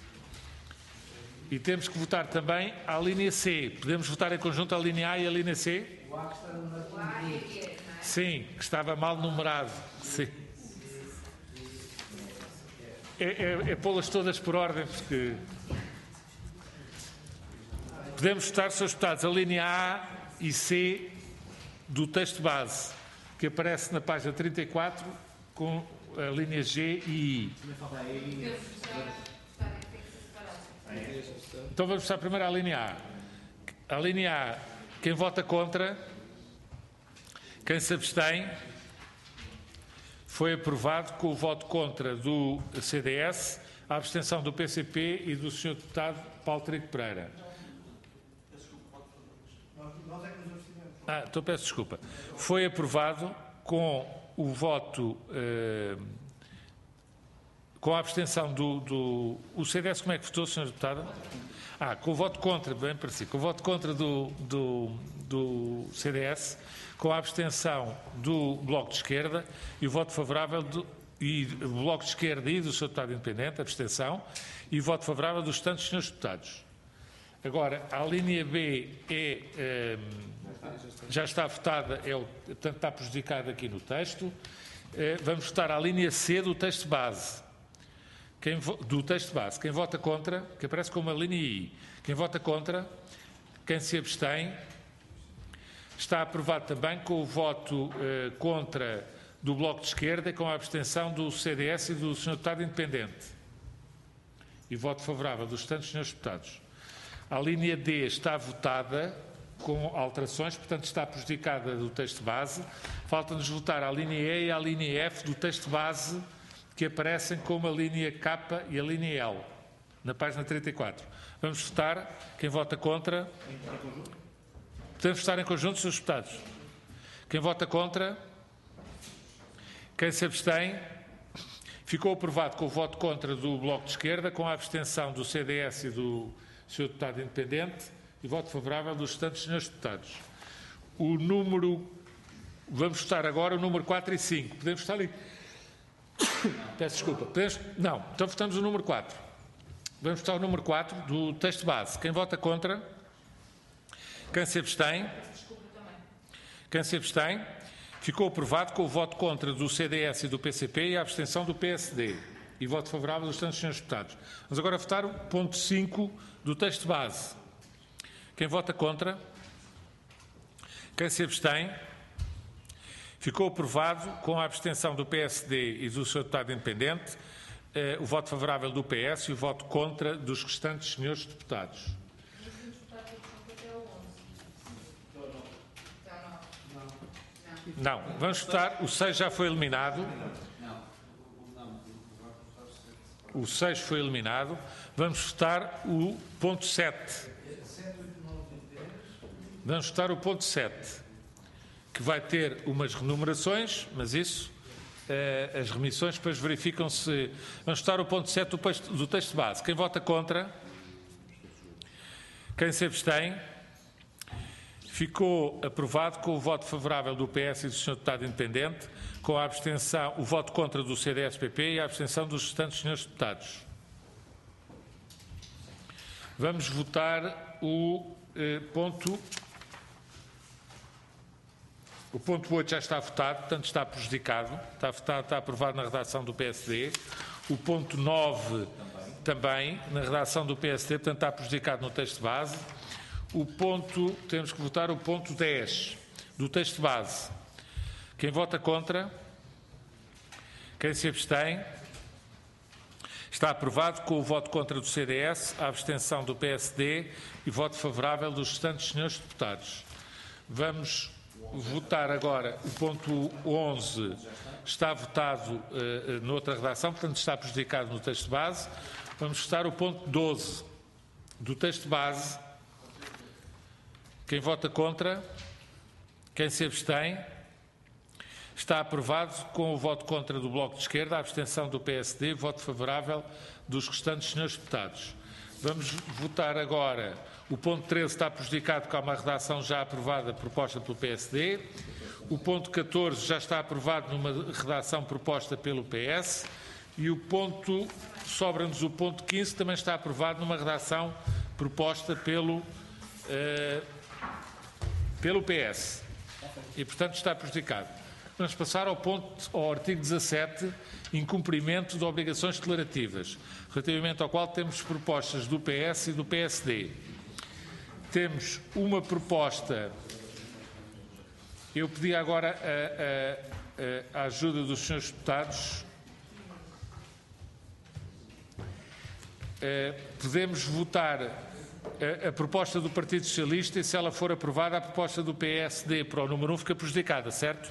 E temos que votar também a linha C. Podemos votar em conjunto a linha A e a linha C? O A está numerado. Sim, que estava mal numerado. Sim. É, é, é pô-las todas por ordem, porque... Podemos votar, senhores deputados, a linha A e C do texto base, que aparece na página trinta e quatro, com a linha G e I. Então vamos votar primeiro a linha A. A linha A, quem vota contra, quem se abstém, foi aprovado com o voto contra do C D S, a abstenção do P C P e do senhor deputado Paulo Trigo Pereira. Ah, então peço desculpa. Foi aprovado com o voto, eh, com a abstenção do, do... O C D S como é que votou, senhor deputado? Ah, com o voto contra, bem parecido, com o voto contra do, do, do C D S, com a abstenção do Bloco de Esquerda e o voto favorável do, e do Bloco de Esquerda e do senhor deputado independente, abstenção, e o voto favorável dos tantos senhores deputados. Agora, a linha B é, eh, já está votada, é, portanto está prejudicada aqui no texto. Eh, vamos votar a linha C do texto base. Quem, do texto base. Quem vota contra, que aparece como a linha I. Quem vota contra, quem se abstém, está aprovado também com o voto eh, contra do Bloco de Esquerda e com a abstenção do C D S e do senhor deputado independente. E voto favorável dos tantos senhores deputados. A linha D está votada com alterações, portanto está prejudicada do texto base. Falta-nos votar a linha E e a linha F do texto base, que aparecem como a linha K e a linha L, na página trinta e quatro. Vamos votar. Quem vota contra? Podemos votar em conjunto, senhores deputados. Quem vota contra? Quem se abstém? Ficou aprovado com o voto contra do Bloco de Esquerda, com a abstenção do C D S e do senhor deputado independente e voto favorável dos restantes senhores deputados. O número... Vamos votar agora o número quatro e cinco. Podemos votar ali? Peço desculpa. Podemos... Não. Então votamos o número quatro. Vamos votar o número quatro do texto base. Quem vota contra? Quem se abstém? Quem se abstém? Ficou aprovado com o voto contra do C D S e do P C P e a abstenção do P S D. E voto favorável dos tantos senhores deputados. Vamos agora votar o ponto cinco do texto base. Quem vota contra? Quem se abstém? Ficou aprovado com a abstenção do P S D e do senhor deputado independente, eh, o voto favorável do P S e o voto contra dos restantes senhores deputados. Não, vamos votar. O seis já foi eliminado. O seis foi eliminado. Vamos votar o ponto sete. Vamos votar o ponto sete, que vai ter umas renumerações, mas isso, eh, as remissões depois verificam-se. Vamos votar o ponto sete do, do texto base. Quem vota contra? Quem se abstém? Ficou aprovado com o voto favorável do P S e do senhor deputado independente, com a abstenção, o voto contra do C D S P P e a abstenção dos restantes senhores deputados. Vamos votar o eh, ponto... O ponto oito já está votado, portanto está prejudicado, está, votado, está aprovado na redação do P S D. O ponto nove também, na redação do P S D, portanto está prejudicado no texto base. O ponto, temos que votar o ponto dez do texto base. Quem vota contra? Quem se abstém? Está aprovado com o voto contra do C D S, a abstenção do P S D e voto favorável dos restantes senhores deputados. Vamos votar agora o ponto onze. Está votado uh, noutra redação, portanto está prejudicado no texto base. Vamos votar o ponto doze do texto base. Quem vota contra? Quem se abstém? Está aprovado com o voto contra do Bloco de Esquerda, a abstenção do P S D e voto favorável dos restantes senhores deputados. Vamos votar agora. O ponto treze está prejudicado com uma redação já aprovada proposta pelo P S D. O ponto catorze já está aprovado numa redação proposta pelo P S e o ponto, sobra-nos o ponto quinze, também está aprovado numa redação proposta pelo, uh, pelo P S e, portanto, está prejudicado. Vamos passar ao, ponto, ao artigo dezassete, incumprimento de obrigações declarativas, relativamente ao qual temos propostas do P S e do P S D. Temos uma proposta, eu pedi agora a, a, a ajuda dos senhores deputados. Uh, podemos votar a, a proposta do Partido Socialista e, se ela for aprovada, a proposta do P S D para o número um fica prejudicada, certo?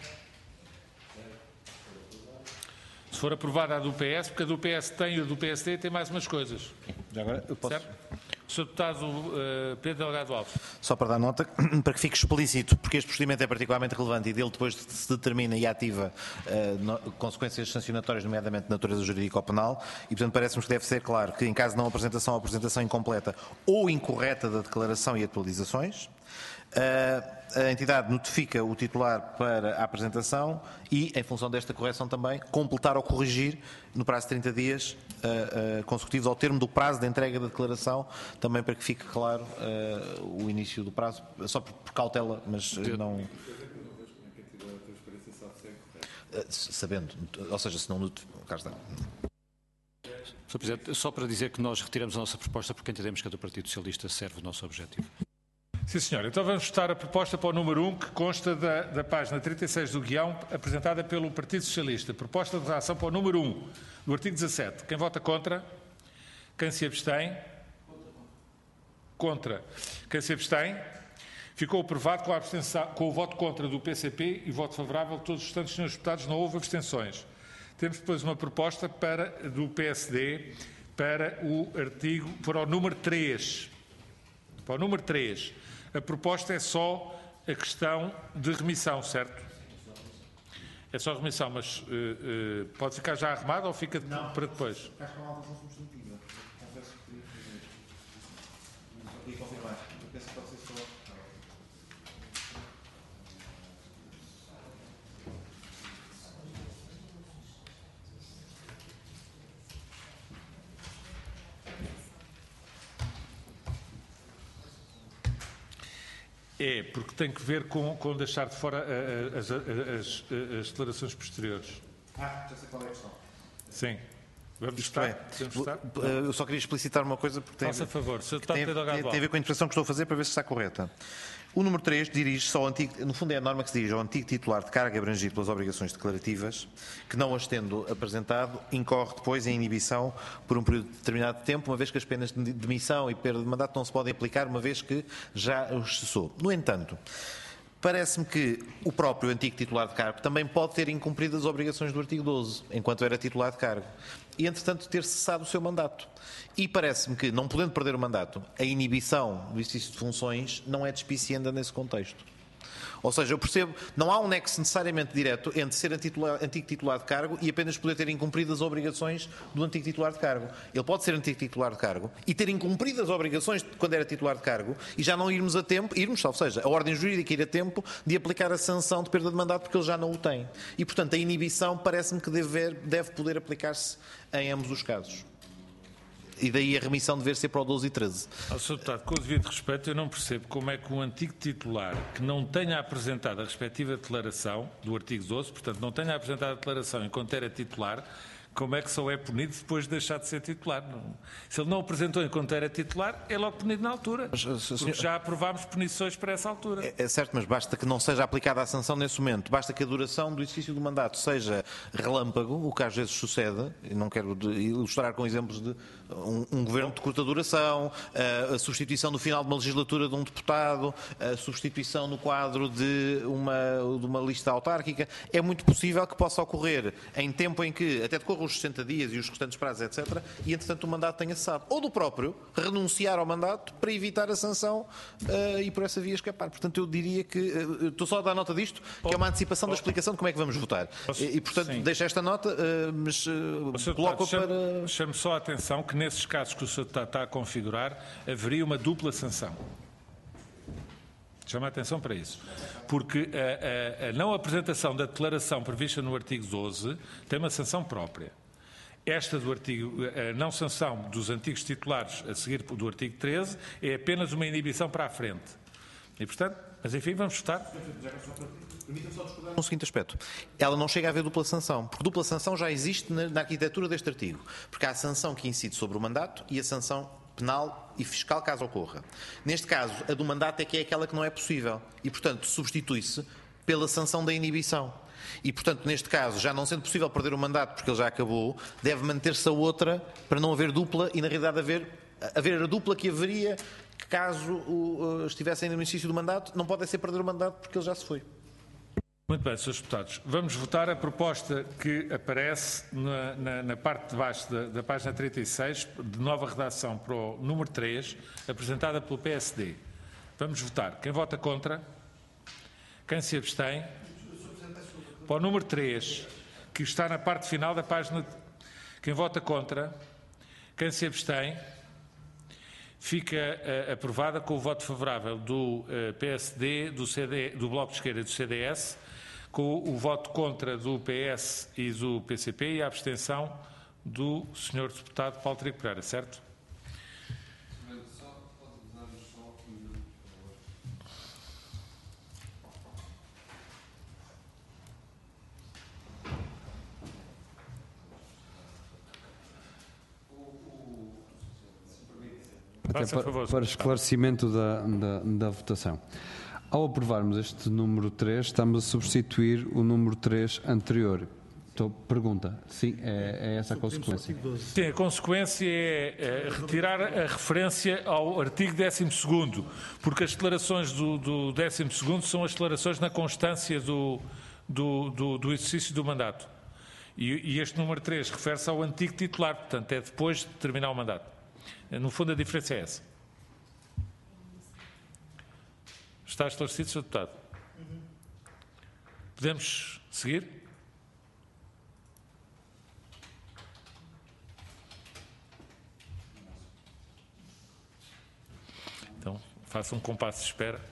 Se for aprovada a do P S, porque a do P S tem e a do P S D tem mais umas coisas. Já agora eu posso... Certo? O senhor Deputado uh, Pedro Delgado Alves. Só para dar nota, para que fique explícito, porque este procedimento é particularmente relevante e dele depois se determina e ativa uh, no, consequências sancionatórias, nomeadamente de natureza jurídica ou penal, e portanto parece-nos que deve ser claro que em caso de não apresentação ou apresentação incompleta ou incorreta da declaração e atualizações, uh, a entidade notifica o titular para a apresentação e, em função desta correção também, completar ou corrigir no prazo de trinta dias uh, uh, consecutivos ao termo do prazo de entrega da declaração, também para que fique claro uh, o início do prazo, só por, por cautela, mas uh, não... Uh, sabendo, ou seja, se não... Cá está. senhor Presidente, só para dizer que nós retiramos a nossa proposta porque entendemos que a do Partido Socialista serve o nosso objetivo. Sim, senhor. Então vamos votar a proposta para o número um, que consta da, da página trinta e seis do guião, apresentada pelo Partido Socialista. Proposta de redação para o número um, do artigo dezassete. Quem vota contra? Quem se abstém? Contra. Quem se abstém? Ficou aprovado com, a abstenção, com o voto contra do P C P e voto favorável de todos os restantes senhores deputados. Não houve abstenções. Temos depois uma proposta para, do P S D para o artigo, para o número três. Para o número três. A proposta é só a questão de remissão, certo? É só remissão, mas uh, uh, pode ficar já arrumado ou fica não, para depois? Fica com a alteração substantiva. Confesso que queria fazer. E confirmar. Eu penso que pode ser só... É, porque tem que ver com, com deixar de fora a, a, as, as, as declarações posteriores. Ah, já sei qual é a questão. Sim. Vamos estar? Eu só queria explicitar uma coisa, porque tem, Faça a favor, se tem, tem, tem, tem a ver com a interpretação que estou a fazer para ver se está correta. O número três dirige-se ao antigo, no fundo é a norma que se dirige ao antigo titular de carga abrangido pelas obrigações declarativas, que não as tendo apresentado, incorre depois em inibição por um período determinado de tempo, uma vez que as penas de demissão e perda de mandato não se podem aplicar, uma vez que já os cessou. No entanto, parece-me que o próprio antigo titular de cargo também pode ter incumprido as obrigações do artigo doze, enquanto era titular de cargo, e entretanto ter cessado o seu mandato. E parece-me que, não podendo perder o mandato, a inibição do exercício de funções não é despicienda nesse contexto. Ou seja, eu percebo, não há um nexo necessariamente direto entre ser titular, antigo titular de cargo e apenas poder ter incumprido as obrigações do antigo titular de cargo. Ele pode ser antigo titular de cargo e ter incumprido as obrigações de quando era titular de cargo e já não irmos a tempo, irmos, ou seja, a ordem jurídica ir a tempo de aplicar a sanção de perda de mandato porque ele já não o tem. E, portanto, a inibição parece-me que deve, deve poder aplicar-se em ambos os casos. E daí a remissão dever ser para o doze e treze. Ao senhor Deputado, com o devido respeito, eu não percebo como é que um antigo titular que não tenha apresentado a respectiva declaração do artigo doze, portanto não tenha apresentado a declaração enquanto era titular, como é que só é punido depois de deixar de ser titular? Não. Se ele não o apresentou enquanto era titular, é logo punido na altura. Mas, senhor... Porque já aprovámos punições para essa altura. É, é certo, mas basta que não seja aplicada a sanção nesse momento. Basta que a duração do exercício do mandato seja relâmpago, o que às vezes sucede, e não quero ilustrar com exemplos de um, um governo de curta duração, a, a substituição no final de uma legislatura de um deputado, a substituição no quadro de uma, de uma lista autárquica. É muito possível que possa ocorrer em tempo em que até decorra os sessenta dias e os restantes prazos, etcétera, e entretanto o mandato tenha cessado. Ou do próprio renunciar ao mandato para evitar a sanção uh, e por essa via escapar. Portanto, eu diria que, uh, estou só a dar nota disto, que é uma antecipação da explicação de como é que vamos votar. E, e portanto, sim, deixo esta nota, uh, mas uh, coloco para... Chame só a atenção que nesses casos que o senhor está, está a configurar, haveria uma dupla sanção. Chama a atenção para isso. Porque a, a, a não apresentação da declaração prevista no artigo doze tem uma sanção própria. Esta do artigo, a não sanção dos antigos titulares a seguir do artigo treze é apenas uma inibição para a frente. E, portanto, mas enfim, vamos votar. Permita-me só discordar no seguinte aspecto. Ela não chega a haver dupla sanção, porque dupla sanção já existe na, na arquitetura deste artigo. Porque há a sanção que incide sobre o mandato e a sanção penal e fiscal, caso ocorra. Neste caso, a do mandato é que é aquela que não é possível. E, portanto, substitui-se pela sanção da inibição. E, portanto, neste caso, já não sendo possível perder o mandato porque ele já acabou, deve manter-se a outra para não haver dupla e, na realidade, haver, haver a dupla que haveria que, caso o, estivesse ainda no exercício do mandato, não pode ser perder o mandato porque ele já se foi. Muito bem, senhores deputados. Vamos votar a proposta que aparece na, na, na parte de baixo da, da página trinta e seis, de nova redação para o número três, apresentada pelo P S D. Vamos votar. Quem vota contra? Quem se abstém? Para o número três, que está na parte final da página. Quem vota contra? Quem se abstém? Fica uh, aprovada com o voto favorável do uh, P S D, do, C D, do Bloco de Esquerda e do C D S, com o voto contra do P S e do P C P e a abstenção do senhor deputado Paulo Trigo Pereira, certo? Até para, para esclarecimento da, da, da votação. Ao aprovarmos este número três, estamos a substituir o número três anterior. Então, pergunta. Sim, é, é essa a consequência? Sim, a consequência é, é retirar a referência ao artigo décimo segundo, porque as declarações do, do décimo segundo são as declarações na constância do, do, do, do exercício do mandato. E, e este número três refere-se ao antigo titular, portanto, é depois de terminar o mandato. No fundo, a diferença é essa. Está esclarecido, senhor Deputado? Podemos seguir? Então, faça um compasso de espera.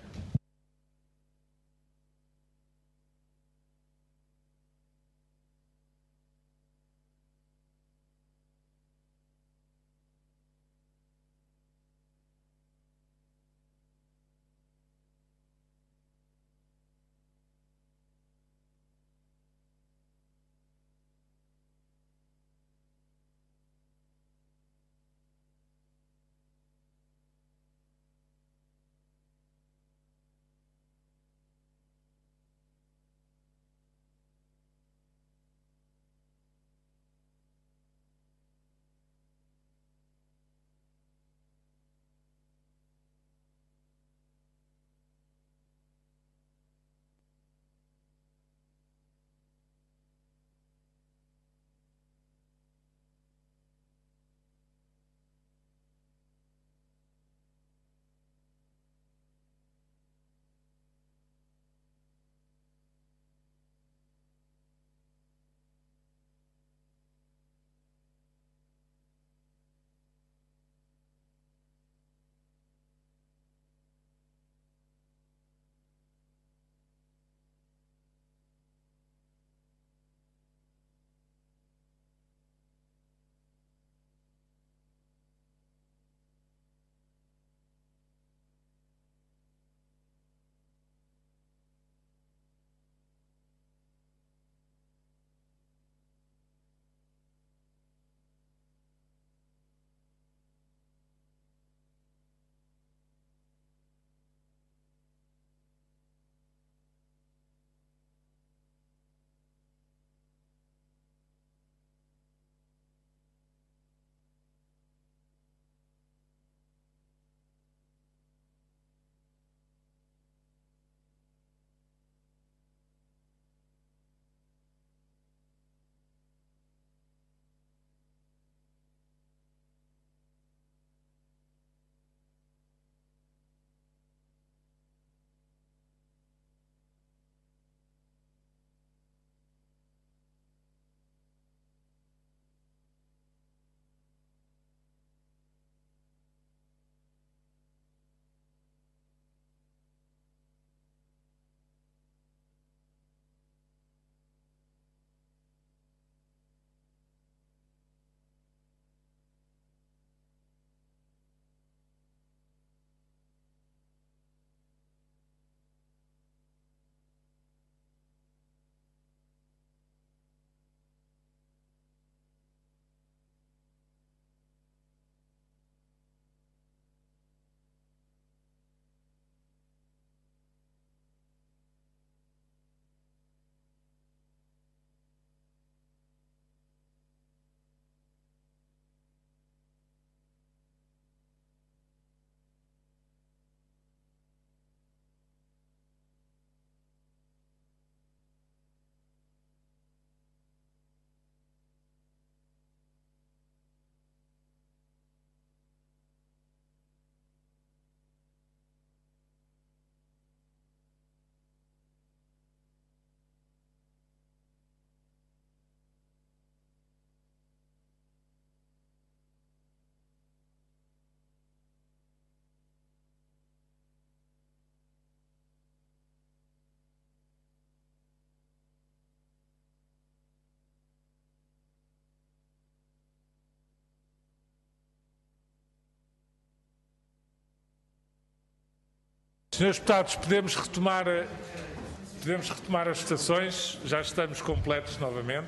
senhores deputados, podemos retomar, podemos retomar as votações, já estamos completos novamente.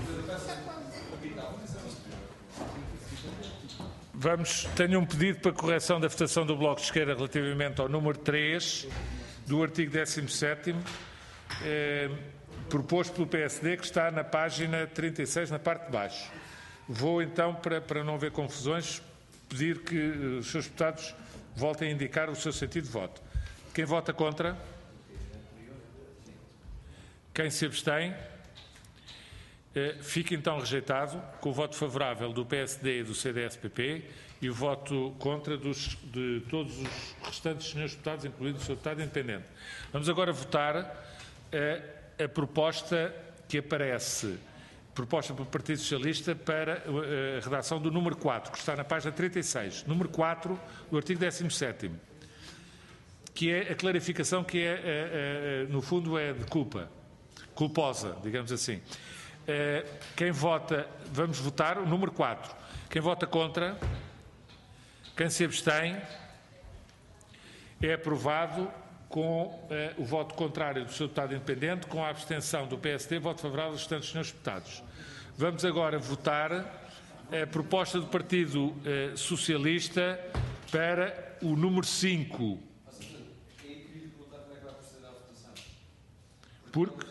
Vamos, tenho um pedido para correção da votação do Bloco de Esquerda relativamente ao número três do artigo décimo sétimo, eh, proposto pelo P S D, que está na página trinta e seis, na parte de baixo. Vou então, para, para não haver confusões, pedir que os senhores deputados voltem a indicar o seu sentido de voto. Quem vota contra? Quem se abstém? Fica então rejeitado, com o voto favorável do P S D e do C D S P P e o voto contra dos, de todos os restantes senhores deputados, incluindo o senhor deputado independente. Vamos agora votar a, a proposta que aparece, proposta pelo Partido Socialista para a redação do número quatro, que está na página trinta e seis, número quatro do artigo décimo sétimo, que é a clarificação que é, é, é, no fundo, é de culpa, culposa, digamos assim. Quem vota, vamos votar o número quatro. Quem vota contra, quem se abstém, é aprovado com uh, o voto contrário do senhor deputado independente, com a abstenção do P S D, voto favorável dos restantes senhores deputados. Vamos agora votar a proposta do Partido uh, Socialista para o número cinco. Porque?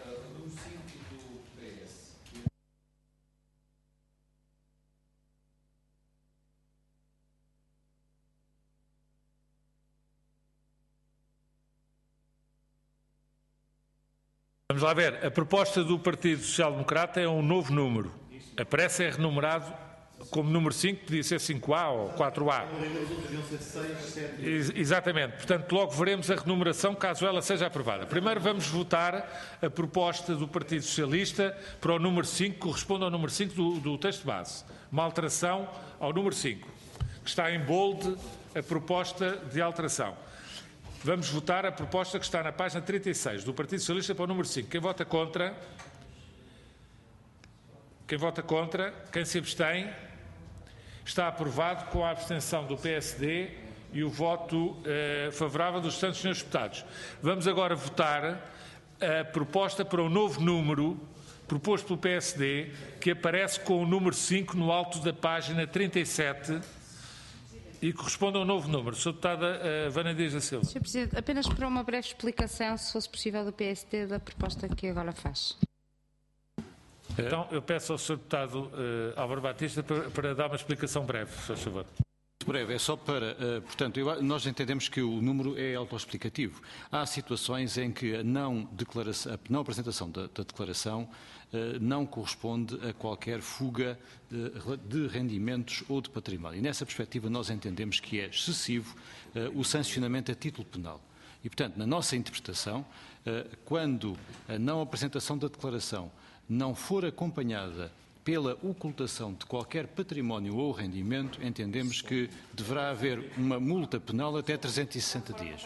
Vamos lá ver, a proposta do Partido Social Democrata é um novo número. Aparece é renumerado como número cinco, podia ser cinco A ou quatro A. Exatamente, portanto logo veremos a renumeração caso ela seja aprovada. Primeiro vamos votar a proposta do Partido Socialista para o número cinco, que corresponde ao número cinco do, do texto base. Uma alteração ao número cinco, que está em bold a proposta de alteração. Vamos votar a proposta que está na página trinta e seis do Partido Socialista para o número cinco. Quem vota contra? Quem vota contra? Quem se abstém? Está aprovado com a abstenção do P S D e o voto eh, favorável dos restantes senhores deputados. Vamos agora votar a proposta para o novo número proposto pelo P S D, que aparece com o número cinco no alto da página trinta e sete. E corresponde a um novo número. senhora Deputada uh, Vânia Dias da Silva. senhor Presidente, apenas para uma breve explicação, se fosse possível, do P S D, da proposta que agora faz. Então, eu peço ao senhor Deputado uh, Álvaro Batista para, para dar uma explicação breve, se faz favor. Breve, é só para, uh, portanto, eu, nós entendemos que o número é autoexplicativo. Há situações em que a não, declaração, a não apresentação da, da declaração uh, não corresponde a qualquer fuga de, de rendimentos ou de património. E nessa perspectiva nós entendemos que é excessivo uh, o sancionamento a título penal. E, portanto, na nossa interpretação, uh, quando a não apresentação da declaração não for acompanhada pela ocultação de qualquer património ou rendimento, entendemos que deverá haver uma multa penal até trezentos e sessenta dias.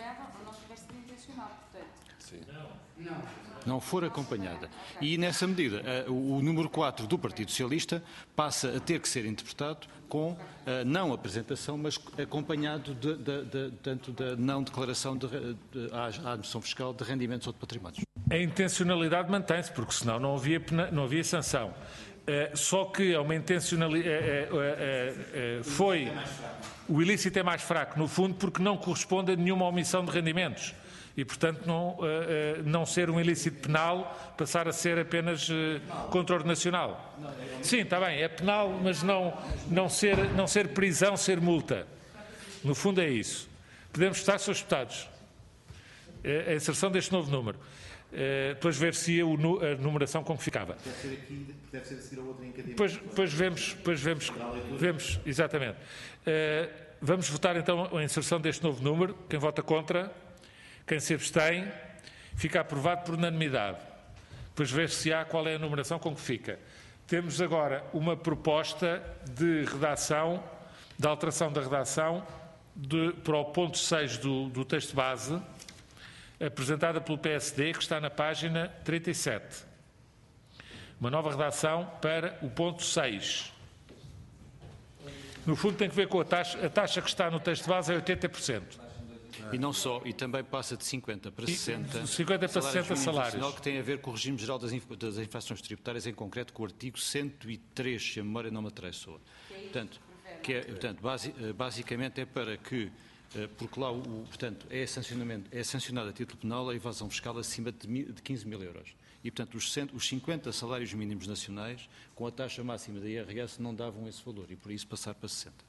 Não for acompanhada. E, nessa medida, o número quatro do Partido Socialista passa a ter que ser interpretado com a não apresentação, mas acompanhado de, de, de, tanto da não declaração de, de, à administração fiscal de rendimentos ou de patrimónios. A intencionalidade mantém-se, porque senão não havia, não havia sanção. Uh, só que é uma intencionalidade. Uh, uh, uh, uh, foi. O ilícito é mais fraco, no fundo, porque não corresponde a nenhuma omissão de rendimentos. E, portanto, não, uh, uh, não ser um ilícito penal, passar a ser apenas uh, contraordenacional. Sim, está bem, é penal, mas não, não, ser, não ser prisão, ser multa. No fundo é isso. Podemos estar, senhores deputados, uh, a inserção deste novo número. Uh, depois ver-se a numeração como ficava. Deve ser aqui, deve ser a seguir a outra em cadeia. Depois, depois vemos, depois vemos, vemos, exatamente. Uh, vamos votar então a inserção deste novo número. Quem vota contra, quem se abstém, fica aprovado por unanimidade. Depois ver-se há qual é a numeração com que fica. Temos agora uma proposta de redação, de alteração da redação de, para o ponto seis do, do texto base, apresentada pelo P S D, que está na página trinta e sete. Uma nova redação para o ponto seis. No fundo tem que ver com a taxa, a taxa que está no texto base é oitenta por cento. E não só, e também passa de cinquenta para sessenta. cinquenta para sessenta salários. Que tem a ver com o regime geral das, inf das infrações tributárias, em concreto com o artigo cento e três, se a memória não me atraiçoa. Portanto, que é, portanto basi basicamente é para que, porque lá, o, portanto, é, sancionamento, é sancionada a título penal a evasão fiscal acima de, de quinze mil euros. E, portanto, os, os cinquenta salários mínimos nacionais, com a taxa máxima da I R S, não davam esse valor, e por isso passar para sessenta.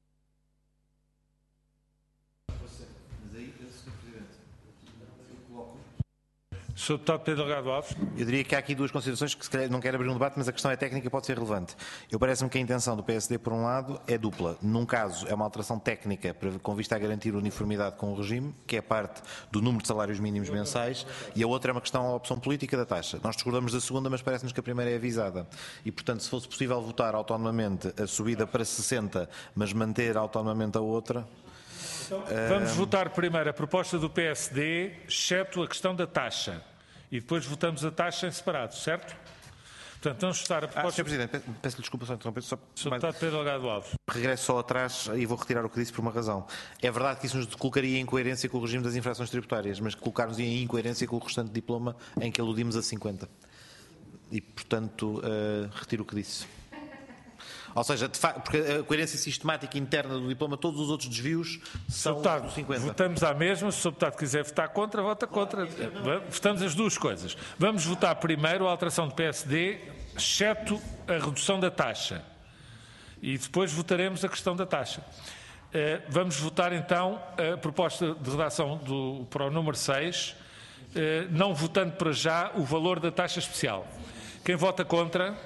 senhor Deputado Pedro Delgado Alves. Eu diria que há aqui duas considerações que se calhar não quero abrir um debate, mas a questão é técnica e pode ser relevante. Eu parece-me que a intenção do P S D, por um lado, é dupla. Num caso, é uma alteração técnica para, com vista a garantir uniformidade com o regime, que é parte do número de salários mínimos mensais, e a outra é uma questão à opção política da taxa. Nós discordamos da segunda, mas parece-nos que a primeira é avisada. E, portanto, se fosse possível votar autonomamente a subida para sessenta, mas manter autonomamente a outra... Vamos uh... votar primeiro a proposta do P S D, exceto a questão da taxa. E depois votamos a taxa em separado, certo? Portanto, vamos votar a proposta... Ah, senhor Presidente, peço-lhe desculpa só interromper. Só... senhor Deputado Pedro Delgado Alves. Regresso só atrás e vou retirar o que disse por uma razão. É verdade que isso nos colocaria em incoerência com o regime das infrações tributárias, mas colocar-nos em incoerência com o restante diploma em que aludimos a cinquenta. E, portanto, uh, retiro o que disse. Ou seja, de facto, porque a coerência sistemática interna do diploma, todos os outros desvios são deputado, os cinquenta. Votamos à mesma. Se o deputado quiser votar contra, vota contra. Votamos as duas coisas. Vamos votar primeiro a alteração do P S D, exceto a redução da taxa. E depois votaremos a questão da taxa. Vamos votar então a proposta de redação do, para o número seis, não votando para já o valor da taxa especial. Quem vota contra?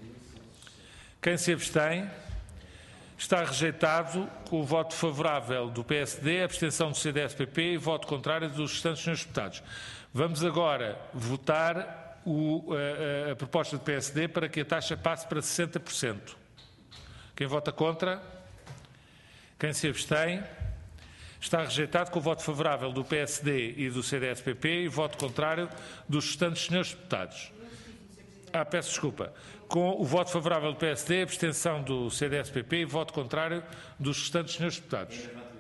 Quem se abstém? Está rejeitado com o voto favorável do P S D, a abstenção do C D S P P e voto contrário dos restantes senhores deputados. Vamos agora votar o, a, a proposta do P S D para que a taxa passe para sessenta por cento. Quem vota contra? Quem se abstém? Está rejeitado com o voto favorável do P S D e do C D S P P e voto contrário dos restantes senhores deputados. Ah, peço desculpa. Com o voto favorável do P S D, abstenção do C D S P P e voto contrário dos restantes senhores deputados.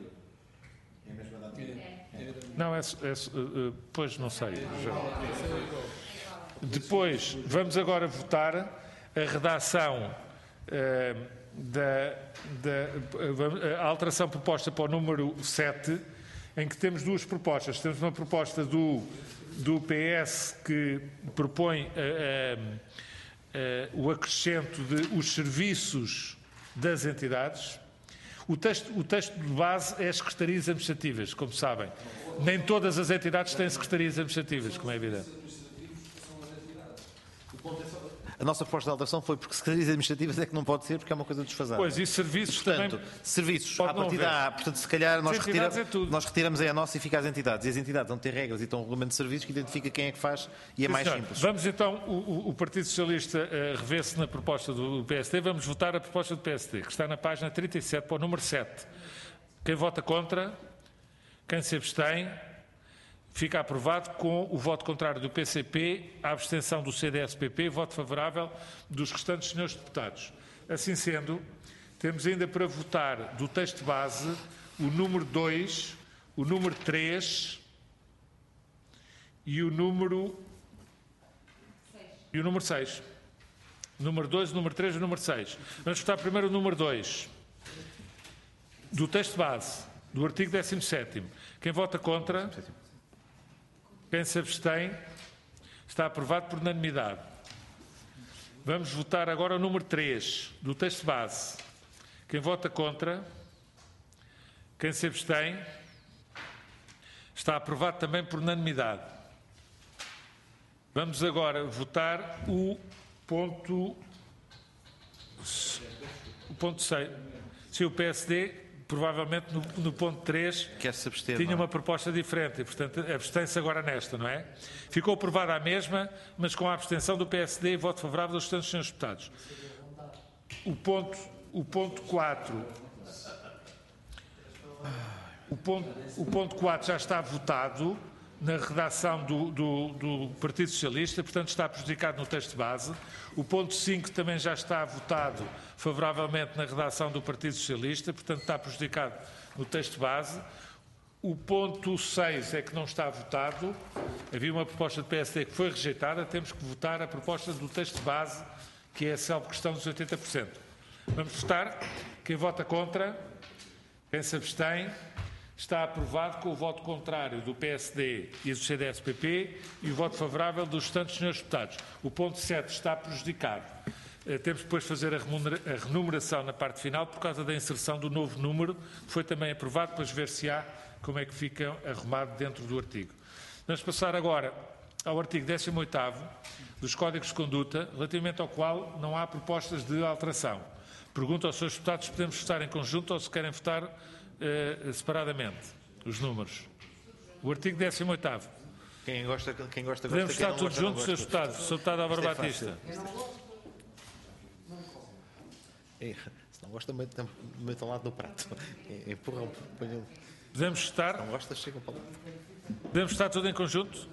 Não, é, é, pois não sei. Depois, vamos agora votar a redação uh, da, da a alteração proposta para o número sete, em que temos duas propostas. Temos uma proposta do, do P S que propõe uh, uh, Uh, o acrescento de os serviços das entidades. O texto, o texto de base é as secretarias administrativas, como sabem. Nem todas as entidades têm secretarias administrativas, como é evidente. A nossa proposta de alteração foi porque secretarias administrativas é que não pode ser, porque é uma coisa desfasada. Pois, e serviços e, portanto, também... serviços, à partida há, portanto, se calhar nós, retira, é nós retiramos é a nossa e fica às entidades. E as entidades vão ter regras e estão um regulamento de serviços que identifica quem é que faz e é Sim, mais senhor. simples. Vamos então, o, o Partido Socialista uh, revê-se na proposta do P S D, vamos votar a proposta do P S D, que está na página trinta e sete, para o número sete. Quem vota contra? Quem se abstém? Fica aprovado com o voto contrário do P C P, a abstenção do C D S P P e voto favorável dos restantes senhores deputados. Assim sendo, temos ainda para votar do texto base o número dois, o número três e o número e o número seis. Número dois, o número três e o número seis. Vamos votar primeiro o número dois. Do texto base, do artigo décimo sétimo. Quem vota contra? Quem se abstém? Está aprovado por unanimidade. Vamos votar agora o número três, do texto base. Quem vota contra? Quem se abstém? Está aprovado também por unanimidade. Vamos agora votar o ponto... O ponto seis. Se o P S D... provavelmente no, no ponto três Quer-se abster, tinha não é? uma proposta diferente e, portanto, abstém-se agora nesta, não é? Ficou aprovada a mesma, mas com a abstenção do P S D e voto favorável dos restantes senhores deputados. O ponto, o ponto quatro... O ponto, o ponto quatro já está votado na redação do, do, do Partido Socialista, portanto está prejudicado no texto base. O ponto cinco também já está votado favoravelmente na redação do Partido Socialista, portanto está prejudicado no texto base. O ponto seis é que não está votado. Havia uma proposta do P S D que foi rejeitada. Temos que votar a proposta do texto base, que é a salvo questão dos oitenta por cento. Vamos votar. Quem vota contra? Quem se abstém? Está aprovado com o voto contrário do P S D e do C D S P P e o voto favorável dos restantes senhores deputados. O ponto sete está prejudicado. Temos depois de fazer a renumeração na parte final por causa da inserção do novo número, que foi também aprovado, depois ver se há como é que fica arrumado dentro do artigo. Vamos passar agora ao artigo décimo oitavo dos Códigos de Conduta, relativamente ao qual não há propostas de alteração. Pergunto aos senhores deputados se podemos votar em conjunto ou se querem votar eh, separadamente os números. O artigo décimo oitavo. Quem gosta, quem gosta, podemos gosta, votar todos juntos, senhores deputados. senhor Deputado Álvaro é Batista. É, se não gosta, metam lá no prato. É, empurram, ponham. Podemos estar? Não gostas, chegam para lá. Podemos estar tudo em conjunto?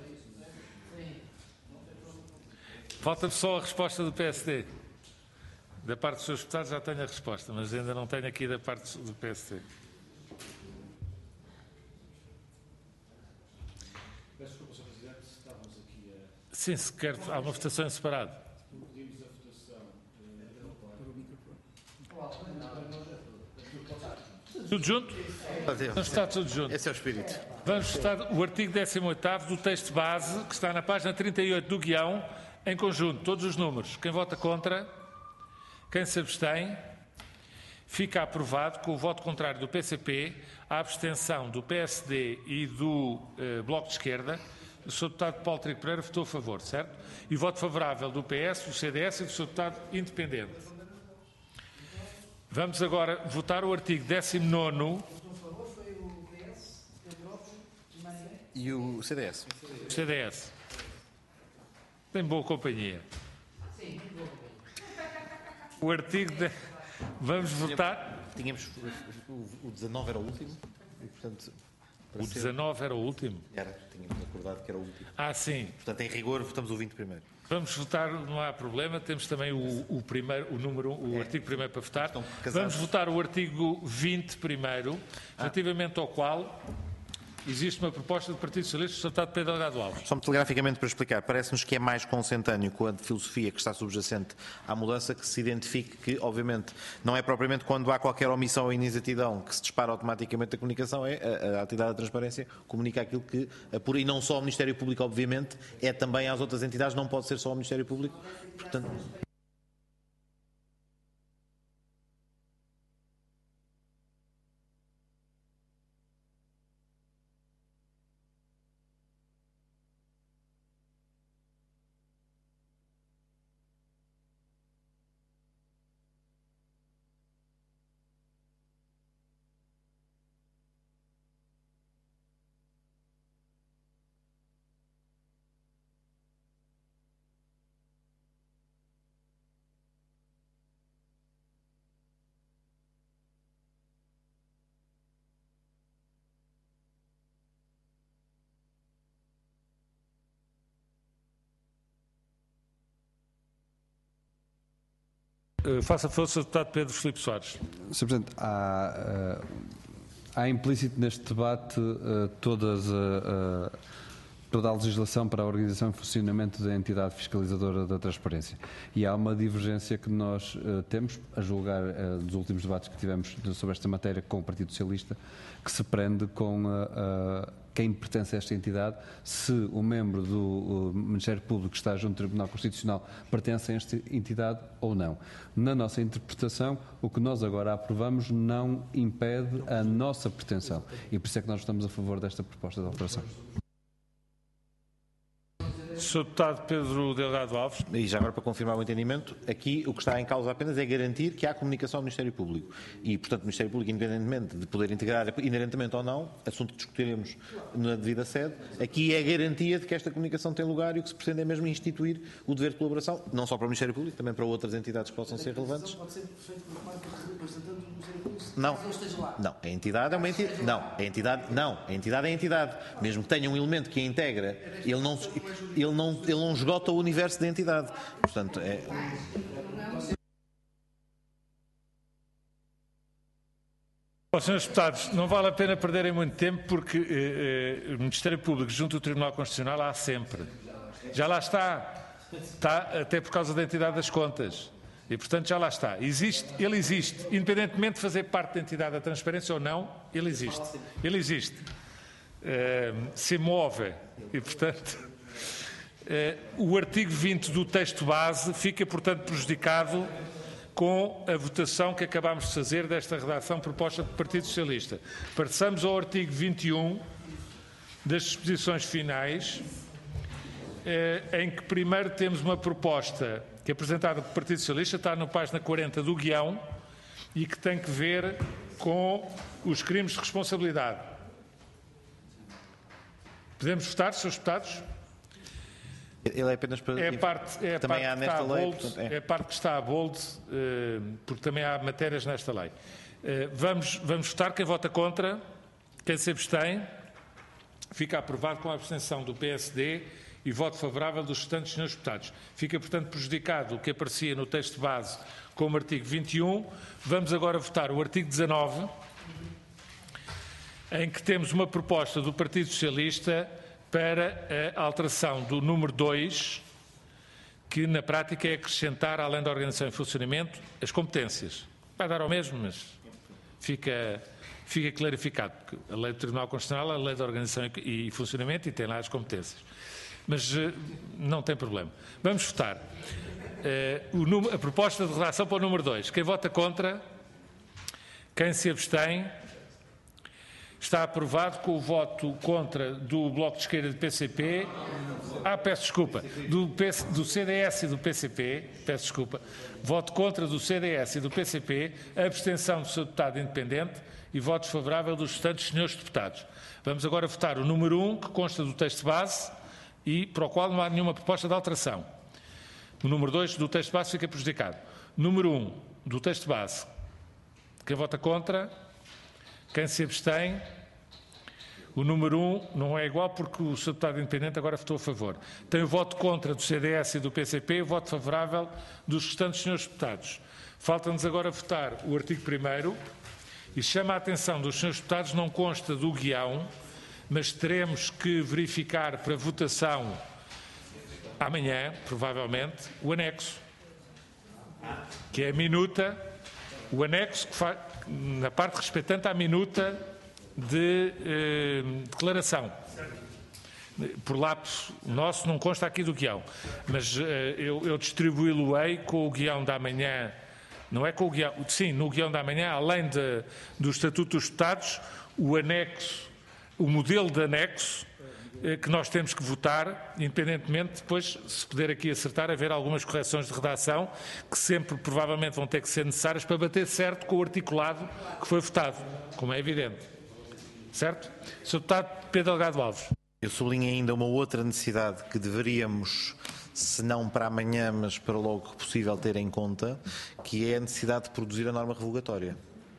Falta-me só a resposta do P S D. Da parte dos seus deputados já tenho a resposta, mas ainda não tenho aqui da parte do P S D. Peço desculpa, senhor Presidente, se estávamos aqui a... Sim, se quer, há uma votação em separado. Pedimos a votação... Tudo junto? Vamos estar tudo junto. Esse é o espírito. Vamos votar o artigo décimo oitavo do texto base, que está na página trinta e oito do guião, em conjunto, todos os números. Quem vota contra? Quem se abstém? Fica aprovado com o voto contrário do P C P, a abstenção do P S D e do eh, Bloco de Esquerda. O senhor deputado Paulo Trigo Pereira votou a favor, certo? E o voto favorável do P S, do C D S e do senhor deputado independente. Vamos agora votar o artigo décimo nono. E o C D S? O C D S. Tem boa companhia. O artigo... De... Vamos votar... Tínhamos... O dezanove era o último. E, portanto, o dezanove era o último? Era. Tínhamos acordado que era o último. Ah, sim. Portanto, em rigor, votamos o vinte primeiro. Vamos votar, não há problema. Temos também o, o, primeiro, o número, o é. artigo primeiro para votar. Vamos votar o artigo vinte primeiro, ah. relativamente ao qual... Existe uma proposta do Partido Socialista do senhor Deputado Pedro Delgado Alves. Só telegraficamente para explicar, parece-nos que é mais consentâneo com a filosofia que está subjacente à mudança que se identifique que, obviamente, não é propriamente quando há qualquer omissão ou inexatidão que se dispara automaticamente a comunicação, é a, a atividade da transparência comunica aquilo que apura, e não só ao Ministério Público, obviamente, é também às outras entidades, não pode ser só ao Ministério Público. Portanto... Faça força, deputado Pedro Filipe Soares. senhor Presidente, há, há implícito neste debate uh, todas, uh, uh, toda a legislação para a organização e funcionamento da entidade fiscalizadora da transparência. E há uma divergência que nós uh, temos, a julgar uh, dos últimos debates que tivemos sobre esta matéria com o Partido Socialista, que se prende com uh, uh, quem pertence a esta entidade, se o membro do uh, Ministério Público que está junto do Tribunal Constitucional pertence a esta entidade ou não. Na nossa interpretação, o que nós agora aprovamos não impede a nossa pretensão. E por isso é que nós estamos a favor desta proposta de alteração. senhor Deputado Pedro Delgado Alves. E já agora para confirmar o entendimento, aqui o que está em causa apenas é garantir que há comunicação ao Ministério Público. E, portanto, o Ministério Público, independentemente de poder integrar inerentemente ou não, assunto que discutiremos na devida sede, aqui é a garantia de que esta comunicação tem lugar e o que se pretende é mesmo instituir o dever de colaboração, não só para o Ministério Público, também para outras entidades que possam ser relevantes. Não, não, a entidade é uma entidade, não, a entidade, não, a entidade é a entidade, mesmo que tenha um elemento que a integra, ele não, ele não, ele não esgota o universo da entidade, portanto, é... Oh, senhores deputados, não vale a pena perderem muito tempo porque eh, eh, o Ministério Público junto ao Tribunal Constitucional há sempre. Já lá está. Está até por causa da entidade das contas. E, portanto, já lá está. Existe, ele existe. Independentemente de fazer parte da entidade da transparência ou não, ele existe. Ele existe. Uh, se move. E, portanto, uh, o artigo vinte do texto base fica, portanto, prejudicado com a votação que acabámos de fazer desta redação proposta pelo Partido Socialista. Passamos ao artigo vinte e um das disposições finais, em que primeiro temos uma proposta que é apresentada pelo Partido Socialista, está na página quarenta do guião, e que tem que ver com os crimes de responsabilidade. Podemos votar, senhores deputados? Ele é apenas para... É a parte, é a também parte há que nesta está a lei, bold, portanto, é. é a parte que está a bold, porque também há matérias nesta lei. Vamos, vamos votar. Quem vota contra? Quem se abstém? Fica aprovado com a abstenção do P S D e voto favorável dos restantes senhores deputados. Fica, portanto, prejudicado o que aparecia no texto base como artigo vinte e um. Vamos agora votar o artigo dezanove, em que temos uma proposta do Partido Socialista para a alteração do número dois, que na prática é acrescentar, além da organização e funcionamento, as competências. Vai dar ao mesmo, mas fica, fica clarificado, porque a lei do Tribunal Constitucional é a lei da organização e funcionamento e tem lá as competências. Mas uh, não tem problema. Vamos votar. Uh, o número, a proposta de redação para o número dois. Quem vota contra? Quem se abstém? Está aprovado com o voto contra do Bloco de Esquerda e do P C P. Ah, peço desculpa. Do, P C, do C D S e do P C P. Peço desculpa. Voto contra do C D S e do P C P. Abstenção do seu deputado independente e voto favorável dos restantes senhores deputados. Vamos agora votar o número um, que consta do texto base e para o qual não há nenhuma proposta de alteração. O número dois do texto base fica prejudicado. Número um do texto base. Quem vota contra? Quem se abstém? O número um não é igual porque o seu deputado independente agora votou a favor. Tem o voto contra do C D S e do P C P e o voto favorável dos restantes senhores deputados. Falta-nos agora votar o artigo primeiro e chama a atenção dos senhores deputados, não consta do guião, mas teremos que verificar para votação amanhã, provavelmente, o anexo, que é a minuta, o anexo que faz, na parte respeitante à minuta de eh, declaração. Por lapso nosso não consta aqui do guião, mas eh, eu, eu distribuí-lo-ei com o guião da manhã, não é com o guião, sim, no guião da manhã, além de, do Estatuto dos Deputados, o anexo, o modelo de anexo eh, que nós temos que votar, independentemente, depois, se puder aqui acertar, haver algumas correções de redação que sempre, provavelmente, vão ter que ser necessárias para bater certo com o articulado que foi votado, como é evidente. Certo? senhor Deputado Pedro Delgado Alves. Eu sublinho ainda uma outra necessidade que deveríamos, se não para amanhã, mas para logo que possível, ter em conta, que é a necessidade de produzir a norma revogatória.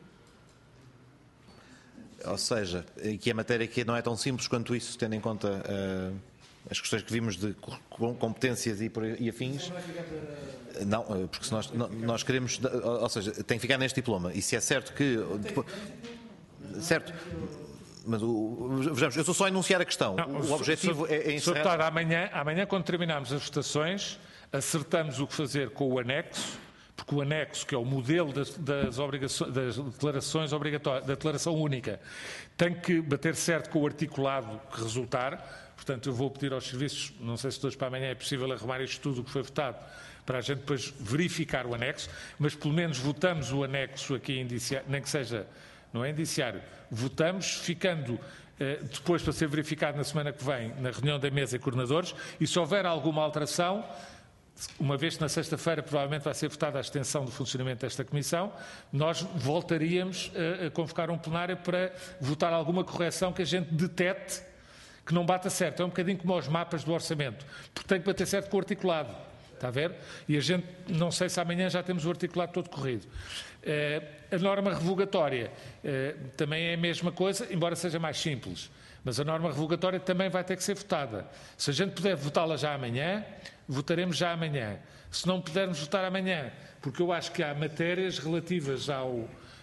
Ou seja, que a matéria que não é tão simples quanto isso, tendo em conta uh, as questões que vimos de competências e, por, e afins. Não, porque se nós, nós queremos, ou seja, tem que ficar neste diploma. E se é certo que... Depois, certo, mas o, vejamos, eu estou só a enunciar a questão. Não, o objetivo é, é encerrar... senhor Deputado, amanhã, amanhã, quando terminarmos as votações, acertamos o que fazer com o anexo, porque o anexo, que é o modelo das, das, obrigações, das declarações obrigatórias, da declaração única, tem que bater certo com o articulado que resultar. Portanto, eu vou pedir aos serviços, não sei se de hoje para amanhã é possível arrumar isto tudo que foi votado, para a gente depois verificar o anexo, mas pelo menos votamos o anexo aqui, indiciário, nem que seja, não é indiciário, votamos, ficando eh, depois para ser verificado na semana que vem, na reunião da mesa e coordenadores, e se houver alguma alteração, uma vez que na sexta-feira provavelmente vai ser votada a extensão do funcionamento desta Comissão, nós voltaríamos a, a convocar um plenário para votar alguma correção que a gente detete que não bata certo. É um bocadinho como os mapas do orçamento, porque tem que bater certo com o articulado. Está a ver? E a gente, não sei se amanhã já temos o articulado todo corrido. Eh, a norma revogatória eh, também é a mesma coisa, embora seja mais simples. Mas a norma revogatória também vai ter que ser votada. Se a gente puder votá-la já amanhã, votaremos já amanhã. Se não pudermos votar amanhã, porque eu acho que há matérias relativas ao,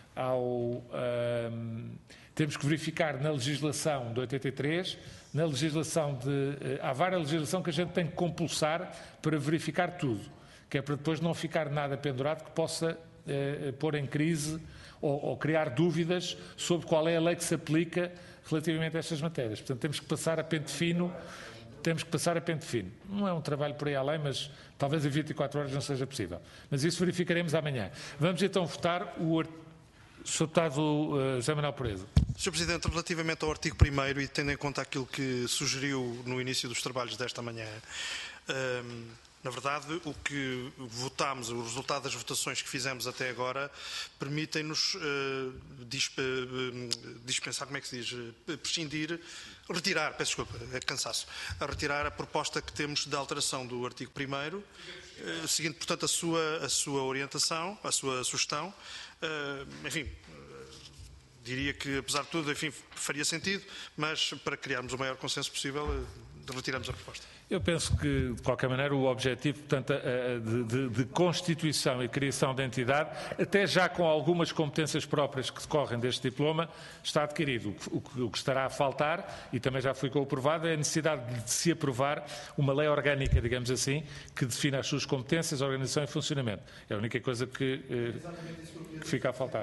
ao... Um, temos que verificar na legislação de oitenta e três, na legislação de... Há várias legislação que a gente tem que compulsar para verificar tudo, que é para depois não ficar nada pendurado que possa eh, pôr em crise ou, ou criar dúvidas sobre qual é a lei que se aplica relativamente a estas matérias. Portanto, temos que passar a pente fino, temos que passar a pente fino. Não é um trabalho por aí além, mas talvez em vinte e quatro horas não seja possível. Mas isso verificaremos amanhã. Vamos então votar o senhor Deputado uh, José Manuel Pureza. senhor Presidente, relativamente ao artigo primeiro e tendo em conta aquilo que sugeriu no início dos trabalhos desta manhã, um, na verdade, o que votámos, o resultado das votações que fizemos até agora, permitem-nos uh, disp, uh, dispensar, como é que se diz, uh, prescindir, retirar, peço desculpa, é cansaço, a retirar a proposta que temos de alteração do artigo primeiro, uh, seguindo, portanto, a sua, a sua orientação, a sua sugestão, uh, enfim, uh, diria que, apesar de tudo, enfim, faria sentido, mas para criarmos o maior consenso possível, uh, retiramos a proposta. Eu penso que, de qualquer maneira, o objetivo, portanto, de, de, de constituição e criação de entidade, até já com algumas competências próprias que decorrem deste diploma, está adquirido. O que, o que estará a faltar, e também já foi aprovado, é a necessidade de se aprovar uma lei orgânica, digamos assim, que defina as suas competências, organização e funcionamento. É a única coisa que, eh, que fica a faltar.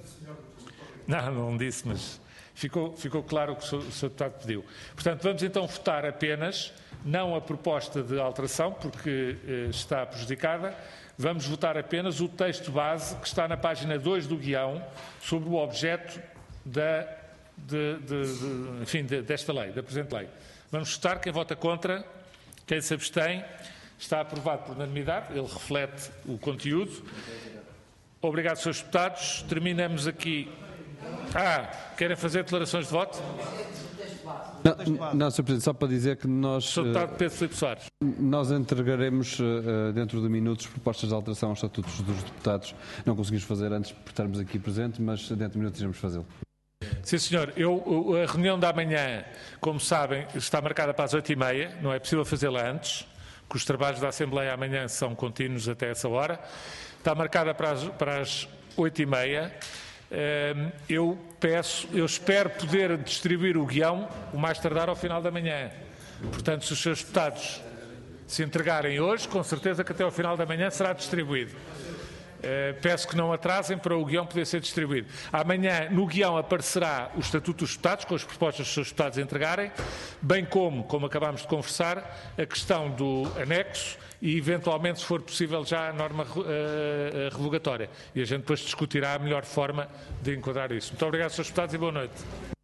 Não, não disse, mas ficou, ficou claro o que o senhor Deputado pediu. Portanto, vamos então votar apenas, não a proposta de alteração, porque eh, está prejudicada, vamos votar apenas o texto base que está na página dois do guião sobre o objeto da, de, de, de, enfim, de, desta lei, da presente lei. Vamos votar. Quem vota contra, quem se abstém, está aprovado por unanimidade, ele reflete o conteúdo. Obrigado, senhores deputados. Terminamos aqui. Ah, querem fazer declarações de voto? Não, não, senhor Presidente, só para dizer que nós, senhor Deputado Pedro Filipe Soares. Nós entregaremos uh, dentro de minutos propostas de alteração aos estatutos dos deputados. Não conseguimos fazer antes por estarmos aqui presentes, mas dentro de minutos iremos fazê-lo. Sim, senhor. Eu, a reunião da manhã, como sabem, está marcada para as oito e meia, não é possível fazê-la antes, porque os trabalhos da Assembleia amanhã são contínuos até essa hora. Está marcada para as, para as oito e meia. Eu peço, eu espero poder distribuir o guião o mais tardar ao final da manhã. Portanto, se os senhores deputados se entregarem hoje, com certeza que até ao final da manhã será distribuído. Peço que não atrasem para o guião poder ser distribuído. Amanhã, no guião, aparecerá o Estatuto dos Deputados, com as propostas dos seus deputados entregarem, bem como, como acabámos de conversar, a questão do anexo e, eventualmente, se for possível, já a norma uh, revogatória. E a gente depois discutirá a melhor forma de enquadrar isso. Muito obrigado, senhores deputados, e boa noite.